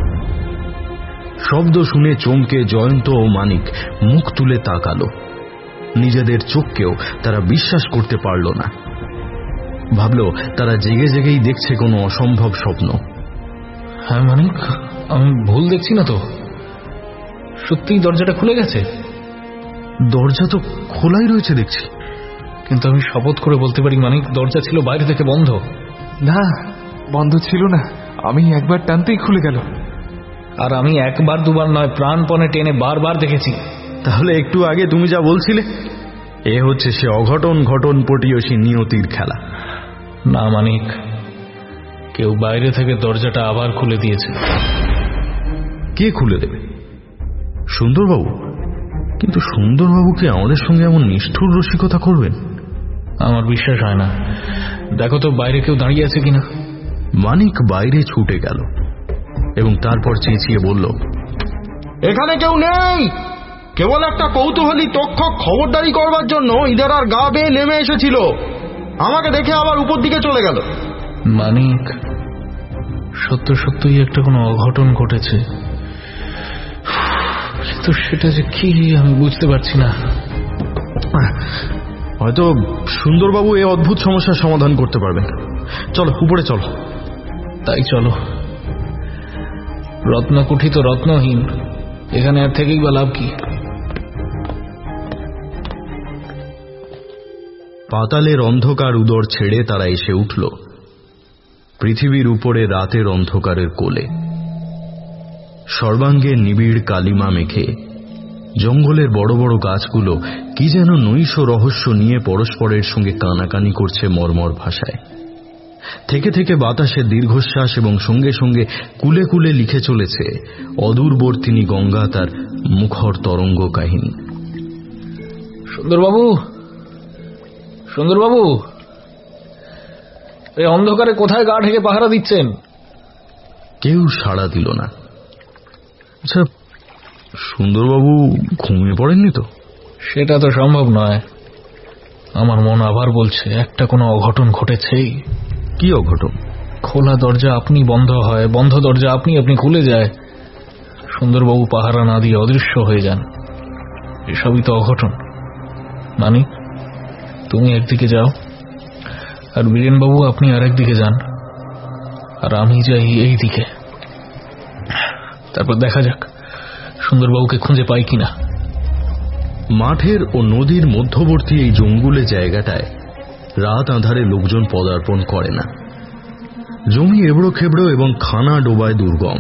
শব্দ শুনে চমকে জয়ন্ত ও মানিক মুখ তুলে তাকালো। নিজেদের চোখকেও তারা বিশ্বাস করতে পারল না। ভাবল তারা জেগে জেগেই দেখছে কোনো অসম্ভব স্বপ্ন। হ্যাঁ মানিক, আমি ভুল দেখছি না তো? সত্যিই দরজাটা খুলে গেছে। দরজা তো খোলাই রয়েছে দেখছি। কিন্তু আমি শপথ করে বলতে পারি মানিক, দরজা ছিল বাইরে থেকে বন্ধ। না, বন্ধ ছিল না। আমি একবার টানতেই খুলে গেল। আর আমি একবার দুবার নয়, প্রাণপণে টেনে বারবার দেখেছি। তাহলে একটু আগে তুমি যা বলছিলে, এ হচ্ছে সে অঘটন ঘটন পটীয়সী নিয়তির খেলা। না মানিক, কেউ বাইরে থেকে দরজাটা আবার খুলে দিয়েছে। কে খুলে দেবে? সুন্দরবাবু? কিন্তু সুন্দরবাবু কি আমাদের সঙ্গে এমন নিষ্ঠুর রসিকতা করবেন? আমার বিশ্বাস হয় না। দেখো তো বাইরে কেউ দাঁড়িয়ে আছে কিনা। মানিক বাইরে ছুটে গেল এবং তারপর চেঁচিয়ে বলল, এখানে কেউ নেই। কেবল একটা কৌতূহলী তক্ষক খবরদারি করবার জন্য ইদারার গা বেয়ে নেমে এসেছিল। আমাকে দেখে আবার উপর দিকে চলে গেল। মানিক, সত্য সত্যই একটা কোনো অঘটন ঘটেছে, কিন্তু সেটা যে কি আমি বুঝতে পারছি না। হয়তো সুন্দরবাবু এই অদ্ভুত সমস্যার সমাধান করতে পারবেন। চলো উপরে চলো। তাই চলো। রত্নকুঠি তো রত্নহীন, এখানে আর থেকেই বা লাভ কি? পাতালের অন্ধকার উদর ছেড়ে তারা এসে উঠল পৃথিবীর উপরে রাতের অন্ধকারের কোলে। সর্বাঙ্গে নিবিড় কালিমা মেখে জঙ্গলের বড় বড় গাছগুলো কি যেন নৈশ রহস্য নিয়ে পরস্পরের সঙ্গে কানাকানি করছে মর্মর ভাষায়। থেকে থেকে বাতাসে দীর্ঘশ্বাস এবং সঙ্গে সঙ্গে কুলে কুলে লিখে চলেছে অদূরবর্তিনী গঙ্গা তার মুখর তরঙ্গ কাহিনী। সুন্দরবাবু, সুন্দরবাবু, এই অন্ধকারে কোথায় গা ঢেকে পাহারা দিচ্ছেন? কেউ সাড়া দিল না। আচ্ছা, সুন্দরবাবু ঘুমিয়ে পড়েননি তো? সেটা তো সম্ভব নয়। আমার মন আবার বলছে একটা কোনো অঘটন ঘটেছেই। কি অঘটন? খোলা দরজা আপনি বন্ধ হয়, বন্ধ দরজা আপনি আপনি খুলে যায়, সুন্দরবাবু পাহারা না দিয়ে অদৃশ্য হয়ে যান। এসবই তো অঘটন। মানি, তুমি একদিকে যাও, আর বীরেনবাবু আপনি আর একদিকে যান, আর আমি যাই এই দিকে। তারপর দেখা যাক সুন্দরবাবুকে খুঁজে পাই কিনা। মাঠের ও নদীর মধ্যবর্তী এই জঙ্গলে জায়গাটায় রাত আঁধারে লোকজন পদার্পণ করে না। জমি এবড়ো খেবড়ো এবং খানা ডোবায় দুর্গম।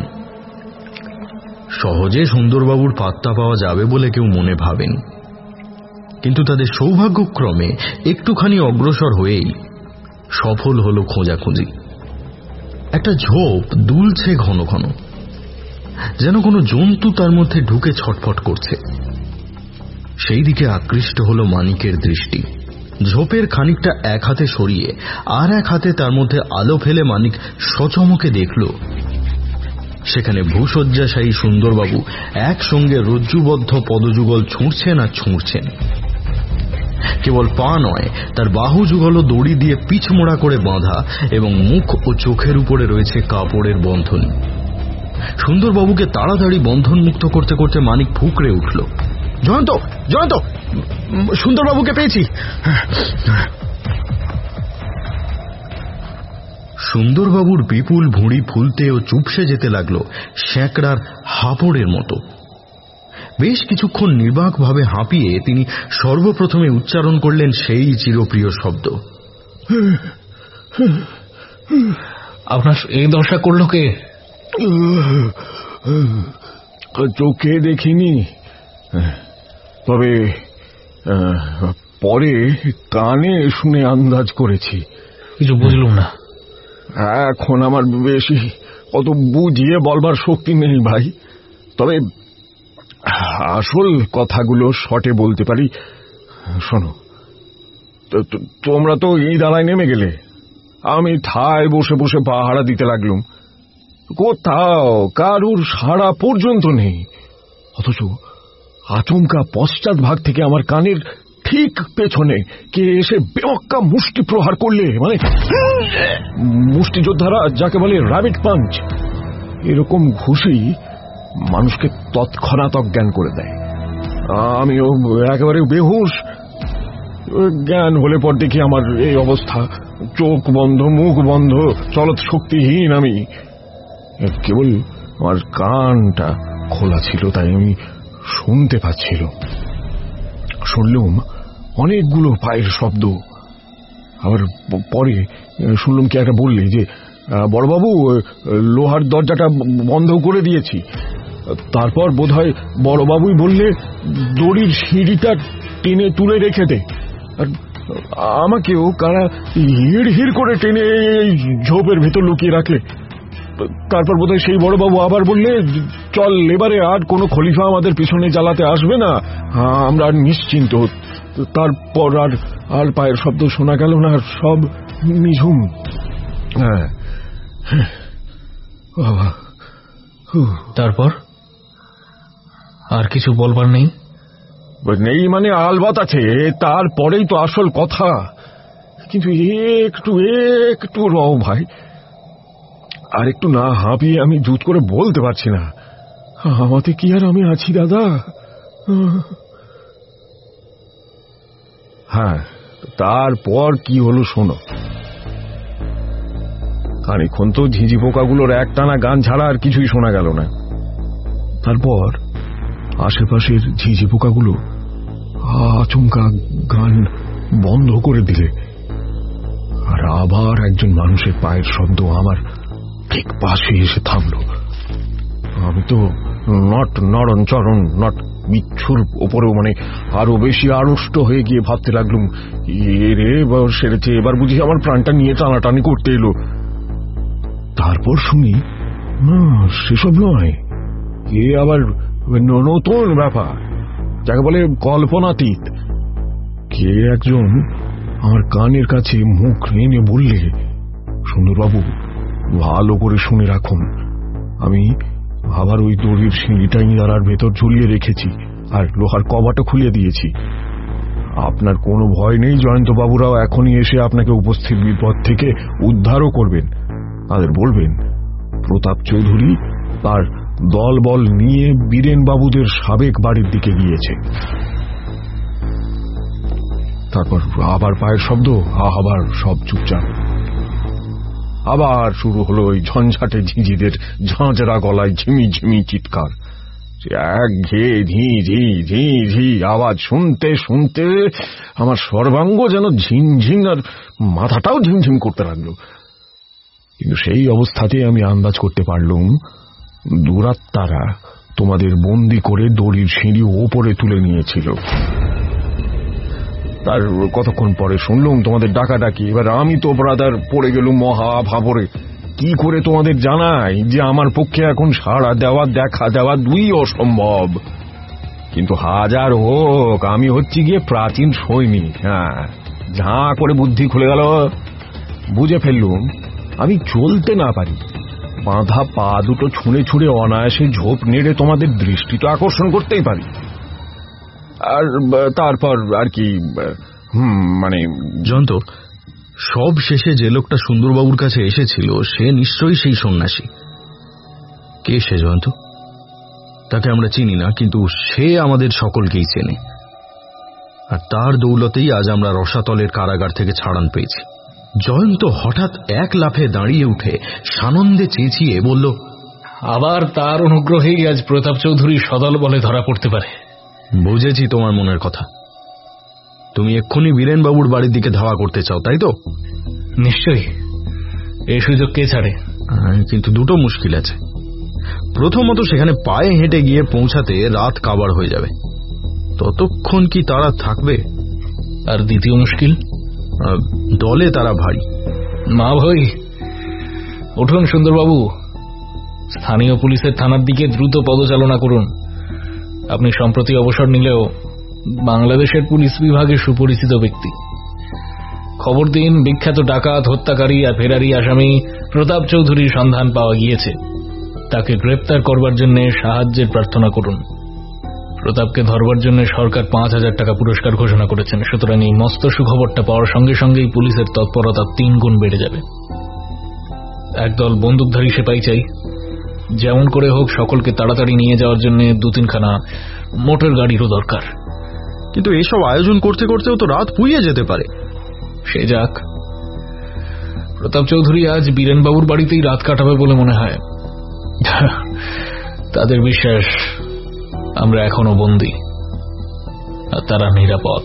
সহজে সুন্দরবাবুর পাত্তা পাওয়া যাবে বলে কেউ মনে ভাবেনি, কিন্তু তাদের সৌভাগ্যক্রমে একটুখানি অগ্রসর হয়েই সফল হল খোঁজাখুঁজি। একটা ঝোপ দুলছে ঘন ঘন, যেন কোনো জন্তু তার মধ্যে ঢুকে ছটফট করছে। সেই দিকে আকৃষ্ট হল মানিকের দৃষ্টি। ঝোপের খানিকটা এক হাতে সরিয়ে আর এক হাতে তার মধ্যে আলো ফেলে মানিক সচমকে দেখল সেখানে ভূশয্যাশায়ী সুন্দরবাবু একসঙ্গে রজ্জুবদ্ধ পদযুগল ছুঁড়ছেন আর ছুঁড়ছেন। কেবল পা নয়, তার বাহু যুগলও দড়ি দিয়ে পিছমোড়া করে বাঁধা এবং মুখ ও চোখের উপরে রয়েছে কাপড়ের বন্ধনী। সুন্দরবাবুকে তাড়াতাড়ি বন্ধন মুক্ত করতে করতে মানিক ফুঁকরে উঠল, জয়ন্ত, জয়ন্ত, সুন্দরবাবুকে পেয়েছি। সুন্দরবাবুর বিপুল ভুঁড়ি ফুলতে ও চুপসে যেতে লাগলো শ্যাকড়ার হাঁপড়ের মতো। বেশ কিছুক্ষণ নির্বাকভাবে হাঁপিয়ে তিনি সর্বপ্রথমে উচ্চারণ করলেন সেই চিরপ্রিয় শব্দ। আপনার এই দশা করল কে? চোখে দেখিনি, তবে পরে কানে শুনে আন্দাজ করেছি। কিছু বুঝলুম না। এখন আমার বেশি অত বুঝিয়ে বলবার শক্তি নেই ভাই, তবে আসল কথাগুলো শর্টে বলতে পারি। শোনো, তোমরা তো ইদারায় নেমে গেলে, আমি ঠায় বসে বসে পাহারা দিতে লাগলুম। কোথাও কারুর সাড়া পর্যন্ত নেই, অথচ আচমকা পশ্চাৎ ভাগ থেকে আমার কানের ঠিক পেছনে কে এসে বেমক্কা মুষ্টি প্রহার করলে, মানে মুষ্টিযোদ্ধারা যাকে বলে র্যাবিট পাঞ্চ, এরকম ঘুষি মানুষকে তৎক্ষণাৎ অজ্ঞান করে দেয়। আমিও একেবারে বেহুশ। জ্ঞান হলে পর দেখি আমার এই অবস্থা, চোখ বন্ধ, মুখ বন্ধ, চলত শক্তিহীন। আমি কেবল আমার কানটা খোলা ছিল, তাই আমি শুনতে পাচ্ছিল। শুনলুম অনেকগুলো পায়ের শব্দ। আবার পরে শুনলুম কি একটা বললে যে, বড়বাবু লোহার দরজাটা বন্ধ করে দিয়েছি। তারপর বোধহয় বড়বাবুই বললে দড়ির সিঁড়িটা টেনে তুলে রেখে দে। আর আমাকেও কারা হিড় হিড় করে টেনে এই ঝোপের ভেতর লুকিয়ে রাখলে। তারপর বোধহয় সেই বড়বাবু আবার বললে, চল এবারে আর কোনো খলিফা আমাদের পিছনে জ্বালাতে আসবে না, আমরা আর নিশ্চিন্ত। তারপর আর পায়ের শব্দ শোনা গেল না, সব নিঝুম। তারপর আর কিছু বলবার নেই? নেই মানে আলবাত আছে, তারপরেই তো আসল কথা। কিন্তু একটু একটু রও ভাই, আর একটু না হাঁপিয়ে আমি জুত করে বলতে পারছি না। আমাতে কি আর আমি আছি দাদা? হ্যাঁ, তারপর কি হলো শোনো। খানিকক্ষণ তো ঝিঝি পোকাগুলোর একটানা গান ছাড়া আর কিছুই শোনা গেল না। তারপর আশেপাশের ঝিঝি পোকাগুলো আচমকা গান বন্ধ করে দিলে, আর আবার একজন মানুষের পায়ের শব্দ আমার ঠিক পাশে এসে থামল। আমি তো নড়নচড়ন বিচ্ছুর ওপরেও আরো বেশি আড়ষ্ট হয়ে গিয়ে ভাবতে লাগলুম, রে সেরেছে, এবার বুঝি আমার প্রাণটা নিয়ে টানাটানি করতে এলো। তারপর শুনি, না সেসব নয়, এ আবার নতুন ব্যাপার, যাকে বলে কল্পনাতীত। কে একজন আমার কানের কাছে মুখ এনে বললে, সুন্দরবাবু ভালো করে শুনে রাখুন, আমি আবার ওই দড়ির সিঁড়িটা ইঁদারার ভেতর ঝুলিয়ে রেখেছি আর লোহার কবাটা খুলে দিয়েছি। আপনার কোনো ভয় নেই, জয়ন্তবাবুরাও এখনই এসে আপনাকে উপস্থিত বিপদ থেকে উদ্ধারও করবেন। তাদের বলবেন প্রতাপ চৌধুরী তার দলবল নিয়ে বীরেনবাবুদের সাবেক বাড়ির দিকে গিয়েছে। তারপর আবার পায়ের শব্দ, আবার সব চুপচাপ। আবার শুরু হলো ওই ঝঞ্ঝাটে ঝিঁঝিদের ঝাঁঝরা গলায় ঝিমি চিৎকার। এক ঘে ঝি ঝি ঝি ঝি আওয়াজ শুনতে শুনতে আমার সর্বাঙ্গ যেন ঝিমঝিম আর মাথাটাও ঝিমঝিম করতে লাগলো। কিন্তু সেই অবস্থাতে আমি আন্দাজ করতে পারলুম দুরাত্মারা তোমাদের বন্দি করে দড়ির সিঁড়ি ওপরে তুলে নিয়েছিল। তার কতক্ষণ পরে শুনলুম তোমাদের ডাকাডাকি। এবার আমি তো ব্রাদার পড়ে গেলুম মহা ভাবরে। কি করে তোমাদের জানাই যে আমার পক্ষে এখন সাড়া দেওয়া দেখা দেওয়া দুই অসম্ভব। কিন্তু হাজার হোক, আমি হচ্ছি গিয়ে প্রাচীন সৈনিক। হ্যাঁ, ঝাঁ করে বুদ্ধি খুলে গেল। বুঝে ফেললুম আমি চলতে না পারি, বাঁধা পা দুটো ছুঁড়ে ছুঁড়ে অনায়াসে ঝোপ নেড়ে তোমাদের দৃষ্টি তো আকর্ষণ করতেই পারি। আর তারপর আর কি জয়ন্ত, সব শেষে যে লোকটা সুন্দরবাবুর কাছে এসেছিল সে নিশ্চয়ই সেই সন্ন্যাসী। কে সে জয়ন্ত? তাকে আমরা চিনি না, কিন্তু সে আমাদের সকলকেই চেনে, আর তার দৌলতেই আজ আমরা রসাতলের কারাগার থেকে ছাড়ান পেয়েছি। জয়ন্ত হঠাৎ এক লাফে দাঁড়িয়ে উঠে সানন্দে চেঁচিয়ে বলল, আবার তার অনুগ্রহেই আজ প্রতাপ চৌধুরী সদল বলে ধরা পড়তে পারে। বুঝেছি তোমার মনের কথা। তুমি এক্ষুনি বীরেনবাবুর বাড়ির দিকে ধাওয়া করতে চাও, তাই তো? নিশ্চয়ই, এই সুযোগ কে ছাড়ে। কিন্তু দুটো মুশকিল আছে। প্রথমত, সেখানে পায়ে হেঁটে গিয়ে পৌঁছাতে রাত কাবার হয়ে যাবে, ততক্ষণ কি তারা থাকবে? আর দ্বিতীয় মুশকিল, দলে তারা ভারী। মা ভাই, উঠুন সুন্দরবাবু, স্থানীয় পুলিশের থানার দিকে দ্রুত পদচালনা করুন। আপনি সম্প্রতি অবসর নিলেও বাংলাদেশের পুলিশ বিভাগে সুপরিচিত ব্যক্তি। খবর দিন, বিখ্যাত ডাকাত, হত্যাকারী আর ফেরারি আসামি প্রতাপ চৌধুরীর সন্ধান পাওয়া গিয়েছে। তাকে গ্রেপ্তার করবার জন্য সাহায্যের প্রার্থনা করুন। প্রতাপকে ধরবার জন্য সরকার ৫,০০০ টাকা পুরস্কার ঘোষণা করেছেন। সুতরাং এই মস্ত সুখবরটা পাওয়ার সঙ্গে সঙ্গেই পুলিশের তৎপরতা ৩ গুণ বেড়ে যাবে। একদল বন্দুকধারী সেপাই চাই। যেমন করে হোক সকলকে তাড়াতাড়ি নিয়ে যাওয়ার জন্য ২-৩খানা মোটর গাড়িরও দরকার। কিন্তু এসব আয়োজন করতে করতেও তো রাত পুড়িয়ে যেতে পারে। সে যাক, প্রতাপ চৌধুরী আজ বীরেনবাবুর বাড়িতেই রাত কাটাবে বলে মনে হয়। তাদের বিশ্বাস আমরা এখনো বন্দী আর তারা নিরাপদ।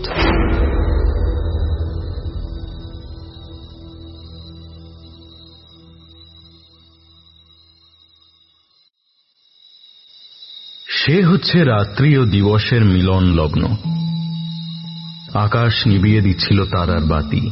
সে হচ্ছে রাত্রি ও দিবসের মিলন লগ্ন। আকাশ নিভিয়ে দিচ্ছিল তারার বাতি।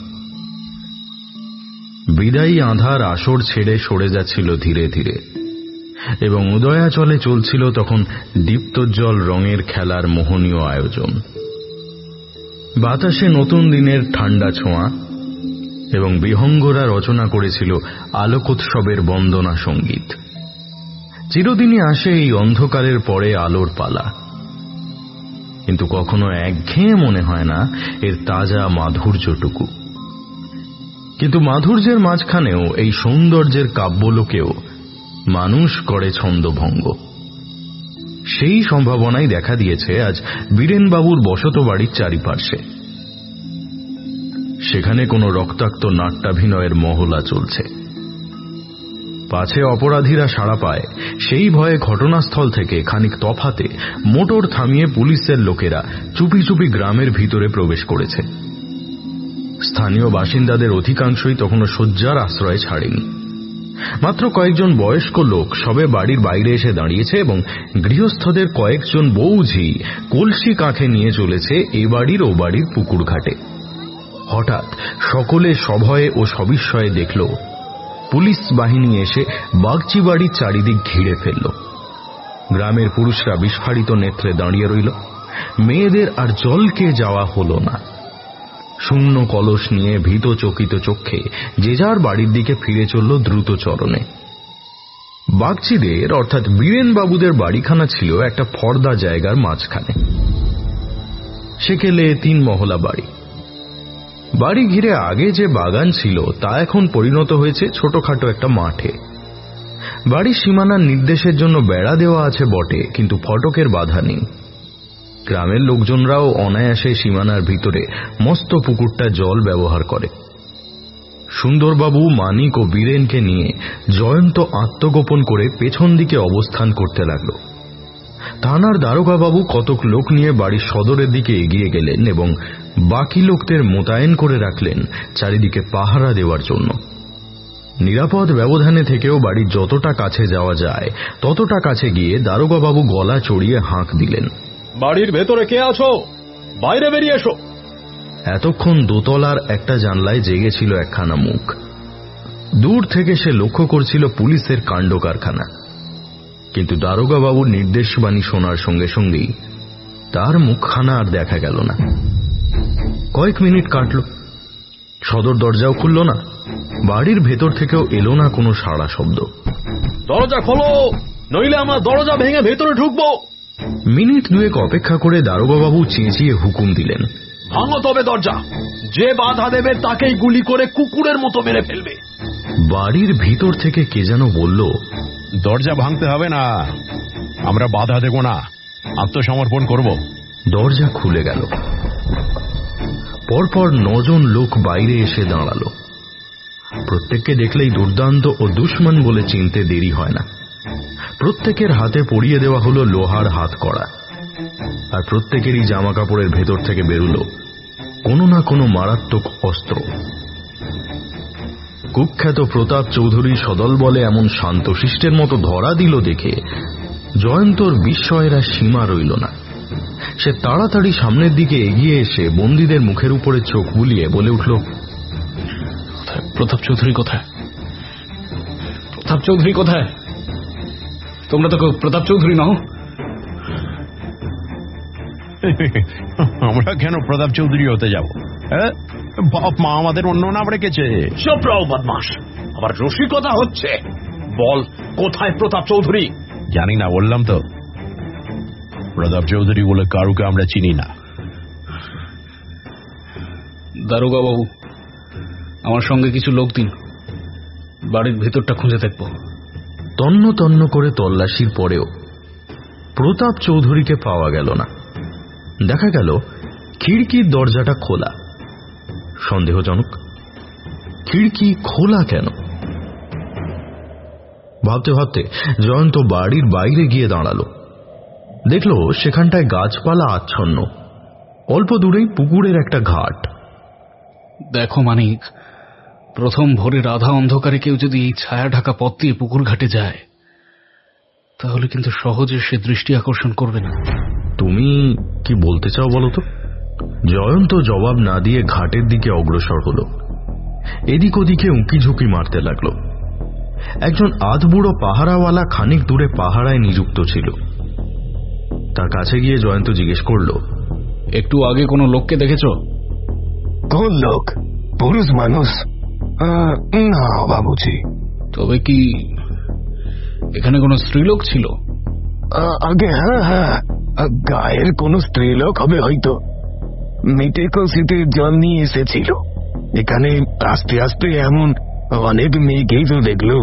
বিদায়ী আঁধার আসর ছেড়ে সরে যাচ্ছিল ধীরে ধীরে, এবং উদয়াচলে চলছিল তখন দীপ্তোজ্জ্বল রঙের খেলার মোহনীয় আয়োজন। বাতাসে নতুন দিনের ঠান্ডা ছোঁয়া, এবং বিহঙ্গরা রচনা করেছিল আলোকোৎসবের বন্দনা সঙ্গীত। চিরদিনই আসে এই অন্ধকারের পরে আলোর পালা, কিন্তু কখনো একঘেয়ে মনে হয় না এর তাজা মাধুর্যটুকু। কিন্তু মাধুর্যের মাঝখানেও এই সৌন্দর্যের কাব্যলোকেও মানুষ করে ছন্দভঙ্গ। সেই সম্ভাবনাই দেখা দিয়েছে আজ বীরেনবাবুর বসত বাড়ির চারিপার্শ্বে। সেখানে কোনো রক্তাক্ত নাট্যাভিনয়ের মহলা চলছে। পাছে অপরাধীরা সাড়া পায়, সেই ভয়ে ঘটনাস্থল থেকে খানিক তফাতে মোটর থামিয়ে পুলিশের লোকেরা চুপি চুপি গ্রামের ভিতরে প্রবেশ করেছে। স্থানীয় বাসিন্দাদের অধিকাংশই তখনও শয্যার আশ্রয় ছাড়েনি। মাত্র কয়েকজন বয়স্ক লোক সবে বাড়ির বাইরে এসে দাঁড়িয়েছে এবং গৃহস্থদের কয়েকজন বউঝি কলসি কাঁখে নিয়ে চলেছে এ বাড়ির ও বাড়ির পুকুর ঘাটে। হঠাৎ সকলে সভয়ে ও সবিস্ময়ে দেখল পুলিশ বাহিনী এসে বাগচি বাড়ির চারিদিক ঘিরে ফেলল। গ্রামের পুরুষরা বিস্ফারিত নেত্রে দাঁড়িয়ে রইল। মেয়েদের আর জলকে যাওয়া হল না। শূন্য কলস নিয়ে ভীত চকিত চক্ষে যে যার বাড়ির দিকে ফিরে চলল দ্রুত চরণে। বাগচিদের অর্থাৎ বীরেন বাবুদের বাড়িখানা ছিল একটা ফর্দা জায়গার মাঝখানে। সেকেলে 3 মহলা বাড়ি। বাড়ি ঘিরে আগে যে বাগান ছিল তা এখন পরিণত হয়েছে ছোটখাটো একটা মাঠে। বাড়ির সীমানার নির্দেশের জন্য বেড়া দেওয়া আছে বটে, কিন্তু ফটকের বাধা নেই। গ্রামের লোকজনরাও অনায়াসে সীমানার ভিতরে মস্ত পুকুরটা জল ব্যবহার করে। সুন্দরবাবু, মানিক ও বীরেনকে নিয়ে জয়ন্ত আত্মগোপন করে পেছন দিকে অবস্থান করতে লাগল। থানার দারোগাবাবু কতক লোক নিয়ে বাড়ির সদরের দিকে এগিয়ে গেলেন এবং বাকি লোকদের মোতায়েন করে রাখলেন চারিদিকে পাহারা দেওয়ার জন্য। নিরাপদ ব্যবধানে থেকেও বাড়ির যতটা কাছে যাওয়া যায় ততটা কাছে গিয়ে দারোগাবাবু গলা চড়িয়ে হাঁক দিলেন, বাড়ির ভেতরে কে আছো? বাইরে বেরিয়ে এসো। এতক্ষণ দোতলার একটা জানলায় জেগেছিল একখানা মুখ। দূর থেকে সে লক্ষ্য করছিল পুলিশের কাণ্ড কারখানা, কিন্তু দারোগাবাবুর নির্দেশবাণী শোনার সঙ্গে সঙ্গেই তার মুখখানা আর দেখা গেল না। কয়েক মিনিট কাটল, সদর দরজাও খুলল না, বাড়ির ভেতর থেকেও এলো না কোনো সাড়া শব্দ। দরজা খোলো, নইলে আমার দরজা ভেঙে ভেতরে ঢুকবো। মিনিট 2 অপেক্ষা করে দারোগাবাবু চেঁচিয়ে হুকুম দিলেন, ভাঙো তবে দরজা। যে বাধা দেবে তাকেই গুলি করে কুকুরের মতো মেরে ফেলবে। বাড়ির ভিতর থেকে কে যেন বলল, দরজা ভাঙতে হবে না, আমরা বাধা দেব না, আত্মসমর্পণ করব। দরজা খুলে গেল। পরপর 9 জন লোক বাইরে এসে দাঁড়ালো। প্রত্যেককে দেখলেই দুর্দান্ত ও দুশ্মন বলে চিনতে দেরি হয় না। প্রত্যেকের হাতে পরিয়ে দেওয়া হলো লোহার হাত কড়া, আর প্রত্যেকেরই জামা কাপড়ের ভেতর থেকে বেরুল কোনো না কোনো মারাত্মক অস্ত্র। কুখ্যাত প্রতাপ চৌধুরী সদল বলে এমন শান্তশিষ্টের মতো ধরা দিল দেখে জয়ন্তর বিস্ময়ের আর সীমা রইল না। সে তাড়াতাড়ি সামনের দিকে এগিয়ে এসে বন্দীদের মুখের উপরে চোখ বুলিয়ে বলে উঠল, প্রতাপ চৌধুরী কোথায়? প্রতাপ চৌধুরী কোথায়? তোমরা তো প্রতাপ চৌধুরী নও। আমরা কেন প্রতাপ চৌধুরী হতে যাব? বাপ মা আমাদের অন্য নাম রেখেছে। সপ্রাও বদমাস, আবার রসিকতা হচ্ছে। বল, কোথায় প্রতাপ চৌধুরী? জানি না, বললাম তো, প্রতাপ চৌধুরী বলে কারুকে আমরা চিনি না। দারোগা বাবু, আমার সঙ্গে কিছু লোক দিন, বাড়ির ভেতরটা খুঁজে দেখব। তন্ন তন্ন করে তল্লাশির পরেও প্রতাপ চৌধুরীকে পাওয়া গেল না। দেখা গেল খিড়কির দরজাটা খোলা। সন্দেহজনক, খিড়কি খোলা কেন? ভাবতে ভাবতে জয়ন্ত বাড়ির বাইরে গিয়ে দাঁড়ালো। দেখল সেখানটায় গাছপালা আচ্ছন্ন, অল্প দূরেই পুকুরের একটা ঘাট। দেখো মানিক, প্রথম ভোরের আধা অন্ধকারে কেউ যদি এই ছায়া ঢাকা পথ দিয়ে পুকুর ঘাটে যায়, তাহলে কিন্তু সহজে সে দৃষ্টি আকর্ষণ করবে না। তুমি কি বলতে চাও বলো তো? জয়ন্ত জবাব না দিয়ে ঘাটের দিকে অগ্রসর হল। এদিক ওদিকে উঁকি ঝুঁকি মারতে লাগলো। একজন আধবুড়ো পাহারাওয়ালা খানিক দূরে পাহারায় নিযুক্ত ছিল। তার কাছে গিয়ে জয়ন্ত জিজ্ঞেস করল, একটু আগে কোনো লোককে দেখেছ? কোন লোক? পুরুষ মানুষ? না বাবুজি। তবে কি এখানে কোনো স্ত্রীলোক ছিল? আগে হ্যাঁ, গায়ের কোন স্ত্রীলোক হবে হয়তো। মিটে কলসিতে জল নিয়ে এসেছিল। এখানে আস্তে আস্তে এমন অনেক মেয়েকেই তো দেখলুম।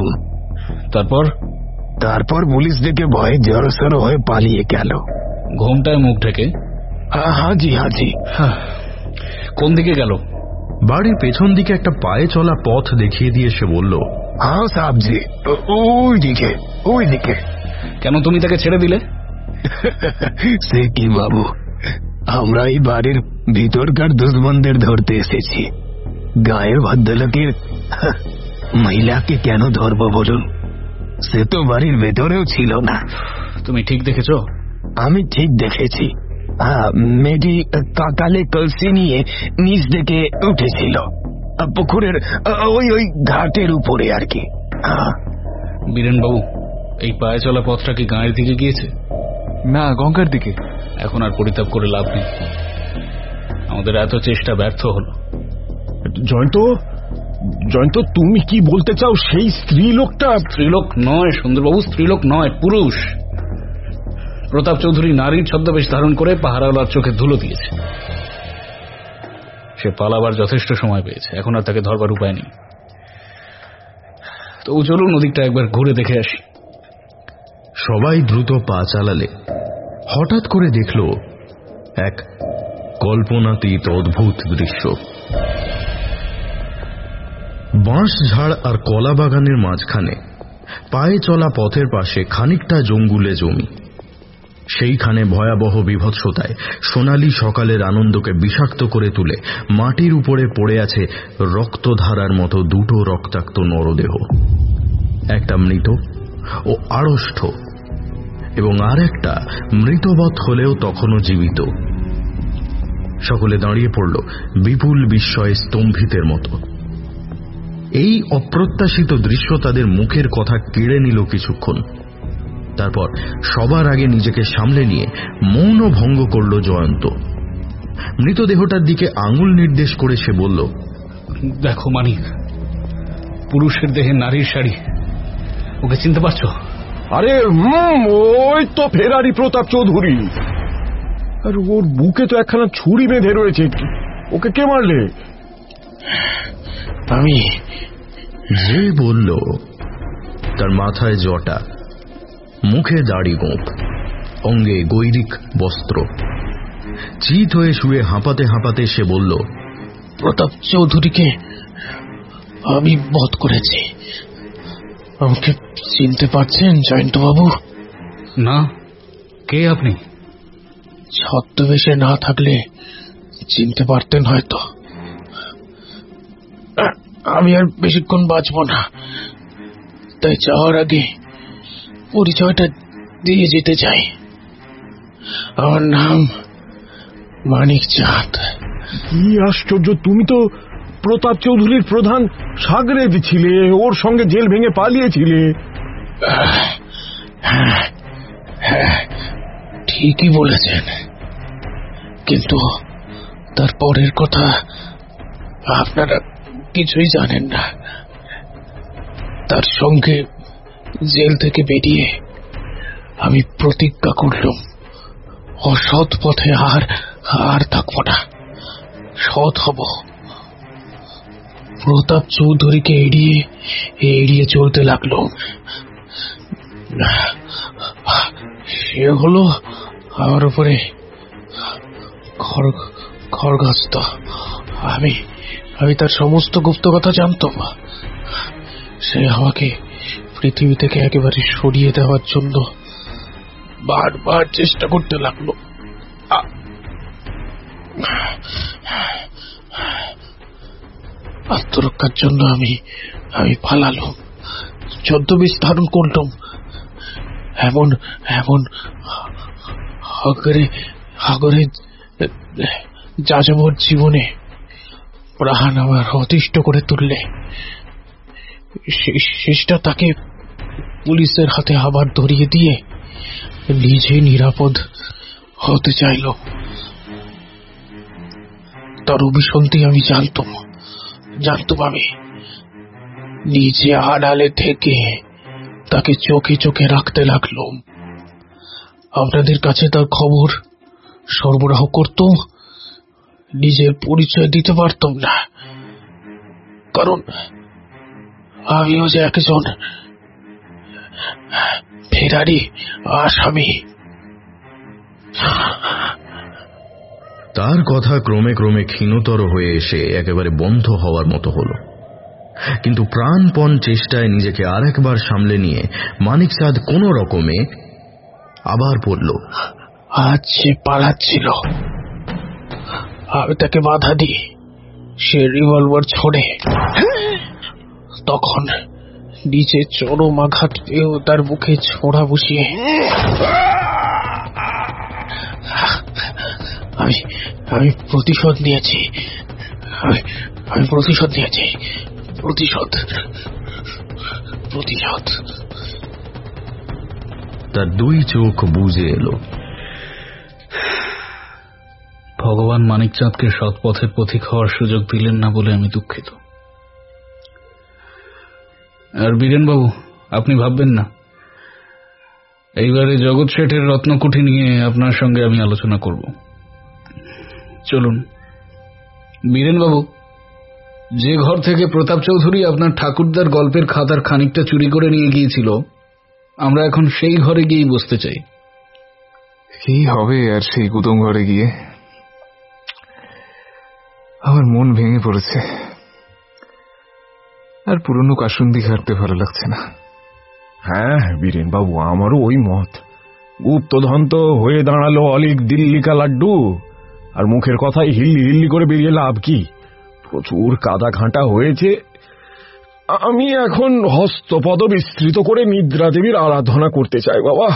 তারপর পুলিশ দেখে ভয়ে জড়সড় হয়ে পালিয়ে গেল। ঘোমটায় মুখ ঢেকে? হাজি। কোন দিকে গেল? বাড়ির পেছন দিকে একটা পায়ে চলা পথ দেখিয়ে দিয়ে সে বলল, হ্যাঁ সাবজি, ওই দিকে। কেন তুমি তাকে ছেড়ে দিলে? সে কি বাবু, আমরা এই বাড়ির ভিতরকার দুশ্মনদের ধরতে এসেছি। গায়ের ভদ্রলোকের মহিলাকে কেন ধরবো বলুন? সে তো বাড়ির ভেতরেও ছিল না। তুমি ঠিক দেখেছ? আমি ঠিক দেখেছি। মেয়েটি কাকালে কলসি নিয়ে নিচ থেকে উঠেছিল পুকুরের ওই ঘাটের উপরে আর কি। বীরেন বাবু, এই পায়ে চলা পথটা কি গাঁয়ের দিকে গিয়েছে? না, গঙ্গার দিকে। এখন আর পরিতাপ করে লাভ নেই, আমাদের এত চেষ্টা ব্যর্থ হলো। জয়ন্ত, তুমি কি বলতে চাও? সেই স্ত্রীলোকটা? স্ত্রীলোক নয় সুন্দরবাবু, স্ত্রীলোক নয়, পুরুষ। প্রতাপ চৌধুরী নারীর ছদ্মবেশ ধারণ করে পাহারাওয়ালার চোখে ধুলো দিয়েছে। সে পালাবার যথেষ্ট সময় পেয়েছে, এখন আর তাকে ধরবার উপায় নেই। তো চলুন নদীটা একবার ঘুরে দেখে আসি। সবাই দ্রুত পা চালালে হঠাৎ করে দেখল এক কল্পনাতীত অদ্ভুত দৃশ্য। বাঁশ ঝাড় আর কলা বাগানের মাঝখানে পায়ে চলা পথের পাশে খানিকটা জঙ্গুলে জমি। সেইখানে ভয়াবহ বিভৎসতায় সোনালী সকালের আনন্দকে বিষাক্ত করে তুলে মাটির উপরে পড়ে আছে রক্তধারার মতো দুটো রক্তাক্ত নরদেহ, একটা মৃত ও আড়ষ্ট এবং আর একটা মৃতবৎ হলেও তখনও জীবিত। সকলে দাঁড়িয়ে পড়ল বিপুল বিস্ময়ে স্তম্ভিতের মতো। এই অপ্রত্যাশিত দৃশ্য তাদের মুখের কথা কেড়ে নিল কিছুক্ষণ। তারপর সবার আগে নিজেকে সামলে নিয়ে মৌন ভঙ্গ করল জয়ন্ত। মৃতদেহটার দিকে আঙুল নির্দেশ করে সে বলল, দেখো মানিক, পুরুষের দেহে নারীর শাড়ি, ওকে চিনতে পারছো? আরে ওই তো ফেরারি প্রতাপ চৌধুরী। আর ওর বুকে তো একখানা ছুরি বেঁধে রয়েছে। ওকে কে মারলে? আমি। যে বলল তার মাথায় জটা, মুখে দাড়ি গোঁফ, অঙ্গে গৈরিক বস্ত্র। চিত হয়ে শুয়ে হাঁপাতে হাঁপাতে সে বলল, প্রতাপ চৌধুরীকে আমি বধ করেছি। আমাকে চিনতে পারছেন জয়ন্তবাবু? না। কে আপনি? ছদ্মবেশে না থাকলে চিনতে পারতেন হয়তো। আমি আর বেশিক্ষণ বাঁচব না, তাই যাওয়ার আগে পরিচয়টা দিয়ে যেতে চাই। আমার নাম মানিক চাঁদ। কি আশ্চর্য, তুমি তো প্রতাপ চৌধুরীর প্রধান সাগরেদ ছিলে, ওর সঙ্গে জেল ভেঙে পালিয়েছিলে। হ্যাঁ, ঠিকই বলেছেন, কিন্তু তার পরের কথা আপনারা কিছুই জানেন না। তার সঙ্গে জেল থেকে বেরিয়ে আমি প্রতিজ্ঞা করলাম অসৎ পথে আর থাকবো না, সৎ হব। প্রতাপ চৌধুরীকে এড়িয়ে চলতে লাগলো। সে হলো আমার উপরে খড়গস্ত। আমি তার সমস্ত গুপ্ত কথা জানতাম। সে আমাকে পৃথিবী থেকে একেবারে সরিয়ে দেওয়ার জন্য বারবার চেষ্টা করতে লাগলো। আত্মরক্ষার জন্য আমি পালালাম, ছদ্মবেশ ধারণ করলাম। এমন হাগরে যাযাবর জীবনে প্রাণ আমার অতিষ্ঠ করে তুললে শেষটা তাকে পুলিশের হাতে আবার ধরিয়ে দিয়ে নিজে নিরাপদ হতে চাইল। তার অভিসন্ধি আমি জানতাম। আমি নিজে আড়ালে থেকে তাকে চোখে চোখে রাখতে লাগলাম। আপনাদের কাছে তার খবর সরবরাহ করতাম, নিজের পরিচয় দিতে পারতাম না, কারণ আমিও যে একজন ফেরারি আসামি। তার কথা ক্রমে ক্রমে ক্ষীণতর হয়ে এসে একেবারে বন্ধ হওয়ার মতো হল। কিন্তু প্রাণপণ চেষ্টায় নিজেকে আর একবার সামলে নিয়ে মানিক চাঁদ কোন রকমে আবার পড়ল, আজ সে পালাচ্ছিল, আমি তাকে বাধা দিই সে রিভলভার ছোড়ে। তখন নিচে চরম আঘাত পেয়েও তার মুখে ছোড়া বসিয়ে আমি প্রতিশোধ নিয়েছি। আমি প্রতিশোধ নিয়েছি। প্রতিশোধ। তার দুই চোখ বুজে এলো। ভগবান মানিকচাঁদকে সৎপথের পথিক হওয়ার সুযোগ দিলেন না বলে আমি দুঃখিত। আর বীরেনবাবু, আপনি ভাববেন না, এইবারে জগৎ শেঠের রত্নকুঠি নিয়ে আপনার সঙ্গে আমি আলোচনা করব। চলুন। বীরেনবাবু, যে ঘর থেকে প্রতাপ চৌধুরী আপনার ঠাকুরদার গল্পের খাতার খানিকটা চুরি করে নিয়ে গিয়েছিল, আমরা এখন সেই ঘরে গিয়েই বসতে চাই। কি হবে আর সেই গুদম ঘরে গিয়ে? আমার মন ভেঙে পড়েছে, আর পুরনো কাসুন্দি ঘাটতে ভালো লাগছে না। হ্যাঁ বীরেন বাবু, আমারও ওই মত। গুপ্তধন তো হয়ে দাঁড়ালো অলিক দিল্লি কা লাড্ডু, আর মুখের কথাই হিল্লি হিল্লি করে বেরিয়ে লাভ কি? প্রচুর কাদা ঘাঁটা হয়েছে। আমি এখন হস্তপদ বিস্তৃত করে নিদ্রা দেবীর আরাধনা করতে চাই বাবা।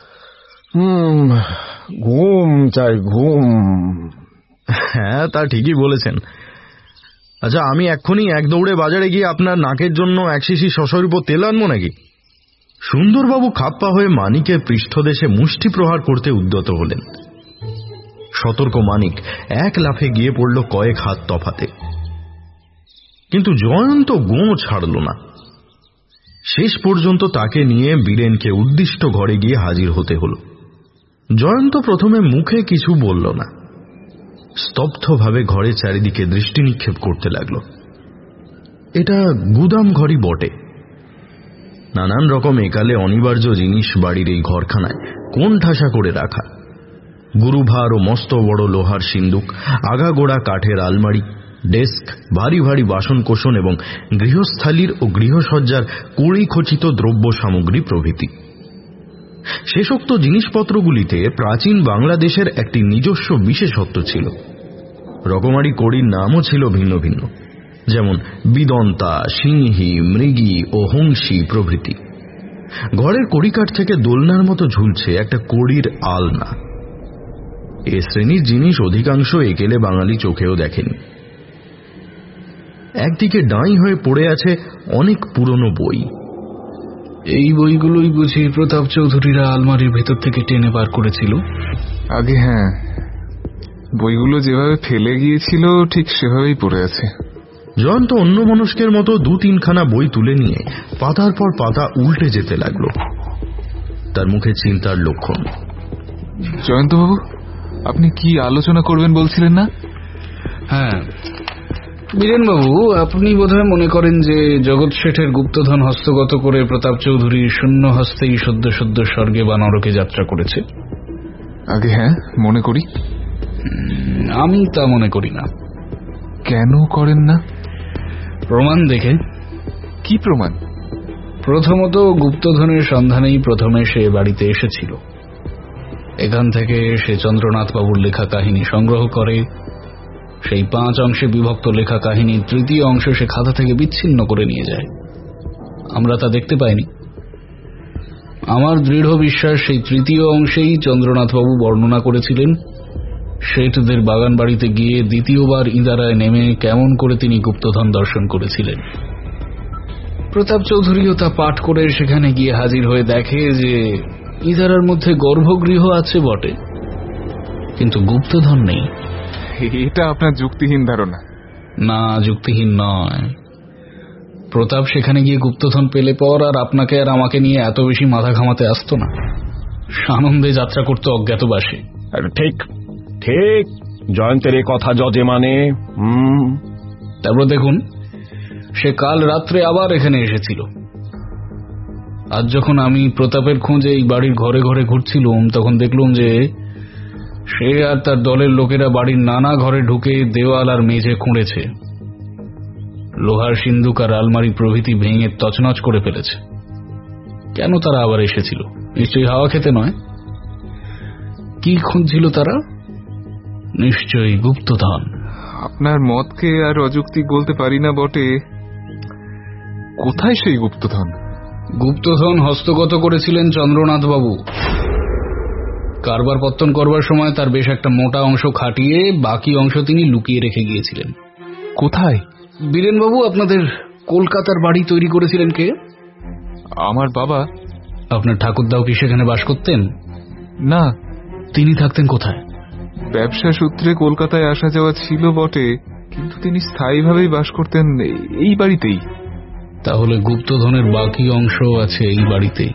ঘুম চাই, ঘুম। হ্যাঁ, তা ঠিকই বলেছেন। আচ্ছা, আমি এক্ষুনি এক দৌড়ে বাজারে গিয়ে আপনার নাকের জন্য এক শিশি শশার উপর তেল আনবো নাকি? সুন্দরবাবু খাপ্পা হয়ে মানিকের পৃষ্ঠদেশে মুষ্টি প্রহার করতে উদ্যত হলেন। সতর্ক মানিক এক লাফে গিয়ে পড়ল কয়েক হাত তফাতে, কিন্তু জয়ন্ত গো ছাড়ল না। শেষ পর্যন্ত তাকে নিয়ে বীরেনকে উদ্দিষ্ট ঘরে গিয়ে হাজির হতে হল। জয়ন্ত প্রথমে মুখে কিছু বলল না, স্তব্ধভাবে ঘরের চারিদিকে দৃষ্টি নিক্ষেপ করতে লাগল। এটা গুদাম ঘরই বটে। নানান রকম একালে অনিবার্য জিনিস বাড়ির এই ঘরখানায় কোন ঠাসা করে রাখা। গুরুভার ও মস্ত বড় লোহার সিন্দুক, আগাগোড়া কাঠের আলমারি, ডেস্ক, ভারী ভারী বাসনকোসন এবং গৃহস্থালির ও গৃহসজ্জার কড়িখচিত দ্রব্য সামগ্রী প্রভৃতি। শেষোক্ত জিনিসপত্রগুলিতে প্রাচীন বাংলাদেশের একটি নিজস্ব বিশেষত্ব ছিল। রকমারি কড়ির নামও ছিল ভিন্ন ভিন্ন, যেমন বিদন্তা, সিংহী, মৃগী ও হংসী প্রভৃতি। ঘরের কড়িকাঠ থেকে দোলনার মতো ঝুলছে একটা কড়ির আলনা। এ শ্রেণীর জিনিস অধিকাংশ একেলে বাঙালি চোখেও দেখেনি। একদিকে ডাঁই হয়ে পড়ে আছে অনেক পুরনো বই। এই বইগুলোই বুঝি প্রতাপ চৌধুরীরা আলমারির ভেতর থেকে টেনে বার করেছিল? আগে হ্যাঁ, বইগুলো যেভাবে ফেলে গিয়েছিল ঠিক সেভাবেই পড়ে আছে। জয়ন্ত অন্য মানুষের মতো দু তিনখানা বই তুলে নিয়ে পাতার পর পাতা উল্টে যেতে লাগল। তার মুখে চিন্তার লক্ষণ। জয়ন্তবাবু, আপনি কি আলোচনা করবেন বলছিলেন না? হ্যাঁ বীরেনবাবু, আপনি বোধহয় মনে করেন যে জগৎ শেঠের গুপ্তধন হস্তগত করে প্রতাপ চৌধুরী শূন্য হস্তেই সদ্য সদ্য স্বর্গে বা নরকে যাত্রা করেছে। আগে হ্যাঁ, মনে করি। আমি তা মনে করি না। কেন করেন না? প্রমাণ দেখে। কি প্রমাণ? প্রথমত, গুপ্তধনের সন্ধানেই প্রথমে সে বাড়িতে এসেছিল। এখান থেকে সে চন্দ্রনাথ বাবুর লেখা কাহিনী সংগ্রহ করে। সেই 5 অংশে বিভক্ত লেখা কাহিনীর তৃতীয় অংশ সে খাতা থেকে বিচ্ছিন্ন করে নিয়ে যায়। আমরা তা দেখতে পাইনি। আমার দৃঢ় বিশ্বাস সেই তৃতীয় অংশেই চন্দ্রনাথবাবু বর্ণনা করেছিলেন শেঠদের বাগান বাড়িতে গিয়ে দ্বিতীয়বার ইঁদারায় নেমে কেমন করে তিনি গুপ্তধন দর্শন করেছিলেন। প্রতাপ চৌধুরীও তা পাঠ করে সেখানে গিয়ে হাজির হয়ে দেখে যে ইঁদারার মধ্যে গর্ভগৃহ আছে বটে, কিন্তু গুপ্তধন নেই। এটা আপনার যুক্তিহীন ধারণা। না, যুক্তিহীন নয়। প্রতাপ সেখানে গিয়ে গুপ্তধন পেলে পর আর আপনাকে আর আমাকে নিয়ে এত বেশি মাথা ঘামাতে আসতো না। সানন্দে যাত্রা করতো অজ্ঞাতবাসে। ঠিক ঠিক, জয়ন্তের এ কথা যজে মানে। তারপর দেখুন, সে কাল রাত্রে আবার এখানে এসেছিল। আজ যখন আমি প্রতাপের খোঁজে এই বাড়ির ঘরে ঘরে ঘুরছিলুম, তখন দেখলুম যে সে আর তার দলের লোকেরা বাড়ির নানা ঘরে ঢুকে দেওয়াল আর মেঝে খুঁড়েছে। লোহার সিন্দুক আর আলমারি প্রভৃতি ভেঙে তছনছ করে ফেলেছে। কেন তারা আবার এসেছিল? নিশ্চয়ই হাওয়া খেতে নয়। কি খুঁজছিল তারা? নিশ্চয়ই গুপ্তধন। আপনার মতকে আর অযৌক্তিক বলতে পারি না বটে। কোথায় সেই গুপ্তধন? গুপ্তধন হস্তগত করেছিলেন চন্দ্রনাথ বাবু। কারবার পত্তন করবার সময় তার বেশ একটা মোটা অংশ খাটিয়ে বাকি অংশ তিনি লুকিয়ে রেখে গিয়েছিলেন। কোথায়? বীরেনবাবু, আপনাদের কলকাতার বাড়ি তৈরি করেছিলেন কে? আমার বাবা। আপনার ঠাকুরদাও কি সেখানে বাস করতেন? না। তিনি থাকতেন কোথায়? ব্যবসা সূত্রে কলকাতায় আসা যাওয়া ছিল বটে, কিন্তু তিনি স্থায়ীভাবেই বাস করতেন এই বাড়িতেই। তাহলে গুপ্তধনের বাকি অংশ আছে এই বাড়িতেই।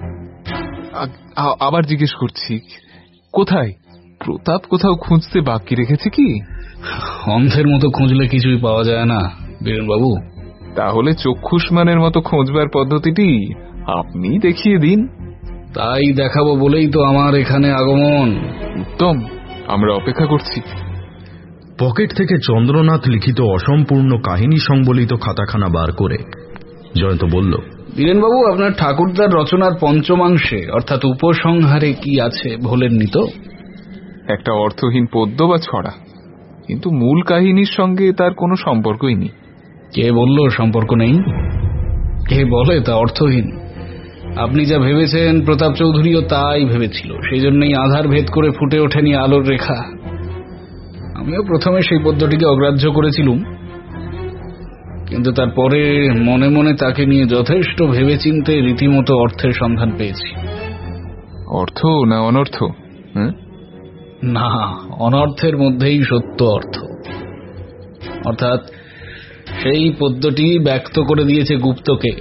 আবার জিজ্ঞেস করছি, কোথায়? প্রতাপ কোথাও খুঁজতে বাকি রেখেছে কি? অন্ধের মতো খুঁজলে কিছুই পাওয়া যায় না বীরেনবাবু। তাহলে চক্ষুষ্মানের মতো খোঁজবার পদ্ধতিটি আপনি দেখিয়ে দিন। তাই দেখাবো বলেই তো আমার এখানে আগমন। উত্তম, আমরা অপেক্ষা করছি। পকেট থেকে চন্দ্রনাথ লিখিত অসম্পূর্ণ কাহিনী সংবলিত খাতাখানা বার করে জয়ন্ত বলল, বীরেনবাবু, আপনার ঠাকুরদার রচনার পঞ্চমাংশে অর্থাৎ উপসংহারে কি আছে ভোলেননি তো? একটা অর্থহীন পদ্য বা ছড়া, কিন্তু মূল কাহিনীর সঙ্গে তার কোনো সম্পর্কই নেই। কে বলল সম্পর্ক নেই? কে বলে তা অর্থহীন? আপনি যা ভেবেছেন প্রতাপ চৌধুরীও তাই ভেবেছিল, সেই জন্যই আধার ভেদ করে ফুটে ওঠেনি আলোর রেখা। আমিও প্রথমে সেই পদ্যটিকে অগ্রাহ্য করেছিলুম, কিন্তু তারপরে মনে মনে তাকে নিয়ে যথেষ্ট ভেবেচিন্তে রীতিমতো অর্থের সন্ধান পেয়েছি। অর্থ না অনর্থ? না, অনর্থের মধ্যেই সত্য অর্থ। অর্থাৎ সেই পদ্যটি ব্যক্ত করে দিয়েছে গুপ্তকে,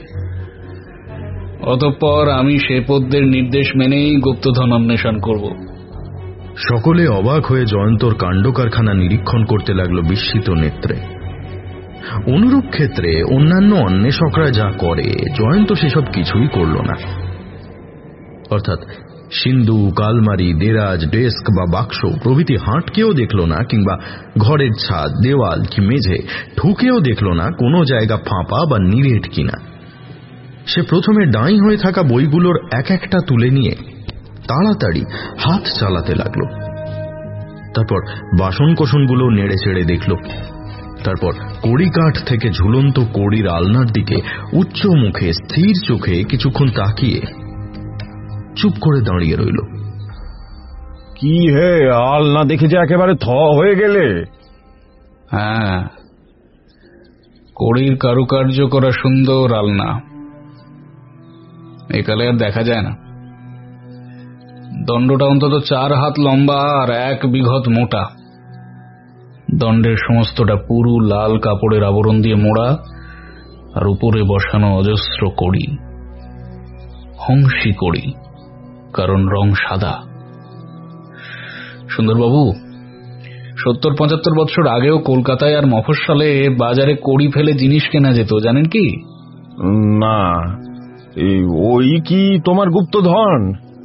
অতঃপর আমি সে পদ্যের নির্দেশ মেনেই গুপ্তধন অন্বেষণ করব। সকলে অবাক হয়ে জয়ন্তর কাণ্ড কারখানা নিরীক্ষণ করতে লাগলো বিস্মিত নেত্রে। অনুরূপ ক্ষেত্রে অন্যান্য অন্বেষকরা যা করে, জয়ন্ত সেসব কিছুই করল না। অর্থাৎ সিন্দুক, আলমারি, দেরাজ, ডেস্ক বা বাক্স প্রভৃতি হাঁটকেও দেখল না, কিংবা ঘরের ছাদ, দেওয়াল কি মেঝে ঠুকেও দেখল না কোনো জায়গা ফাঁপা বা নিরেট কিনা। সে প্রথমে ডাঁই হয়ে থাকা বইগুলোর এক একটা তুলে নিয়ে তাড়াতাড়ি হাত চালাতে লাগলো। তারপর বাসন কোসনগুলো নেড়ে চেড়ে দেখল। তারপর কড়ি কাঠ থেকে ঝুলন্ত কড়ির আলনার দিকে উচ্চ মুখে স্থির চোখে কিছুক্ষণ তাকিয়ে চুপ করে দাঁড়িয়ে রইল। কি হে, আলনা দেখে যে একেবারে থ হয়ে গেলে? হ্যাঁ, কড়ির কারুকার্য করা সুন্দর আলনা একালে আর দেখা যায় না। দণ্ডটা অন্তত 4 হাত লম্বা আর 1 বিঘত মোটা। দণ্ডের সমস্তটা পুরু লাল কাপড়ের আবরণ দিয়ে মোড়া, আর উপরে বসানো অজস্র কড়ি। হংসী কড়ি, কারণ রং সাদা। সুন্দরবাবু, 70-75 বছর আগেও কলকাতায় আর মফস্বলে বাজারে কড়ি ফেলে জিনিস কেনা যেত, জানেন কি? না। ওই কি তোমার গুপ্তধন?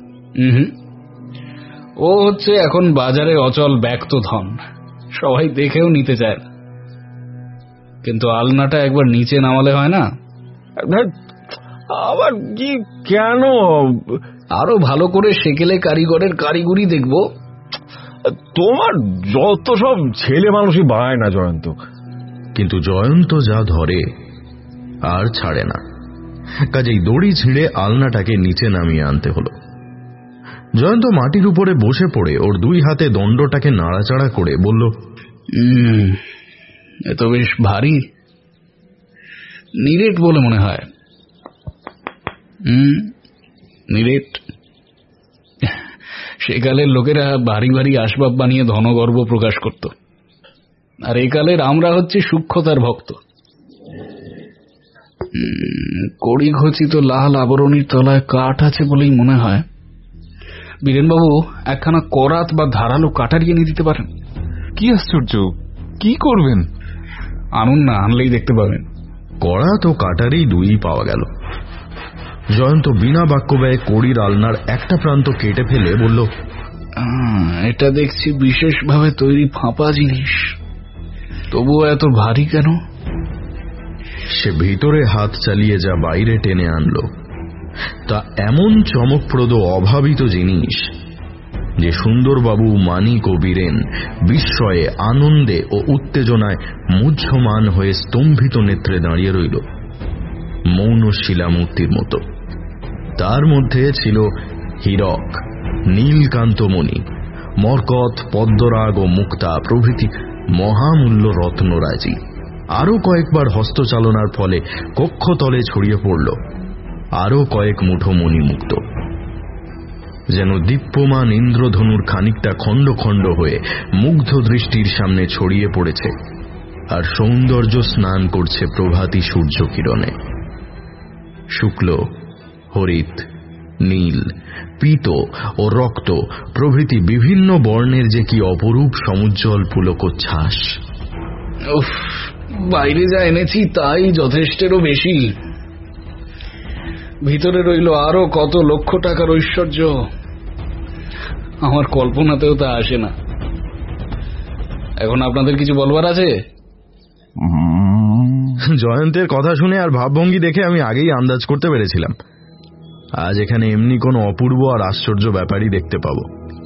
ও হচ্ছে এখন বাজারে অচল ব্যক্ত ধন, সবাই দেখেও নিতে চায়। কিন্তু আলনাটা একবার নিচে নামালে হয় না? আবার কি কেন? আরো ভালো করে সেকেলে কারিগরের কারিগরি দেখব। তোমার যত সব ছেলে মানুষই বায় না জয়ন্ত। কিন্তু জয়ন্ত যা ধরে আর ছাড়ে না, কাজেই দড়ি ছিঁড়ে আলনাটাকে নিচে নামিয়ে আনতে হলো। জয়ন্ত মাটির উপরে বসে পড়ে ওর 2 হাতে দণ্ডটাকে নাড়াচাড়া করে বলল, এ তো বেশ ভারী, নিরেট বলে মনে হয়। নিরেট। সেকালের লোকেরা ভারী ভারী আসবাব বানিয়ে ধনগর্ব প্রকাশ করত, আর একালের আমরা হচ্ছে সূক্ষ্মতার ভক্ত। কড়ি খচিত লাল আবরণীর তলায় কাঠ আছে বলেই মনে হয়। বীরেনবাবু, একখানা করাত বা ধারালো কাটারি এনে দিতে পারেন? কি আশ্চর্য, কি করবেন? আনুন না, আনলেই দেখতে পাবেন। করাত ও কাটারি 2ই পাওয়া গেল। জয়ন্ত বিনা বাক্য ব্যয়ে কড়ির আলনার একটা প্রান্ত কেটে ফেলে বলল, এটা দেখছি বিশেষভাবে তৈরি ফাঁপা জিনিস, তবুও এত ভারী কেন? সে ভিতরে হাত চালিয়ে যা বাইরে টেনে আনলো তা এমন চমকপ্রদ অভাবিত জিনিস যে সুন্দরবাবু, মানিক ও বীরেন বিস্ময়ে, আনন্দে ও উত্তেজনায় মুহ্যমান হয়ে স্তম্ভিত নেত্রে দাঁড়িয়ে রইল, মৌন শিলামূর্তির মতো। তার মধ্যে ছিল হীরক, নীলকান্তমণি, মরকত, পদ্মরাগ ও মুক্তা প্রভৃতি মহামূল্য রত্নরাজি। আরো কয়েকবার হস্তচালনার ফলে কক্ষতলে ছড়িয়ে পড়ল আরো কয়েক মুঠো মণিমুক্ত, যেন দীপ্যমান ইন্দ্রধনুর খানিকটা খণ্ড খণ্ড হয়ে মুগ্ধ দৃষ্টির সামনে ছড়িয়ে পড়েছে, আর সৌন্দর্য স্নান করছে প্রভাতী সূর্য কিরণে। শুক্ল, হরিত, নীল, পীত ও রক্ত প্রভৃতি বিভিন্ন বর্ণের যে কি অপরূপ সমুজ্জ্বল পুলকোচ্ছ্বাস! বাইরে যা এনেছি তাই যথেষ্টেরও বেশি। ভিতরে রইল আরো কত লক্ষ টাকার ঐশ্বর্য, আমার কল্পনাতেও তা আসে না। এখন আপনাদের কিছু বলবার আছে? জয়ন্তের কথা শুনে আর ভাবভঙ্গি দেখে আমি আগেই আন্দাজ করতে পেরেছিলাম আজ এখানে এমনি কোনো অপূর্ব আর আশ্চর্য ব্যাপারই দেখতে পাবো।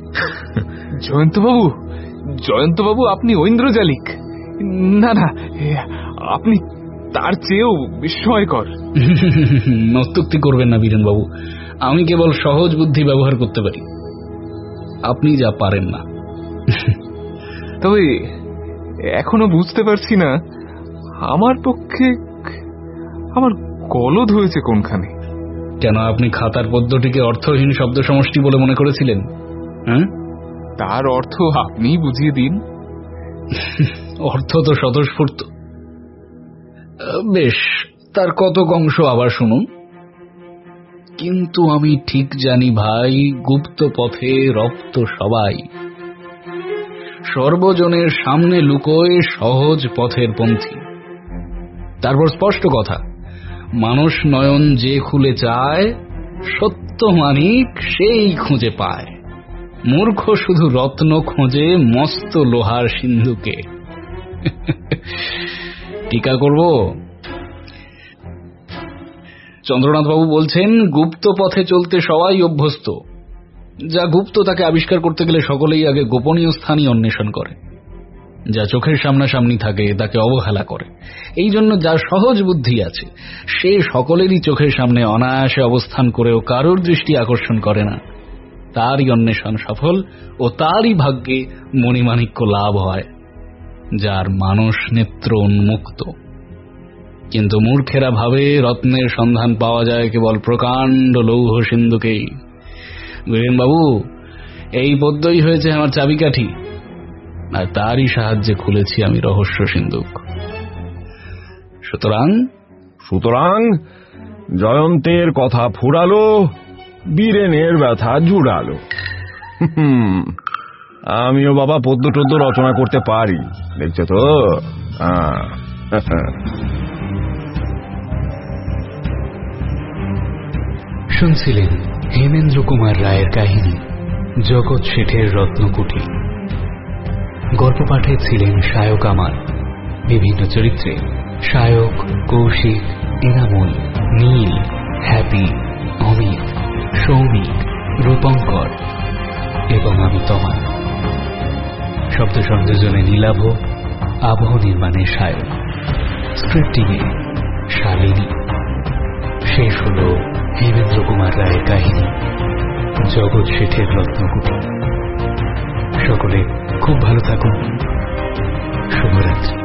জয়ন্তবাবু, আপনি ঐন্দ্রজালিক। না না, আপনি তার চেয়েও বিস্ময়কর। নস্তুক্তি করবেন না বীরেন বাবু, আমি কেবল সহজ বুদ্ধি ব্যবহার করতে পারি, আপনি যা পারেন না। তবে এখনো বুঝতে পারছি না আমার পক্ষে আমার গলদ হয়েছে কোনখানে। কেন, আপনি খাতার পদ্যটিকে অর্থহীন শব্দ সমষ্টি বলে মনে করেছিলেন? তার অর্থ আপনিই বুঝিয়ে দিন। অর্থ তো স্বতঃস্ফূর্ত। বেশ, তার কতক অংশ আবার শুনুন। কিন্তু আমি ঠিক জানি ভাই, গুপ্ত পথে রপ্ত সবাই, সর্বজনের সামনে লুকোয় সহজ পথের পন্থী। তারপর স্পষ্ট কথা, মানুষ নয়ন যে খুলে চায়, সত্য মানিক সেই খুঁজে পায়। মূর্খ শুধু রত্ন খোঁজে মস্ত লোহার সিন্ধুকে। টিকা করব? চন্দ্রনাথ বাবু বলছেন, গুপ্ত পথে চলতে সবাই অভ্যস্ত। যা গুপ্ত তাকে আবিষ্কার করতে গেলে সকলেই আগে গোপনীয় স্থানই অন্বেষণ করে। যা চোখের সামনাসামনি থাকে তাকে অবহেলা করে। এই জন্য যার সহজ বুদ্ধি আছে সে সকলেরই চোখের সামনে অনায়াসে অবস্থান করেও কারোর দৃষ্টি আকর্ষণ করে না। তারই অন্বেষণ সফল ও তারই ভাগ্যে মণিমাণিক্য লাভ হয়, যার মানস নেত্র উন্মুক্ত। কিন্তু মূর্খেরা ভাবে রত্নের সন্ধান পাওয়া যায় কেবল প্রকাণ্ড লৌহ সিন্ধুকেই। বীরেন বাবু, এই পদ্মই হয়েছে আমার চাবিকাঠি, আর তারই সাহায্যে খুলেছি আমি রহস্য সিন্ধুক। সুতরাং জয়ন্তের কথা ফুরালো, বীরেনের ব্যথা জুড়ালো। আমিও বাবা পদ্য টদ্য রচনা করতে পারি, দেখছো তো। শুনছিলেন হেমেন্দ্র কুমার রায়ের কাহিনী জগৎ শেঠের রত্নকুঠি। গল্প পাঠে ছিলেন শায়ক আমার। বিভিন্ন চরিত্রে শায়ক, কৌশিক, এনামুল, নীল, হ্যাপি, অমিত, সৌমিক, রূপঙ্কর এবং আমি তমা। শব্দ সংযোজনে নীলাভ, আবহ নির্মাণে শায়ক, স্ক্রিপ্টিংয়ে শালিনী। শেষ হল হেমেন্দ্র কুমার রায়ের কাহিনী জগৎ শেঠের রত্নকুঠি। সকলে খুব ভালো থাকুন। শুভরাত্রি।